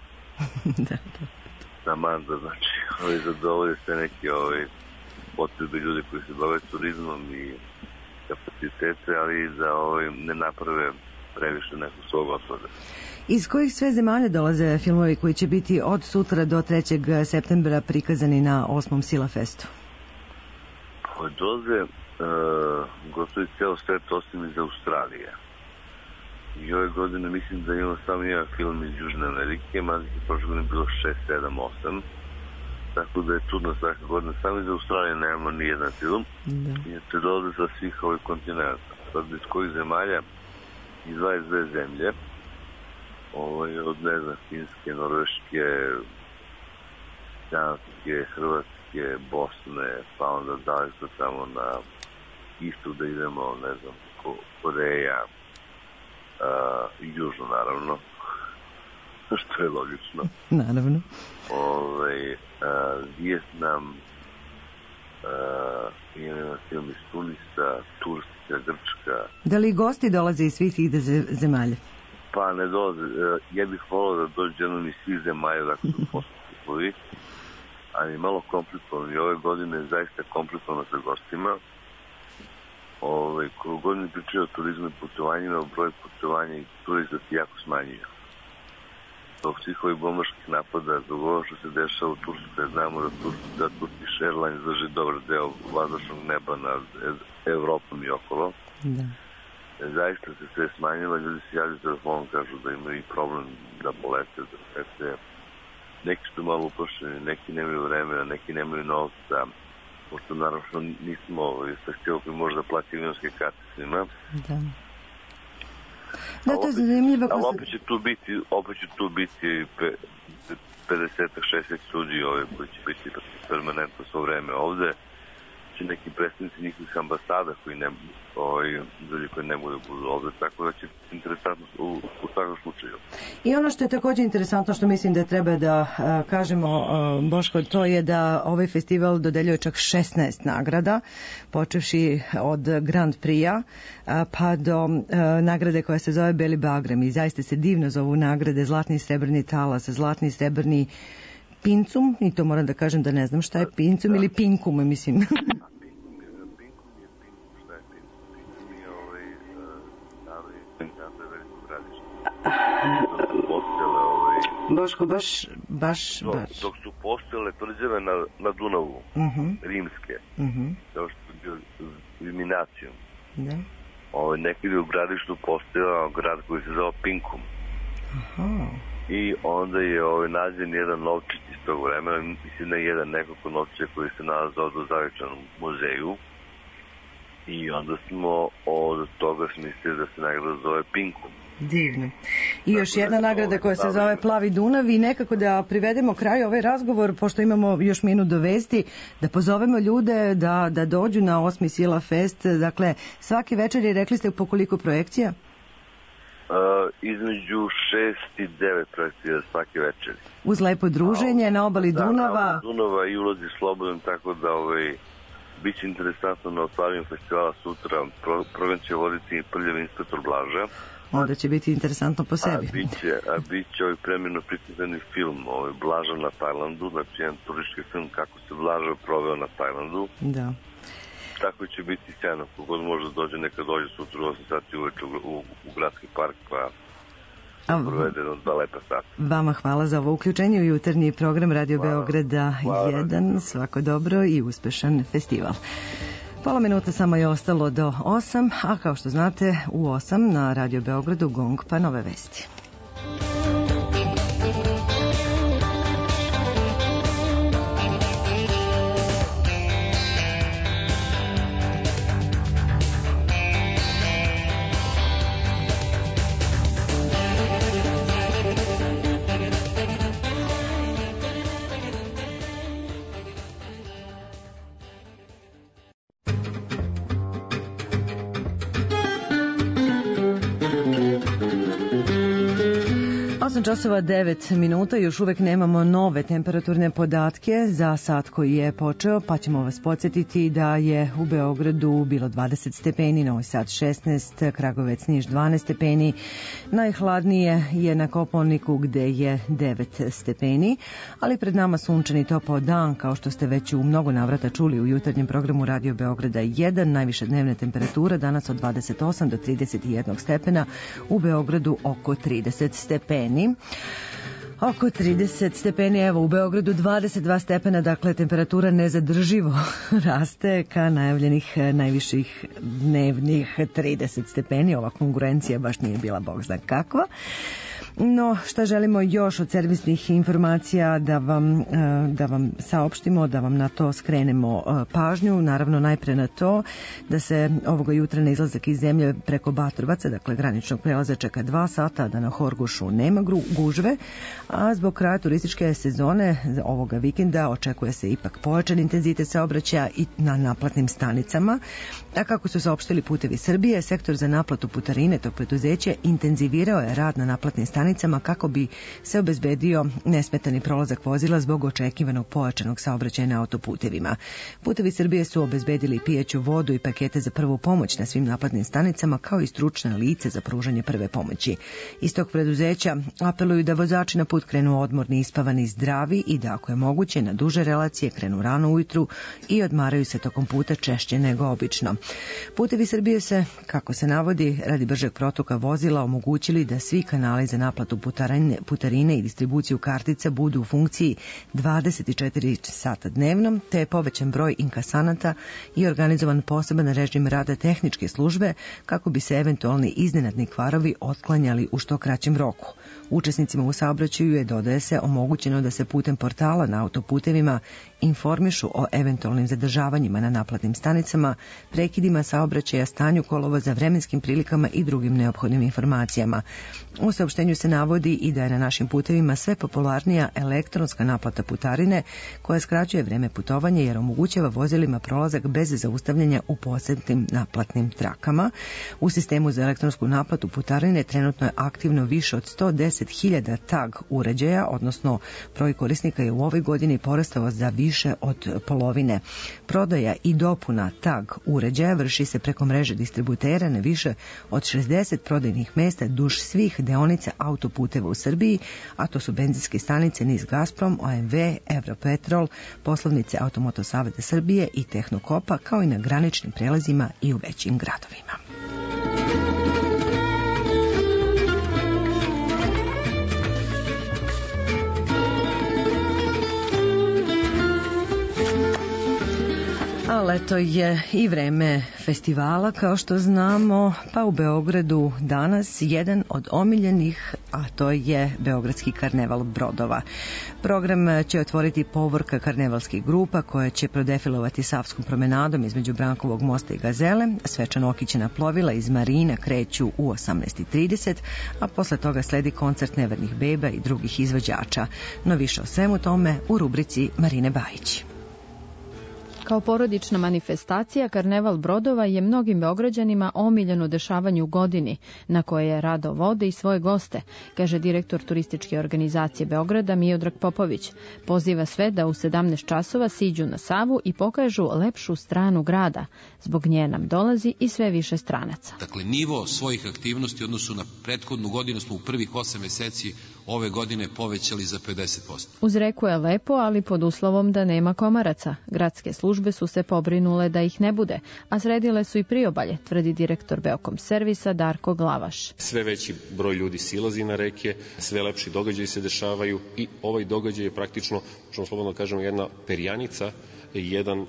Taman, da znači zadovolje se neki potrebe ljudi koji se bave turizmom i kapacitete, ali i da ne naprave previše nekog svog otpada. Iz kojih sve zemalja dolaze filmovi koji će biti od sutra do 3. septembra prikazani na 8. Sila Festu? Dolaze gotovo ceo svet osim iz Australije. I ove godine mislim da imamo samo jedan film iz Južne Amerike, mada je prošle godine bilo 6, 7, 8. Tako da je čudno svake godine. Samo iz Australije nemamo ni jedan film. I se dolaze sa svih ovih kontinenta. Sad iz kojih zemalja? Iz 22 zemlje. Od, ne znam, Finske, Norveške, Danske, Hrvatske, Bosne, pa onda dalje su tamo na istu da idemo, ne znam, Koreja, južno naravno, što je logično. Naravno. Vijetnam, imamo film iz Tunisa, Turska, Grčka. Da li gosti dolaze iz svih tih zemalja? Pa ne dolaze. Ja bih volao da dođe jednom iz svih zemalja, dakle su postupovi, ali malo komplikovano. I ove godine je zaista komplikovano sa gostima. Koliko godine pričaju o turizmu i putovanjima, broj putovanja i turista se jako smanjio. Zbog svih ovih bombaških napada, zbog ovo što se dešava u Turskoj, znamo da Turkish Airlines drži dobar deo vazdušnog neba nad Evropom i okolo. Da. Zaista se sve smanjilo, ljudi se javljaju telefonom, kažu da imaju problem da polete, da polete. Neki su malo uplašeni, neki nemaju vremena, neki nemaju novca. Pošto naravno nismo festival koji može da plati avionske karte svima. Da, to je zanimljivo. Ali opet će tu biti 50-60 ljudi koji će biti permanentno svo vreme ovde, će neki predstavnici njihovih ambasada koji ne mogu da budu ovde, tako da će interesantno u svakom slučaju. I ono što je također interesantno, što mislim da treba da kažemo, Boško, to je da ovaj festival dodeljuje čak 16 nagrada, počevši od Grand Prix-a pa do nagrade koja se zove Beli Bagrem, i zaista se divno zovu nagrade Zlatni i srebrni talas, Zlatni i srebrni pincum, i to moram da kažem da ne znam šta je pincum ili pinkum, mislim. Boško, baš. Dok su postojale tvrđave na Dunavu, rimske, kao što je bio eliminacijom, nekada je u gradištu postojao grad koji se zove Pinkum. I onda je nađen jedan novčić iz tog vremena, mislim ne jedan, nekoliko novčića koji se nalazao do Zavičanom muzeju, i onda smo od toga smislili da se nagrada zove Pinkum. Divno. I još jedna nagrada koja se zove Plavi Dunav, i nekako da privedemo kraju ovaj razgovor, pošto imamo još minut do vesti, da pozovemo ljude da dođu na 8. Sila Fest. Dakle, svaki večer je, rekli ste, po koliko projekcija? Između 6 i 9 projekcija svaki večer. Uz lepo druženje na obali Dunava. Na obali Dunava i ulazi slobodan, tako da bit će interesantno na otvaranju festivala sutra. Program će voditi prljavi inspektor Blaža. Onda će biti interesantno po sebi. Bit će premjerno prikazani film Blaža na Tajlandu, znači jedan turistički film kako se Blaža proveo na Tajlandu. Da. Tako će biti sjajno, kogod može da dođe, neka dođe sutra u 8 sati uveče u Gradski park, pa provede da lepa sata. Vama hvala za ovo uključenje u jutarnji program Radio Beograda 1. Svako dobro i uspešan festival. Pola minuta samo je ostalo do 8, a kao što znate, u 8 na Radio Beogradu Gong pa nove vesti. Časova 9 minuta, još uvek nemamo nove temperaturne podatke za sat koji je počeo, pa ćemo vas podsjetiti da je u Beogradu bilo 20 stepeni, Novi Sad 16, Kragovec, Niš 12 stepeni, najhladnije je na Kopaoniku gde je 9 stepeni, ali pred nama sunčan i topao dan, kao što ste već u mnogo navrata čuli u jutarnjem programu Radio Beograda 1, najviša dnevna temperatura danas od 28 do 31 stepena, u Beogradu oko 30 stepeni. Oko 30 stepeni, evo u Beogradu 22 stepena, dakle temperatura nezadrživo raste ka najavljenih najviših dnevnih 30 stepeni, ova konkurencija baš nije bila bog zna kakva. No, šta želimo još od servisnih informacija da vam saopštimo, da vam na to skrenemo pažnju, naravno najpre na to da se ovoga jutra na izlazak iz zemlje preko Batrovaca, dakle graničnog prelaza, čeka 2 sata, da na Horgošu nema gužve, a zbog kraja turističke sezone ovoga vikenda očekuje se ipak pojačan intenzitet saobraćaja i na naplatnim stanicama. A kako su saopštili Putevi Srbije, sektor za naplatu putarine tog preduzeća intenzivirao je rad na naplatnim stanicama kako bi se obezbedio nesmetani prolazak vozila zbog očekivanog pojačanog saobraćaja na autoputevima. Putevi Srbije su obezbedili pijaću vodu i pakete za prvu pomoć na svim naplatnim stanicama, kao i stručna lice za pružanje prve pomoći. Iz tog preduzeća apeluju da vozači na put krenu odmorni, ispavani, zdravi i da ako je moguće na duže relacije krenu rano ujutru i odmaraju se tokom puta češće nego obično. Putevi Srbije se, kako se navodi, radi bržeg protoka vozila omogućili da svi kanali za naplatu putarine i distribuciju kartica budu u funkciji 24 sata dnevno, te je povećan broj inkasanata i organizovan poseban režim rada tehničke službe kako bi se eventualni iznenadni kvarovi otklanjali u što kraćem roku. Učesnicima u saobraćaju je, dodaje se, omogućeno da se putem portala na autoputevima informišu o eventualnim zadržavanjima na naplatnim stanicama, prekidima saobraćaja, stanju kolovoza, vremenskim prilikama i drugim neophodnim informacijama. U saopštenju se navodi i da je na našim putevima sve popularnija elektronska naplata putarine koja skraćuje vreme putovanja jer omogućava vozilima prolazak bez zaustavljanja u posebnim naplatnim trakama. U sistemu za elektronsku naplatu putarine trenutno je aktivno više od 110.000 tag uređaja, odnosno broj korisnika je u ovoj godini porastao za više od polovine. Prodaja i dopuna tag uređaja vrši se preko mreže distributera na više od 60 prodajnih mesta duž svih deonica autoputeva u Srbiji, a to su benzinske stanice NIS Gazprom, OMV, Evropetrol, poslovnice Automoto Saveza Srbije i Tehnokopa, kao i na graničnim prelazima i u većim gradovima. A leto je i vreme festivala, kao što znamo, pa u Beogradu danas jedan od omiljenih, a to je Beogradski karneval brodova. Program će otvoriti povorka karnevalskih grupa koja će prodefilovati Savskom promenadom između Brankovog mosta i Gazele. Svečano okićena plovila iz marina kreću u 18:30, a posle toga sledi koncert nevernih beba i drugih izvođača. No više o svemu tome u rubrici Marine Bajić. Kao porodična manifestacija, karneval brodova je mnogim Beograđanima omiljeno dešavanje u godini, na koje je rado vode i svoje goste, kaže direktor turističke organizacije Beograda Miodrag Popović. Poziva sve da u 17 časova siđu na Savu i pokažu lepšu stranu grada. Zbog nje nam dolazi i sve više stranaca. Dakle, nivo svojih aktivnosti u odnosu na prethodnu godinu smo u prvih 8 meseci ove godine povećali za 50%. Uz reku je lepo, ali pod uslovom da nema komaraca. Gradske službe su se pobrinule da ih ne bude, a sredile su i priobalje, tvrdi direktor Beokom servisa Darko Glavaš. Sve veći broj ljudi silazi na reke, sve lepši događaji se dešavaju i ovaj događaj je praktično, možemo slobodno kažemo, jedna perjanica, jedan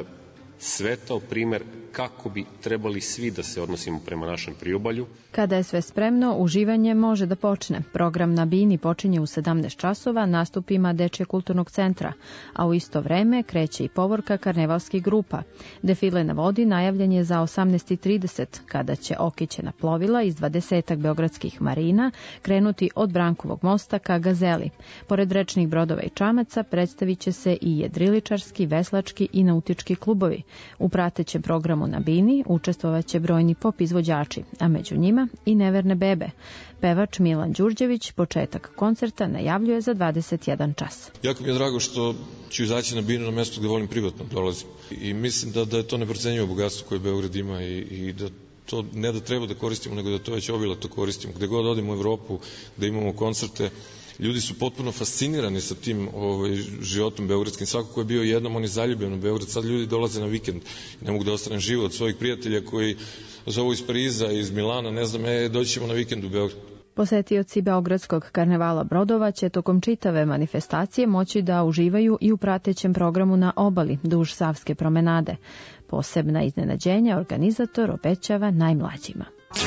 svetao primer kako bi trebali svi da se odnosimo prema našem priobalju. Kada je sve spremno, uživanje može da počne. Program na Bini počinje u 17 časova nastupima Dečijeg kulturnog centra, a u isto vreme kreće i povorka karnevalskih grupa. Defile na vodi najavljen je za 18:30, kada će okićena plovila iz 20 beogradskih marina krenuti od Brankovog mosta ka Gazeli. Pored rečnih brodova i čamaca predstavit će se i jedriličarski, veslački i nautički klubovi. U pratećem programu na Bini učestvovaće brojni pop izvođači, a među njima i neverne bebe. Pevač Milan Đurđević početak koncerta najavljuje za 21 čas. Jako mi je drago što ću izaći na Binu, na mesto gde volim privatno dolazim. I mislim da je to neprocenjivo bogatstvo koje Beograd ima i da to ne da treba da koristimo, nego da to već obilato koristimo. Gde god odemo u Evropu, gde imamo koncerte, ljudi su potpuno fascinirani sa tim životom beogradskim. Svako ko je bio jednom, on je zaljubljen u Beograd. Sad ljudi dolaze na vikend i ne mogu da ostane živo od svojih prijatelja koji zovu iz Pariza, iz Milana, ne znam, doći ćemo na vikend u Beograd. Posetioci Beogradskog karnevala brodova će tokom čitave manifestacije moći da uživaju i u pratećem programu na obali duž Savske promenade. Posebna iznenađenja organizator obećava najmlađima.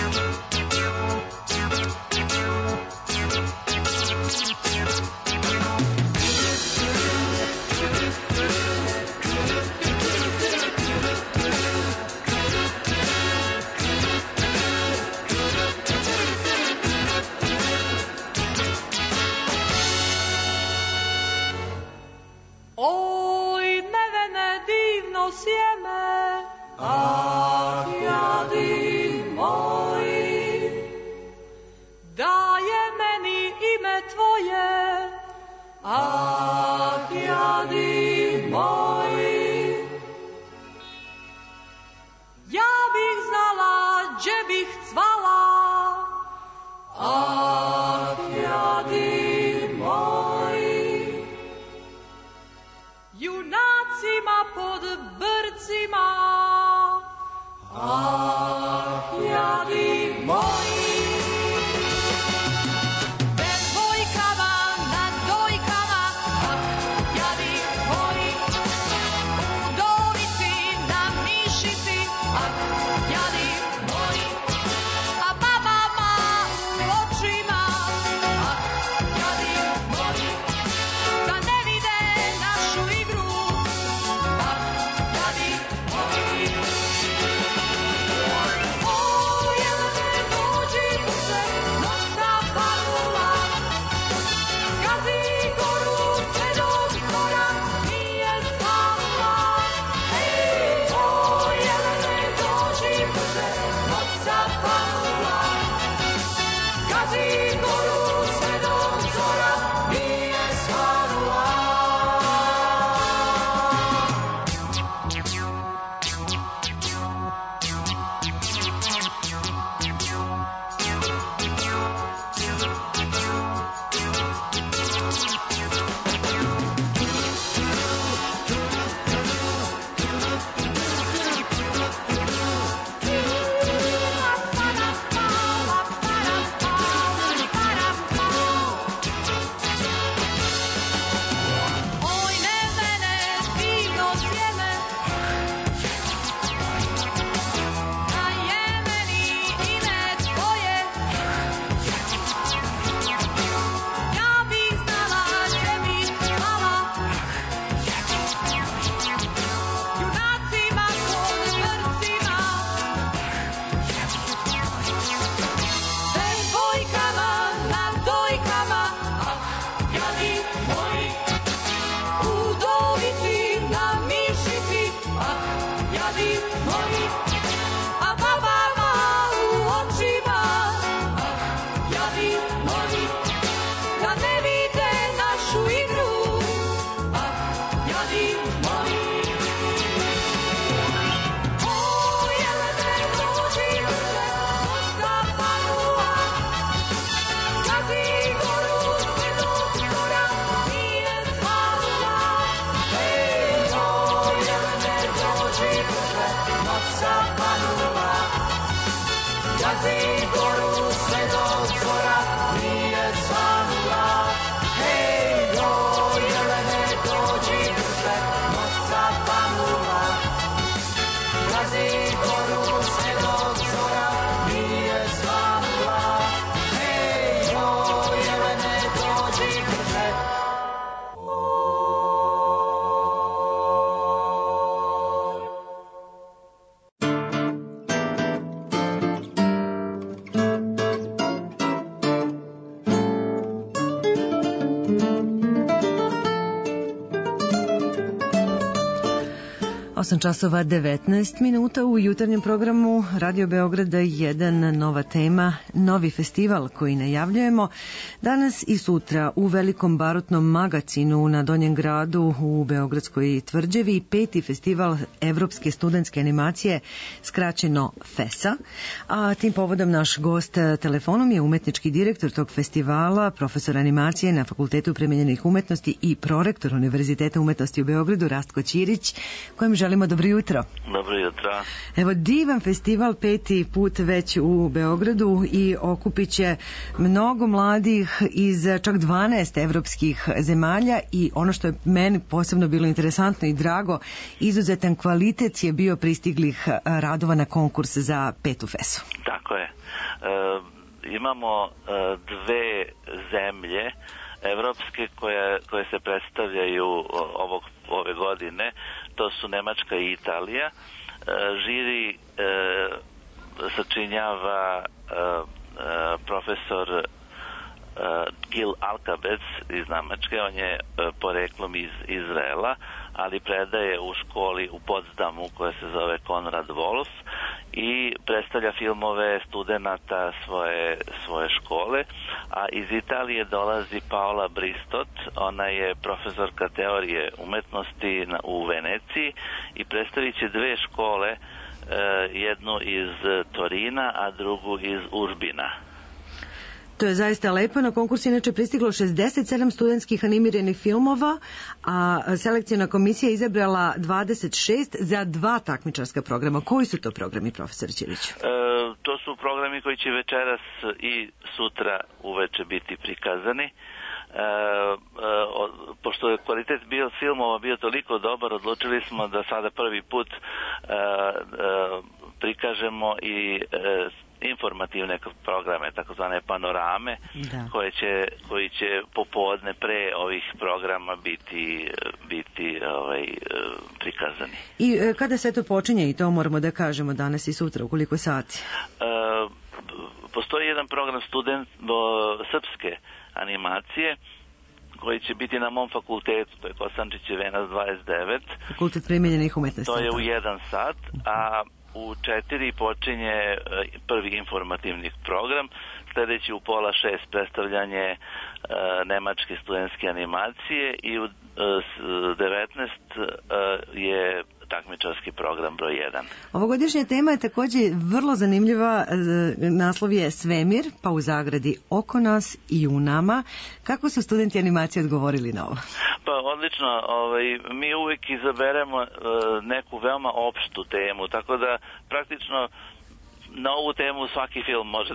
Sjeme, ah, jadi moji, daje meni ime tvoje, ah, jadi moji. Ja bih znala, gdje bih cvala, ah, jadi moji. Junacima pod brcima, ah, jadi moji. Devojkama na dojkama, ah, jadi 8 časova 19 minuta u jutarnjem programu Radio Beograda 1 nova tema, novi festival koji najavljujemo danas i sutra u Velikom barutnom magacinu na Donjem gradu u Beogradskoj tvrđavi, 5. festival Evropske studentske animacije, skraćeno FESA. A tim povodom naš gost telefonom je umetnički direktor tog festivala, profesor animacije na Fakultetu primenjenih umetnosti i prorektor Univerziteta umetnosti u Beogradu, Rastko Ćirić, kojem želimo dobro jutro. Dobro jutro. Evo, divan festival, 5. put već u Beogradu i okupit će mnogo mladih iz čak 12 evropskih zemalja i ono što je meni posebno bilo interesantno i drago, izuzetan kvalitet je bio pristiglih radova na konkurs za 5. FESU. Tako je. Imamo dve zemlje evropske koje se predstavljaju ove godine, to su Nemačka i Italija. Žiri sačinjava profesor Gil Alkabec iz Nemačke, on je poreklom iz Izraela, ali predaje u školi u Potsdamu koja se zove Konrad Wolf i predstavlja filmove studenata svoje škole, a iz Italije dolazi Paola Bristot, ona je profesorka teorije umetnosti u Veneciji i predstavit će dve škole, jednu iz Torina, a drugu iz Urbina. To je zaista lepo. Na konkurs inače pristiglo 67 studentskih animiranih filmova, a selekcijna komisija izabrala 26 za 2 takmičarska programa. Koji su to programi, profesor Ćiriću? To su programi koji će večeras i sutra uveče biti prikazani. Pošto je kvalitet filmova bio toliko dobar, odlučili smo da sada prvi put prikažemo i informativne programe, takozvane panorame, koji će popodne pre ovih programa biti prikazani. I kada sve to počinje, i to moramo da kažemo danas i sutra, u koliko sati? Postoji jedan program srpske animacije koji će biti na mom fakultetu, to je Kosančić Venac 29. Fakultet primenjenih umetnosti. To je u 1 sat, a u 4 počinje prvi informativni program, sljedeći u 5:30 predstavljanje nemačke studentske animacije i u 19 je takmičarski program broj 1. Ovogodišnja tema je također vrlo zanimljiva, naslov je Svemir, pa u zagradi oko nas i u nama. Kako su studenti animacije odgovorili na ovo? Pa odlično, mi uvijek izaberemo neku veoma opštu temu, tako da praktično na ovu temu svaki film može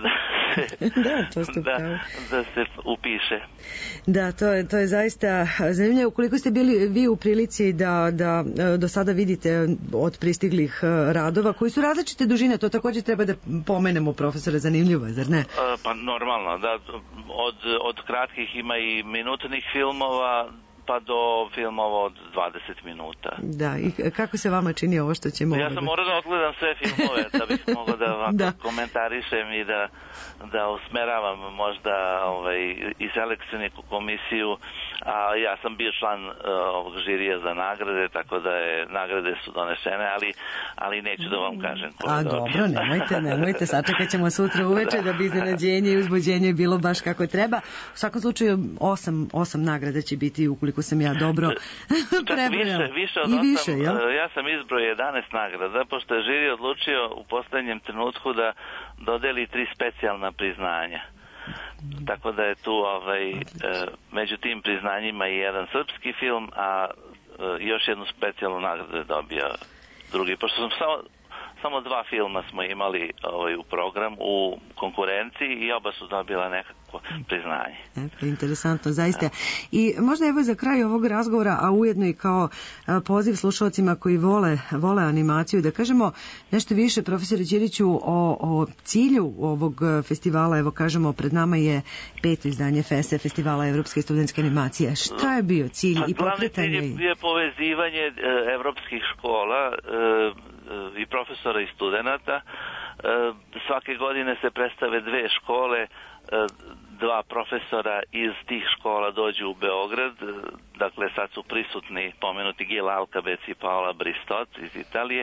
da se upiše. Da, to je zaista zanimljivo. Koliko ste bili vi u prilici da do sada vidite od pristiglih radova koji su različite dužine, to također treba da pomenemo, profesore, zanimljivo, zar ne? Pa normalno, da, od kratkih ima i minutnih filmova pa do filmova od 20 minuta. Da, i kako se vama čini ovo što ćemo... Ja sam morao da odgledam sve filmove da bih mogao da komentarišem i da usmeravam možda i selekcijnu komisiju, a ja sam bio član ovog žirija za nagrade, tako da nagrade su donešene, ali neću da vam kažem. A dobro, nemojte, sačekat ćemo sutra uveče da bi iznenađenje i uzbuđenje bilo baš kako treba. U svakom slučaju 8 nagrada će biti, ukoliko sam ja dobro prebrojala. Više od 8, ja sam izbroj 11 nagrada, pošto je žiri odlučio u poslednjem trenutku da dodeli 3 specijalna priznanja. Tako da je tu među tim priznanjima i jedan srpski film, a još jednu specijalnu nagradu je dobio drugi. Pošto sam samo 2 filma smo imali u program u konkurenciji i oba su dobila nekako priznanje. Interesantno, zaista. I možda evo za kraj ovog razgovora, a ujedno i kao poziv slušalcima koji vole animaciju, da kažemo nešto više, profesore Ćiriću, o cilju ovog festivala. Evo kažemo, pred nama je 5. izdanje FESE, Festivala Evropske studentske animacije. Šta je bio cilj i pokretanje? Glavni cilj je povezivanje evropskih škola i profesora i studenata. Svake godine se predstave 2 škole, 2 profesora iz tih škola dođu u Beograd, dakle sad su prisutni pomenuti Gil Alcabec i Paola Bristot iz Italije.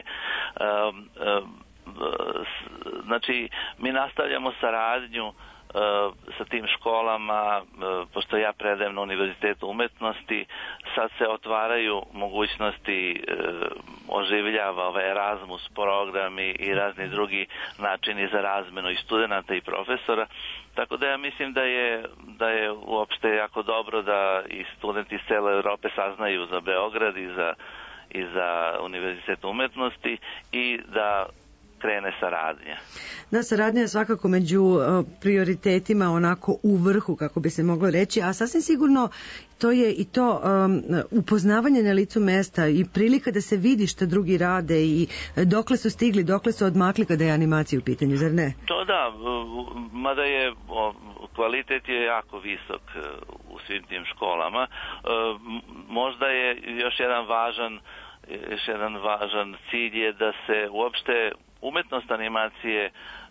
Znači, mi nastavljamo saradnju sa tim školama, pošto ja predajem na Univerzitetu umetnosti, sad se otvaraju mogućnosti, oživljava ovaj Erasmus program i razni drugi načini za razmenu i studenata i profesora, tako da ja mislim da je uopšte jako dobro da i studenti iz cele Europe saznaju za Beograd i za Univerzitet umetnosti i da krene saradnja. Da, saradnja je svakako među prioritetima onako u vrhu, kako bi se moglo reći, a sasvim sigurno to je i to upoznavanje na licu mesta i prilika da se vidi što drugi rade i dokle su stigli, dokle su odmakli kada je animacija u pitanju, zar ne? To da, mada je kvalitet je jako visok u svim tim školama. Možda je još jedan važan cilj je da se uopšte umetnost animacije,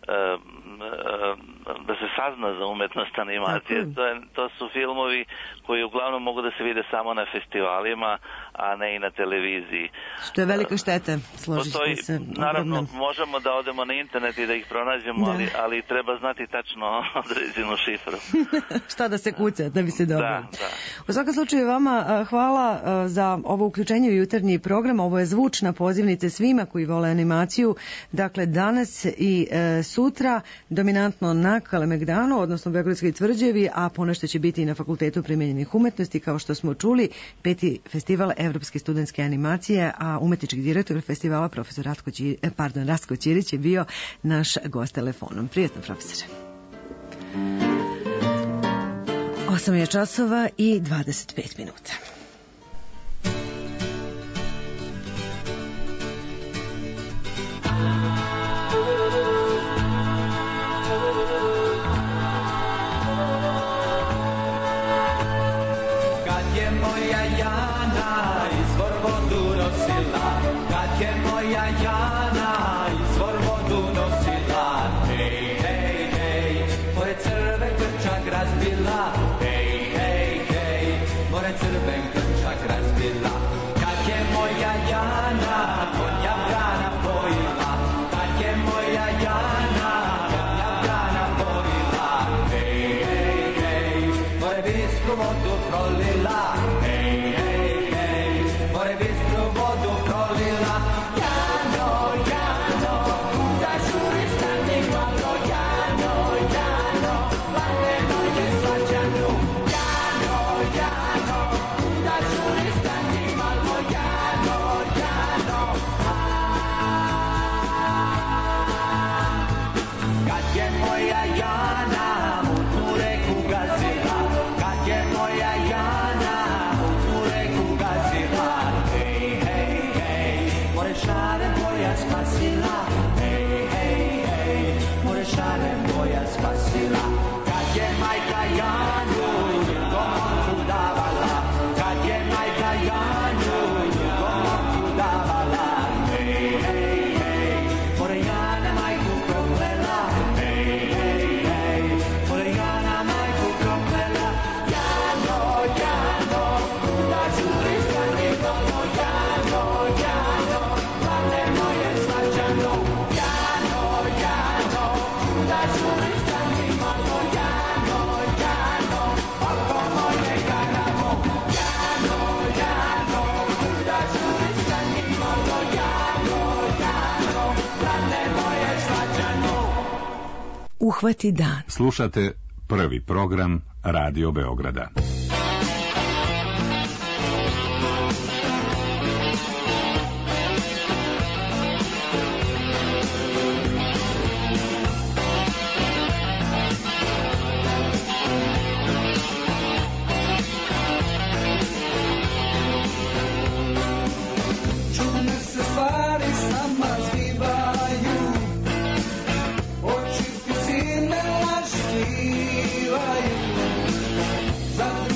da se sazna za umetnost animacije. To su filmovi koji uglavnom mogu da se vide samo na festivalima, a ne i na televiziji. Što je velika šteta, složiti se. Naravno, možemo da odemo na internet i da ih pronađemo, ali treba znati tačno određenu šifru. Šta da se kuca, da bi se dobro. Da. U svakom slučaju vama hvala za ovo uključenje u jutarnji program. Ovo je zvučna pozivnica svima koji vole animaciju. Dakle, danas i sutra dominantno na Kalemegdanu, odnosno Beogradskoj tvrđavi, a ponešto će biti i na Fakultetu primenjenih umetnosti, kao što smo čuli, 5. festival Evropske studentske animacije, a umetnički direktor festivala profesor Rastko Ćirić je bio naš gost telefonom. Prijetno, profesore. 8 je časova i 25 minuta. Uhvati dan. Slušate prvi program Radio Beograda. Za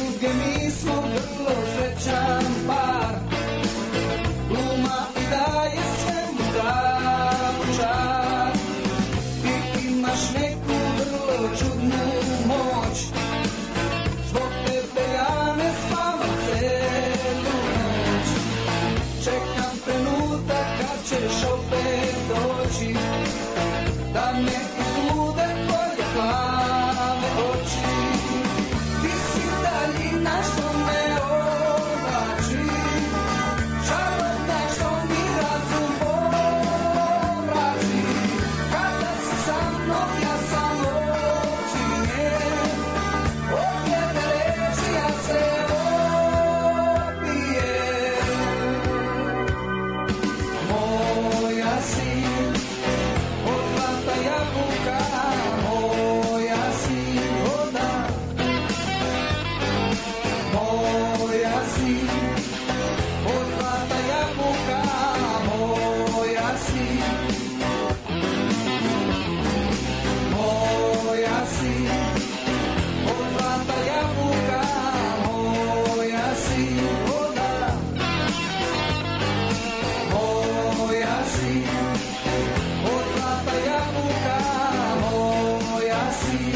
si, od zlata jabuka moja si, moja si, od zlata jabuka moja si, voda, moja si, od zlata jabuka moja si.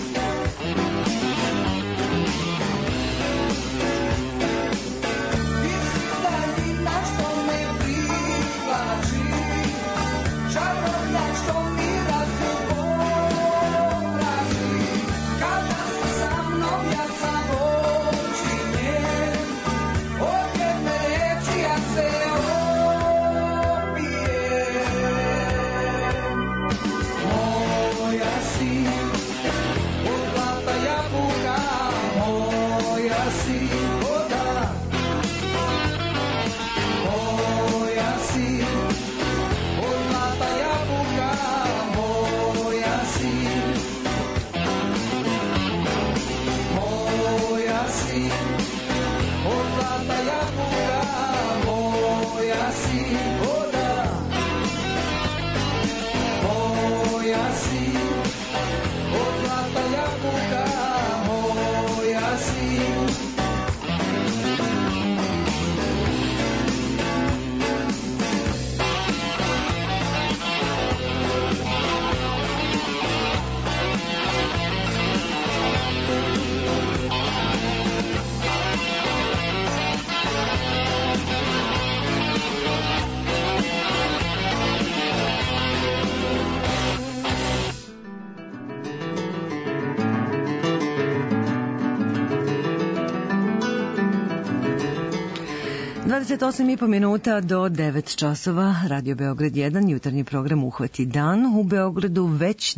Osam i po minuta do 9 časova, Radio Beograd 1, jutarnji program Uhvati dan. U Beogradu već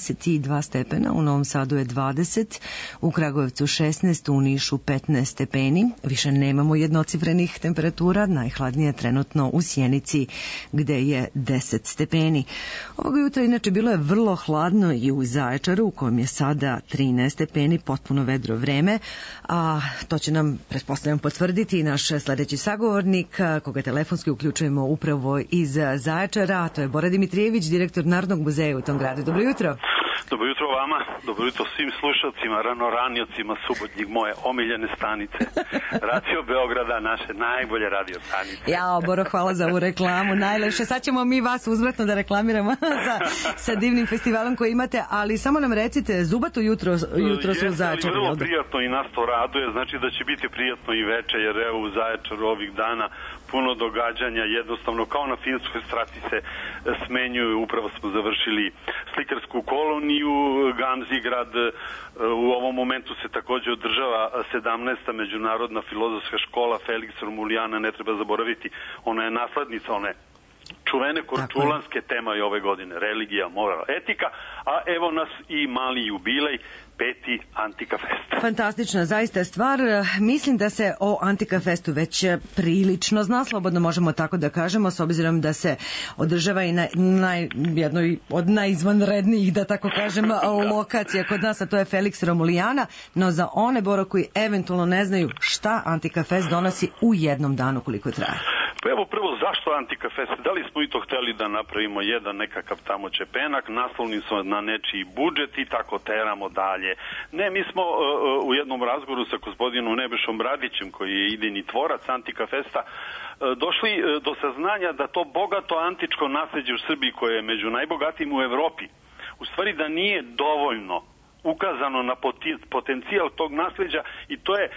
22 stepena, u Novom Sadu je 20, u Kragujevcu 16, u Nišu 15 stepeni. Više nemamo jednocifrenih temperatura, najhladnije je trenutno u Sjenici gde je 10 stepeni. Ovoga jutra inače bilo je vrlo hladno i u Zaječaru u kojem je sada 13 stepeni, potpuno vedro vreme, a to će nam, pretpostavljam, potvrditi naš sledeći sagovornik koga telefonski uključujemo upravo iz Zaječara, a to je Bora Dimitrijević, direktor Narodnog muzeja u tom gradu. Dobro jutro. Dobro jutro vama, dobro jutro svim slušalcima, ranoriocima subotnjeg moje omiljene stanice, Radio Beograda, naše najbolje radio stanice. Jao, Boro, hvala za ovu reklamu, najlepše. Sad ćemo mi vas uzvratno da reklamiramo sa divnim festivalom koji imate, ali samo nam recite, zubato jutro su u Zaječaru. Vrlo prijatno i nas to raduje, znači da će biti prijatno i veče, jer evo u Zaječaru ovih dana puno događanja, jednostavno kao na Finskoj strati se smenjuju, upravo smo završili slikarsku koloniju, Gamzigrad, u ovom momentu se takođe održava 17. međunarodna filozofska škola Felix Romulijana, ne treba zaboraviti, ona je naslednica one čuvene korčulanske tema i ove godine, religija, moral, etika, a evo nas i mali jubilej, 5. Antika Fest. Fantastična, zaista je stvar. Mislim da se o Antika Festu već prilično zna, slobodno možemo tako da kažemo, s obzirom da se održava i na jednoj od najizvanrednijih, da tako kažem, lokacija kod nas, a to je Felix Romulijana, no za one, Boro, koji eventualno ne znaju šta Antika Fest donosi u jednom danu koliko traje. Pa evo prvo, zašto Antika Fest? Da li smo i to hteli da napravimo jedan nekakav tamo čepenak, naslovni smo na nečiji budžet i tako teramo dalje. Ne, mi smo u jednom razgovoru sa gospodinom Nebešom Bradićem, koji je idejni tvorac Antika Festa, došli do saznanja da to bogato antičko nasleđe u Srbiji, koje je među najbogatijim u Evropi, u stvari da nije dovoljno ukazano na potencijal tog nasleđa i to je,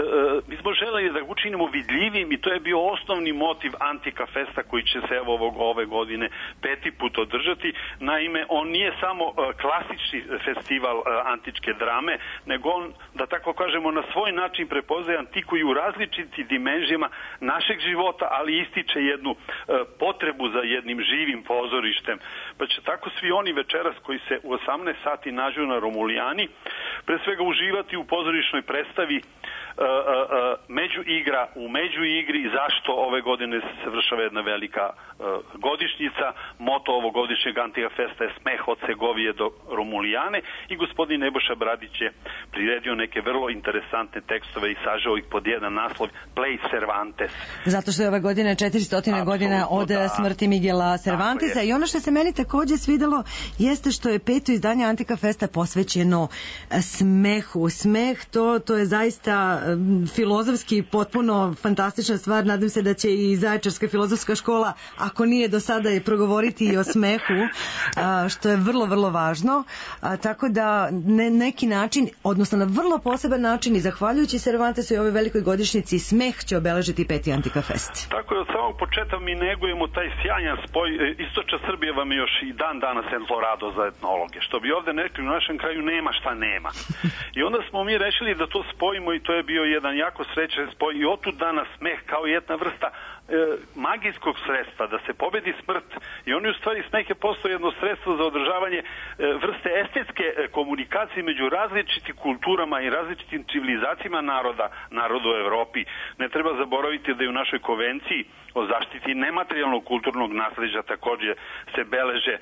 mi smo želeli da učinimo vidljivim i to je bio osnovni motiv Antika Festa koji će se evo ove godine 5. put održati. Naime, on nije samo klasični festival antičke drame, nego on, da tako kažemo, na svoj način prepoznaje antiku i u različitim dimenzijama našeg života, ali ističe jednu potrebu za jednim živim pozorištem. Pa će tako svi oni večeras koji se u 18 sati nađu na Romulijani, pre svega uživati u pozorišnoj predstavi međuigra u međuigri, zašto ove godine se vršava jedna velika godišnjica. Moto ovog godišnjeg Antika Festa je smeh od Segovije do Romulijane i gospodin Nebojša Bradić je priredio neke vrlo interesantne tekstove i sažao ih pod jedan naslov Play Cervantes. Zato što je ove godine 400 godina od smrti Miguela Cervantesa i ono što se meni takođe svidelo jeste što je 5. izdanje Antika Festa posvećeno smehu. Smeh, to je zaista filozofski potpuno fantastična stvar. Nadam se da će i Zaječarska filozofska škola, ako nije do sada, je progovoriti i o smehu, što je vrlo, vrlo važno. Tako da neki način, odnosno na vrlo poseban način i zahvaljujući Cervantesu i ove velikoj godišnjici, smeh će obeležiti 5. Antika Fest. Tako je, od samog početka mi negujemo taj sjajan spoj. Istočna Srbija vam je još i dan danas Eldorado za etnologe. Što bi ovde nekli u našem kraju nema šta nema. I onda smo mi rešili da to spojimo i to je bio jedan jako srećan spoj i otud danas smeh kao jedna vrsta magijskog sredstva da se pobedi smrt i on je u stvari smeh je postao jedno sredstvo za održavanje vrste estetske komunikacije među različitim kulturama i različitim civilizacijama naroda u Evropi. Ne treba zaboraviti da je u našoj konvenciji o zaštiti nematerijalnog kulturnog nasleđa takođe se beleže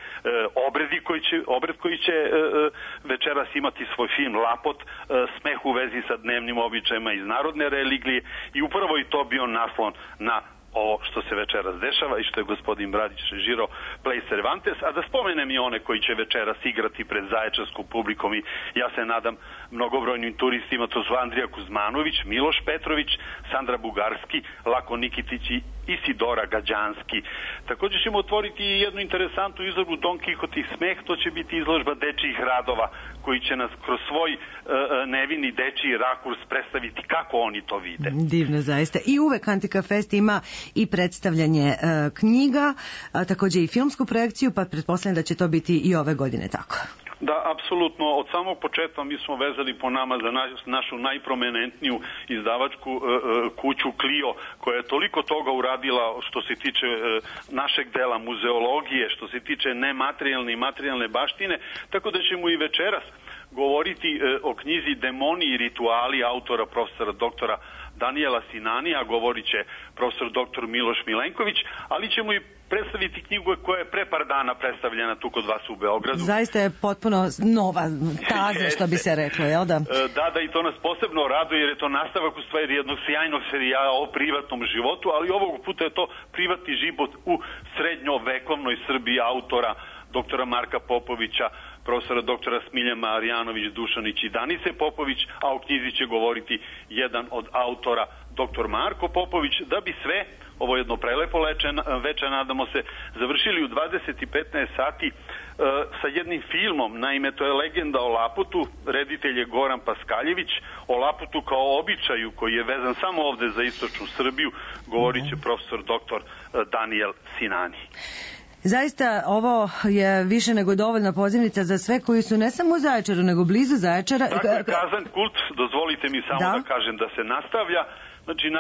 obred koji će večeras imati svoj film Lapot, smeh u vezi sa dnevnim običajima iz narodne religije i upravo i to bio naslon na ovo što se večeras dešava i što je gospodin Bradić režirao Play Cervantes, a da spomenem i one koji će večeras igrati pred zaječarskom publikom i ja se nadam mnogobrojnim turistima, to su Andrija Kuzmanović, Miloš Petrović, Sandra Bugarski, Lako Nikitić i Isidora Gađanski. Također ćemo otvoriti jednu interesantnu izložbu Don Quixote i smeh, to će biti izložba dečijih radova koji će nas kroz svoj nevini dečiji rakurs predstaviti kako oni to vide. Divno zaista. I uvek Antika Fest ima i predstavljanje knjiga, također i filmsku projekciju, pa pretpostavljam da će to biti i ove godine tako. Da, apsolutno. Od samog početka mi smo vezali po nama za našu najprominentniju izdavačku kuću Clio, koja je toliko toga uradila što se tiče našeg dela muzeologije, što se tiče nematerijalne i materijalne baštine, tako da ćemo i večeras govoriti o knjizi Demoni i rituali autora profesora doktora Daniela Sinanija, govorit će profesor doktor Miloš Milenković, ali ćemo i predstaviti knjigu koja je pre par dana predstavljena tu kod vas u Beogradu. Zaista je potpuno nova, taza što bi se reklo, jel da? Da, i to nas posebno raduje jer je to nastavak u stvari jednog sjajnog serijala o privatnom životu, ali ovog puta je to privatni život u srednjovekovnoj Srbiji autora doktora Marka Popovića, profesora doktora Smilja Marjanović, Dušanić i Danice Popović, a o knjizi će govoriti jedan od autora, doktor Marko Popović, da bi sve, ovo jedno prelepo večer, nadamo se, završili u 20:15 sati sa jednim filmom. Naime, to je Legenda o Laputu, reditelj je Goran Paskaljević, o Laputu kao običaju koji je vezan samo ovde za istočnu Srbiju, govorit će profesor doktor Daniel Sinani. Zaista ovo je više nego dovoljna pozivnica za sve koji su ne samo u Zaječaru, nego blizu Zaječara. Dakle, Kazan kult, dozvolite mi samo da kažem da se nastavlja. Znači,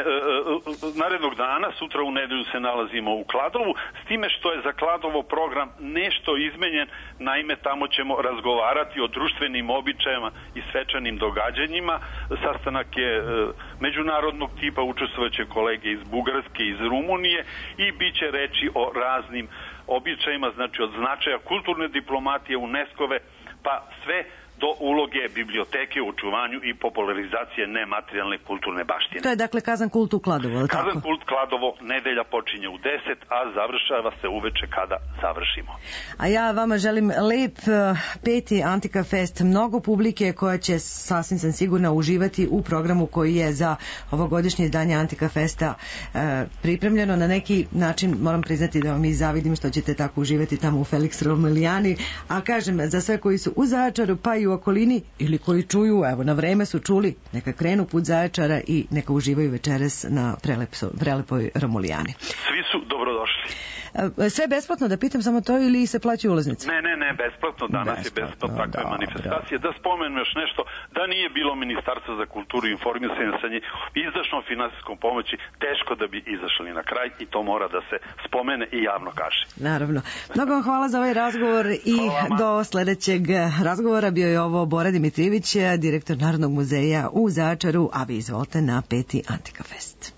narednog dana, sutra u nedelju se nalazimo u Kladovu, s time što je za Kladovo program nešto izmenjen, naime tamo ćemo razgovarati o društvenim običajima i svečanim događanjima. Sastanak je međunarodnog tipa, učestvovaće kolege iz Bugarske, iz Rumunije i bit će reči o raznim običajima, znači od značaja kulturne diplomatije, UNESCO-ve, pa sve do uloge biblioteke u očuvanju i popularizacije nematerijalne kulturne baštine. To je dakle Kazan kult u Kladovo, ali tako? Kazan kult Kladovo, nedelja počinje u 10, a završava se uveče kada završimo. A ja vama želim lep 5. Antika Fest, mnogo publike koja će sasvim sam sigurna uživati u programu koji je za ovogodišnje izdanje Antika Festa pripremljeno. Na neki način moram priznati da vam i zavidim što ćete tako uživati tamo u Felix Romulijani, a kažem za sve koji su u Zaječaru pa i u okolini ili koji čuju, evo na vreme su čuli, neka krenu put Zaječara i neka uživaju večeras na prelepoj Romulijani. Svi su dobrodošli. Sve besplatno, da pitam samo to, ili se plaćaju ulaznice? Ne, besplatno. Danas je besplatno takve manifestacije. Da spomenem još nešto, da nije bilo Ministarstva za kulturu i informisanje sa izdašnom finansijskom pomoći, teško da bi izašli na kraj i to mora da se spomene i javno kaže. Naravno. Mnogo vam hvala za ovaj razgovor i do sledećeg razgovora. Bio je ovo Bora Dimitrijević, direktor Narodnog muzeja u Zaječaru, a vi izvolite na 5. Antika Fest.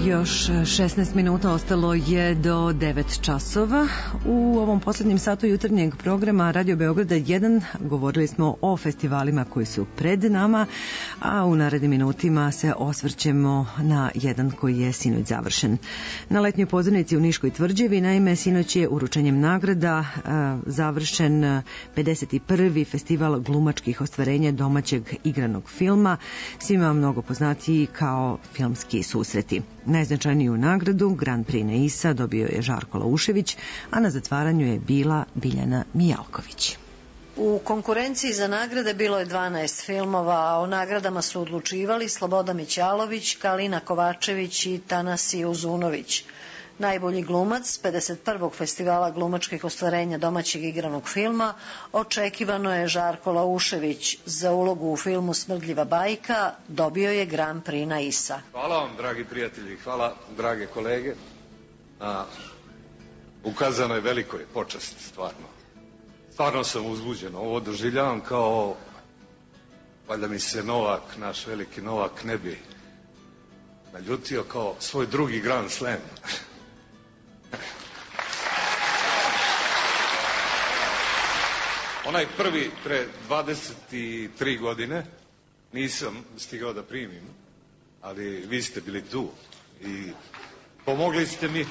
Još 16 minuta ostalo je do 9 časova. U ovom posljednjem satu jutarnjeg programa Radio Beograda 1 govorili smo o festivalima koji su pred nama, a u narednim minutima se osvrćemo na jedan koji je sinoć završen. Na letnjoj pozornici u Niškoj tvrđavi, naime, sinoć je uručenjem nagrada završen 51. festival glumačkih ostvarenja domaćeg igranog filma, svima mnogo poznatiji kao filmski susreti. Najznačajniju nagradu, Grand Prix Neisa, dobio je Žarko Laušević, a na zatvaranju je bila Biljana Mijalković. U konkurenciji za nagrade bilo je 12 filmova, a o nagradama su odlučivali Sloboda Mićalović, Kalina Kovačević i Tanasije Uzunović. Najbolji glumac 51. festivala glumačkih ostvarenja domaćeg igranog filma očekivano je Žarko Laušević. Za ulogu u filmu Smrdljiva bajka dobio je Grand Prix Neisa. Hvala vam, dragi prijatelji, hvala, drage kolege. Ukazano je velikoj počast, stvarno. Stvarno sam uzbuđen. Ovo doživljavam kao, valjda mi se Novak, naš veliki Novak, ne bi naljutio, kao svoj drugi Grand Slam. Onaj prvi pre 23 godine nisam stigao da primim, ali vi ste bili tu i pomogli ste mi.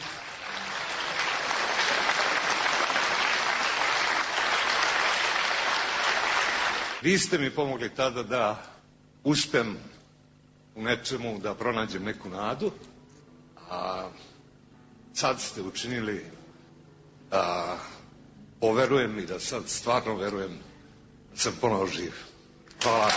Vi ste mi pomogli tada da uspem u nečemu, da pronađem neku nadu, a sad ste učinili da poverujem i da sad stvarno verujem da sam ponovo živ. Hvala.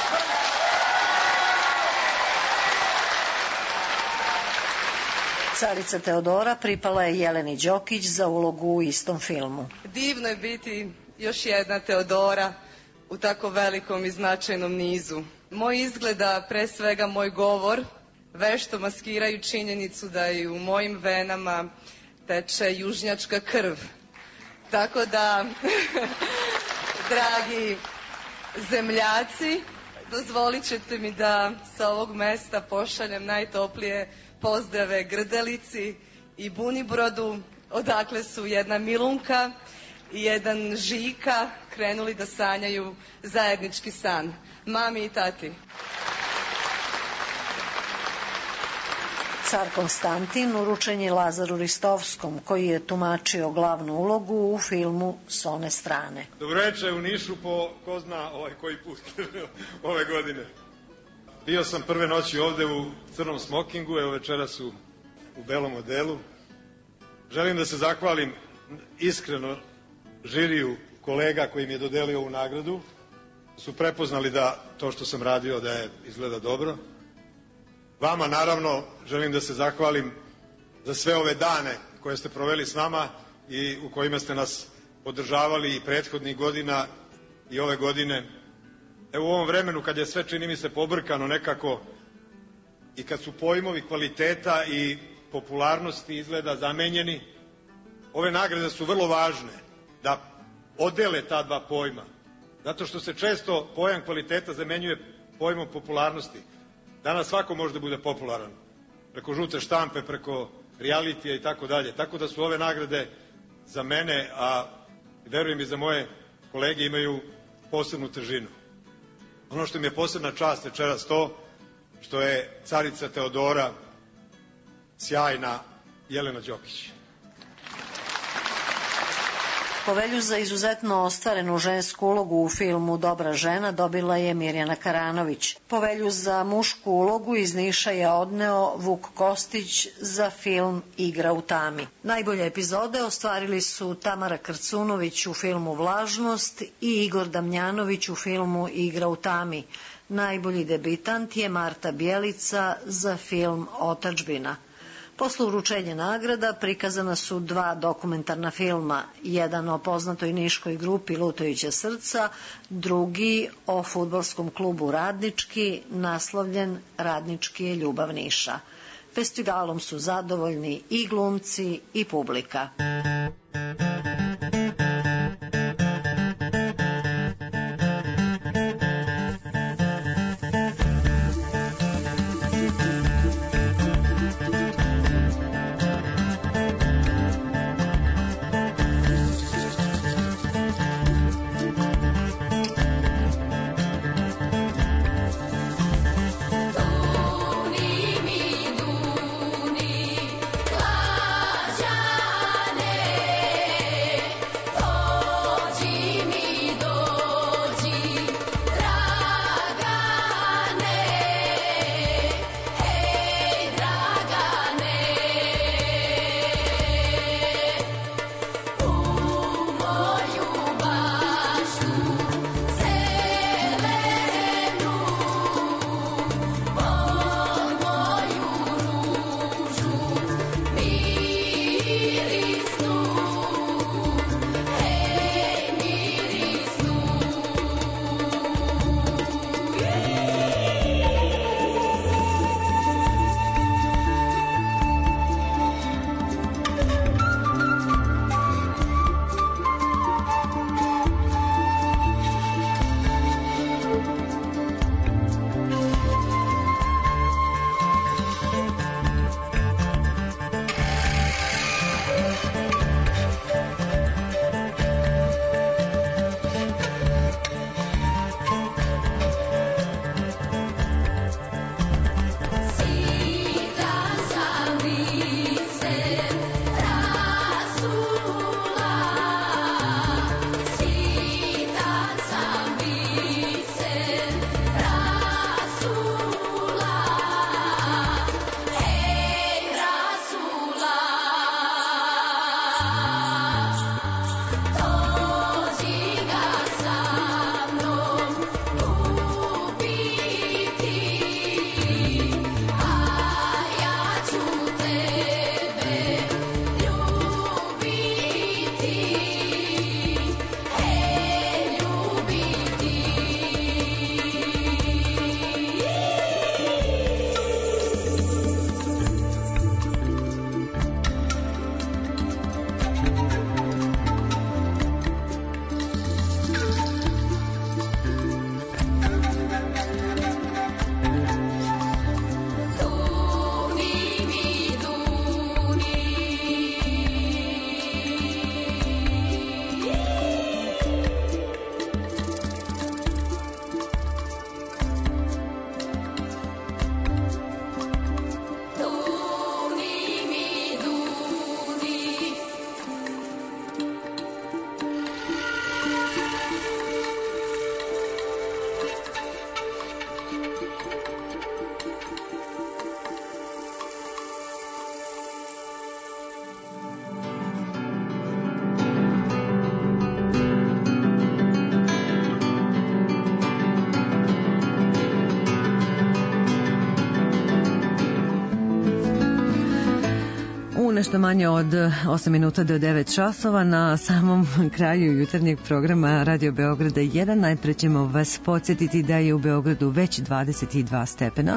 Carica Teodora pripala je Jeleni Đokić za ulogu u istom filmu. Divno je biti još jedna Teodora u tako velikom i značajnom nizu. Moj izgleda, pre svega moj govor, vešto maskiraju činjenicu da i u mojim venama teče južnjačka krv. Tako da, dragi zemljaci, dozvolit ćete mi da sa ovog mesta pošaljem najtoplije pozdrave Grdelici i Bunibrodu, odakle su jedna Milunka i jedan Žika krenuli da sanjaju zajednički san. Mami i tati. Car Konstantin uručen je Lazaru Ristovskom, koji je tumačio glavnu ulogu u filmu S one strane. Dobroveče u Nišu po ko zna koji put ove godine. Bio sam prve noći ovde u crnom smokingu, evo večera su u belom odelu. Želim da se zahvalim iskreno žiriju kolega koji mi je dodelio ovu nagradu. Su prepoznali da to što sam radio da je izgleda dobro. Vama naravno želim da se zahvalim za sve ove dane koje ste proveli s nama i u kojima ste nas podržavali i prethodnih godina i ove godine. Evo u ovom vremenu kad je sve, čini mi se, pobrkano nekako i kad su pojmovi kvaliteta i popularnosti izgleda zamenjeni, ove nagrade su vrlo važne da odele ta dva pojma. Zato što se često pojam kvaliteta zamenjuje pojmom popularnosti. Danas svako može da bude popularan. Preko žute štampe, preko realitija i tako dalje. Tako da su ove nagrade za mene, a verujem i za moje kolege, imaju posebnu težinu. Ono što mi je posebna čast večeras to što je carica Teodora sjajna Jelena Đokić. Povelju za izuzetno ostvarenu žensku ulogu u filmu Dobra žena dobila je Mirjana Karanović. Povelju za mušku ulogu iz Niša je odneo Vuk Kostić za film Igra u tami. Najbolje epizode ostvarili su Tamara Krcunović u filmu Vlažnost i Igor Damjanović u filmu Igra u tami. Najbolji debitant je Marta Bjelica za film Otadžbina. Posle uručenja nagrada prikazana su dva dokumentarna filma, jedan o poznatoj niškoj grupi Lutajuća srca, drugi o fudbalskom klubu Radnički, naslovljen Radnički je ljubav Niša. Festivalom su zadovoljni i glumci i publika. Nešto manje od 8 minuta do 9 časova na samom kraju jutarnjeg programa Radio Beograda 1. Najpre ćemo vas podsjetiti da je u Beogradu već 22 stepena.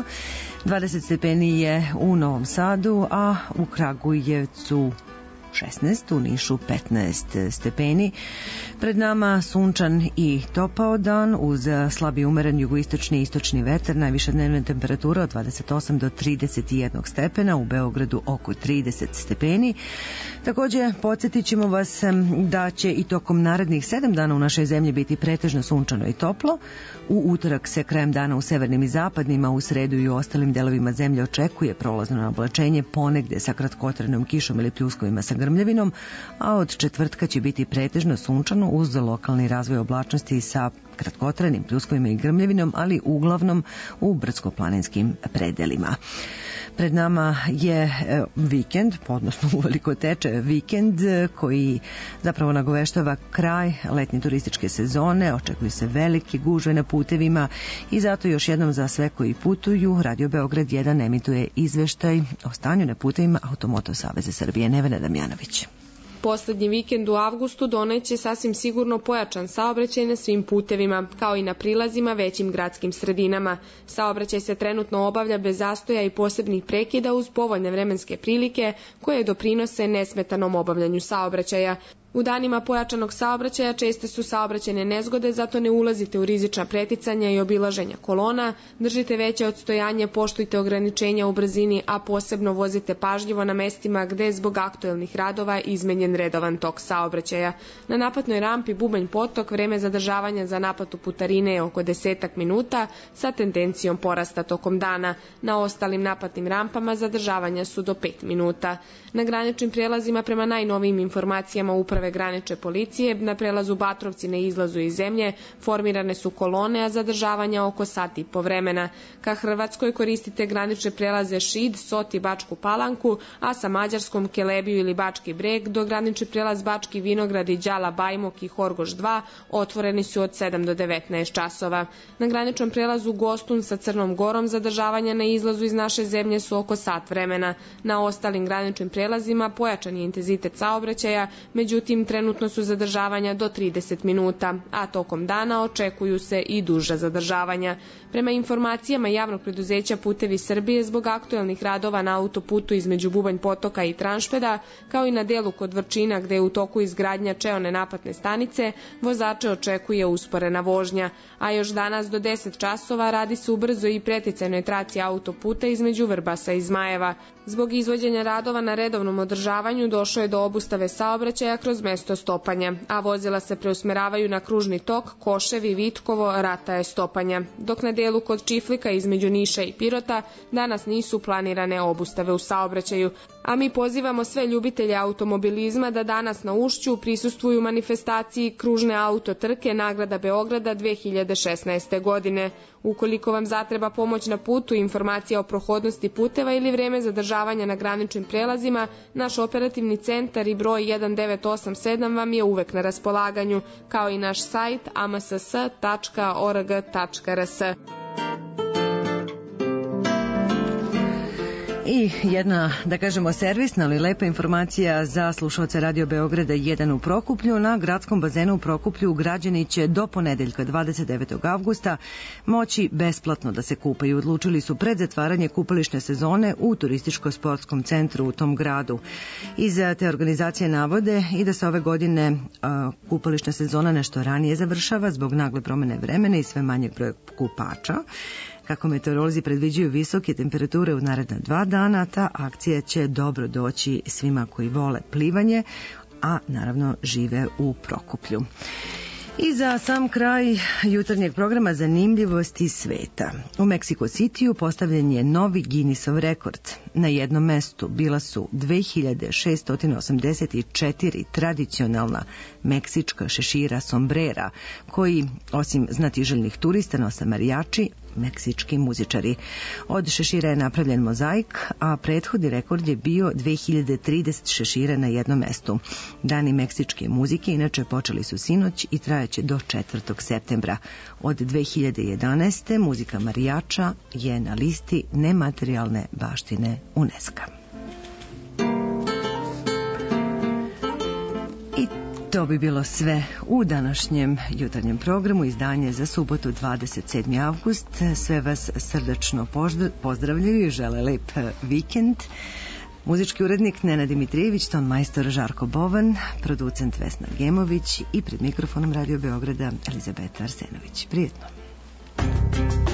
20 stepeni je u Novom Sadu, a u Kragujevcu 16, u Nišu 15 stepeni. Pred nama sunčan i topao dan uz slabi umeren jugoistočni i istočni vetar, najviša dnevna temperatura od 28 do 31 stepena, u Beogradu oko 30 stepeni. Takođe, podsjetit ćemo vas da će i tokom narednih 7 dana u našoj zemlji biti pretežno sunčano i toplo. U utorak se krajem dana u severnim i zapadnim, a u sredu i u ostalim delovima zemlje očekuje prolazno oblačenje, ponegde sa kratkotrenom kišom ili pljuskovima sa grmljavinom, a od četvrtka će biti pretežno sunčano uz lokalni razvoj oblačnosti sa kratkotrenim pljuskovima i grmljavinom, ali uglavnom u brdsko-planinskim predelima. Pred nama je vikend, odnosno uveliko teče vikend koji zapravo nagoveštava kraj letnje turističke sezone, očekuju se velike gužve na putevima i zato još jednom za sve koji putuju Radio Beograd 1 emituje izveštaj o stanju na putevima Automoto Saveza Srbije. Nevena Damjanović. Poslednji vikend u avgustu doneće sasvim sigurno pojačan saobraćaj na svim putevima, kao i na prilazima većim gradskim sredinama. Saobraćaj se trenutno obavlja bez zastoja i posebnih prekida uz povoljne vremenske prilike koje doprinose nesmetanom obavljanju saobraćaja. U danima pojačanog saobraćaja česte su saobraćajne nezgode, zato ne ulazite u rizična preticanja i obilaženja kolona, držite veće odstojanje, poštujte ograničenja u brzini, a posebno vozite pažljivo na mestima gde je zbog aktuelnih radova izmenjen redovan tok saobraćaja. Na naplatnoj rampi Bubanj Potok vreme zadržavanja za naplatu putarine je oko 10 minuta sa tendencijom porasta tokom dana. Na ostalim naplatnim rampama zadržavanja su do 5 minuta. Na graničnim prelazima prema najnovijim informacijama Uprave granične policije, na prelazu Batrovci na izlazu iz zemlje formirane su kolone, a zadržavanja oko sat i po vremena. Ka Hrvatskoj koristite granične prelaze Šid, Sot i Bačku Palanku, a sa Mađarskom Kelebiju ili Bački Breg do granični prelaz Bački Vinograd i Đala Bajmok i Horgoš 2 otvoreni su od 7 do 19 časova. Na graničnom prelazu Gostun sa Crnom Gorom zadržavanja na izlazu iz naše zemlje su oko sat vremena. Na ostalim graničnim prelazima pojačan je intenzitet saobraćaja, međutim trenutno su zadržavanja do 30 minuta, a tokom dana očekuju se i duža zadržavanja. Prema informacijama javnog preduzeća Putevi Srbije, zbog aktuelnih radova na autoputu između Bubanj Potoka i Tranšpeda, kao i na delu kod Vrčina gde je u toku izgradnja čeone naplatne stanice, vozače očekuje usporena vožnja, a još danas do 10 časova radi se ubrzo i preticajnoj traci autoputa između Vrbasa i Zmajeva. Zbog izvođenja radova na redovnom održavanju došlo je do obustave saobraćaja kroz mesto Stopanja, a vozila se preusmeravaju na kružni tok Koševi, Vitkovo, Rataje, Stopanja, dok na delu kod Čiflika između Niša i Pirota danas nisu planirane obustave u saobraćaju. A mi pozivamo sve ljubitelje automobilizma da danas na Ušću prisustvuju manifestaciji Kružne autotrke Nagrada Beograda 2016. godine. Ukoliko vam zatreba pomoć na putu, informacija o prohodnosti puteva ili vreme zadržavanja na graničnim prelazima, naš operativni centar i broj 1987 vam je uvek na raspolaganju, kao i naš sajt amss.org.rs. I jedna, da kažemo, servisna ali lepa informacija za slušalce Radio Beograda 1 u Prokuplju. Na gradskom bazenu u Prokuplju građani će do ponedeljka 29. avgusta moći besplatno da se kupaju. Odlučili su pred zatvaranje kupališne sezone u turističko-sportskom centru u tom gradu. Iz te organizacije navode i da se ove godine kupališna sezona nešto ranije završava zbog nagle promene vremena i sve manjeg broja kupača. Kako meteorolozi predviđaju visoke temperature u naredna 2 dana, ta akcija će dobro doći svima koji vole plivanje, a naravno žive u Prokuplju. I za sam kraj jutarnjeg programa zanimljivosti sveta. U Mexico Cityu postavljen je novi Guinnessov rekord. Na jednom mestu bila su 2684 tradicionalna meksička šešira sombrera, koji, osim znatiželjnih turista, nose marijači, meksički muzičari. Od šešira je napravljen mozaik, a prethodni rekord je bio 2030 šešira na jednom mestu. Dani meksičke muzike inače počeli su sinoć i trajaće do 4. septembra. Od 2011. muzika marijača je na listi nematerijalne baštine UNESCO. I to bi bilo sve u današnjem jutarnjem programu, izdanje za subotu 27. avgust. Sve vas srdačno pozdravljaju i žele lep vikend. Muzički urednik Nenad Dimitrijević, ton majstor Žarko Bovan, producent Vesna Gemović i pred mikrofonom Radio Beograda Elizabeta Arsenović. Prijetno.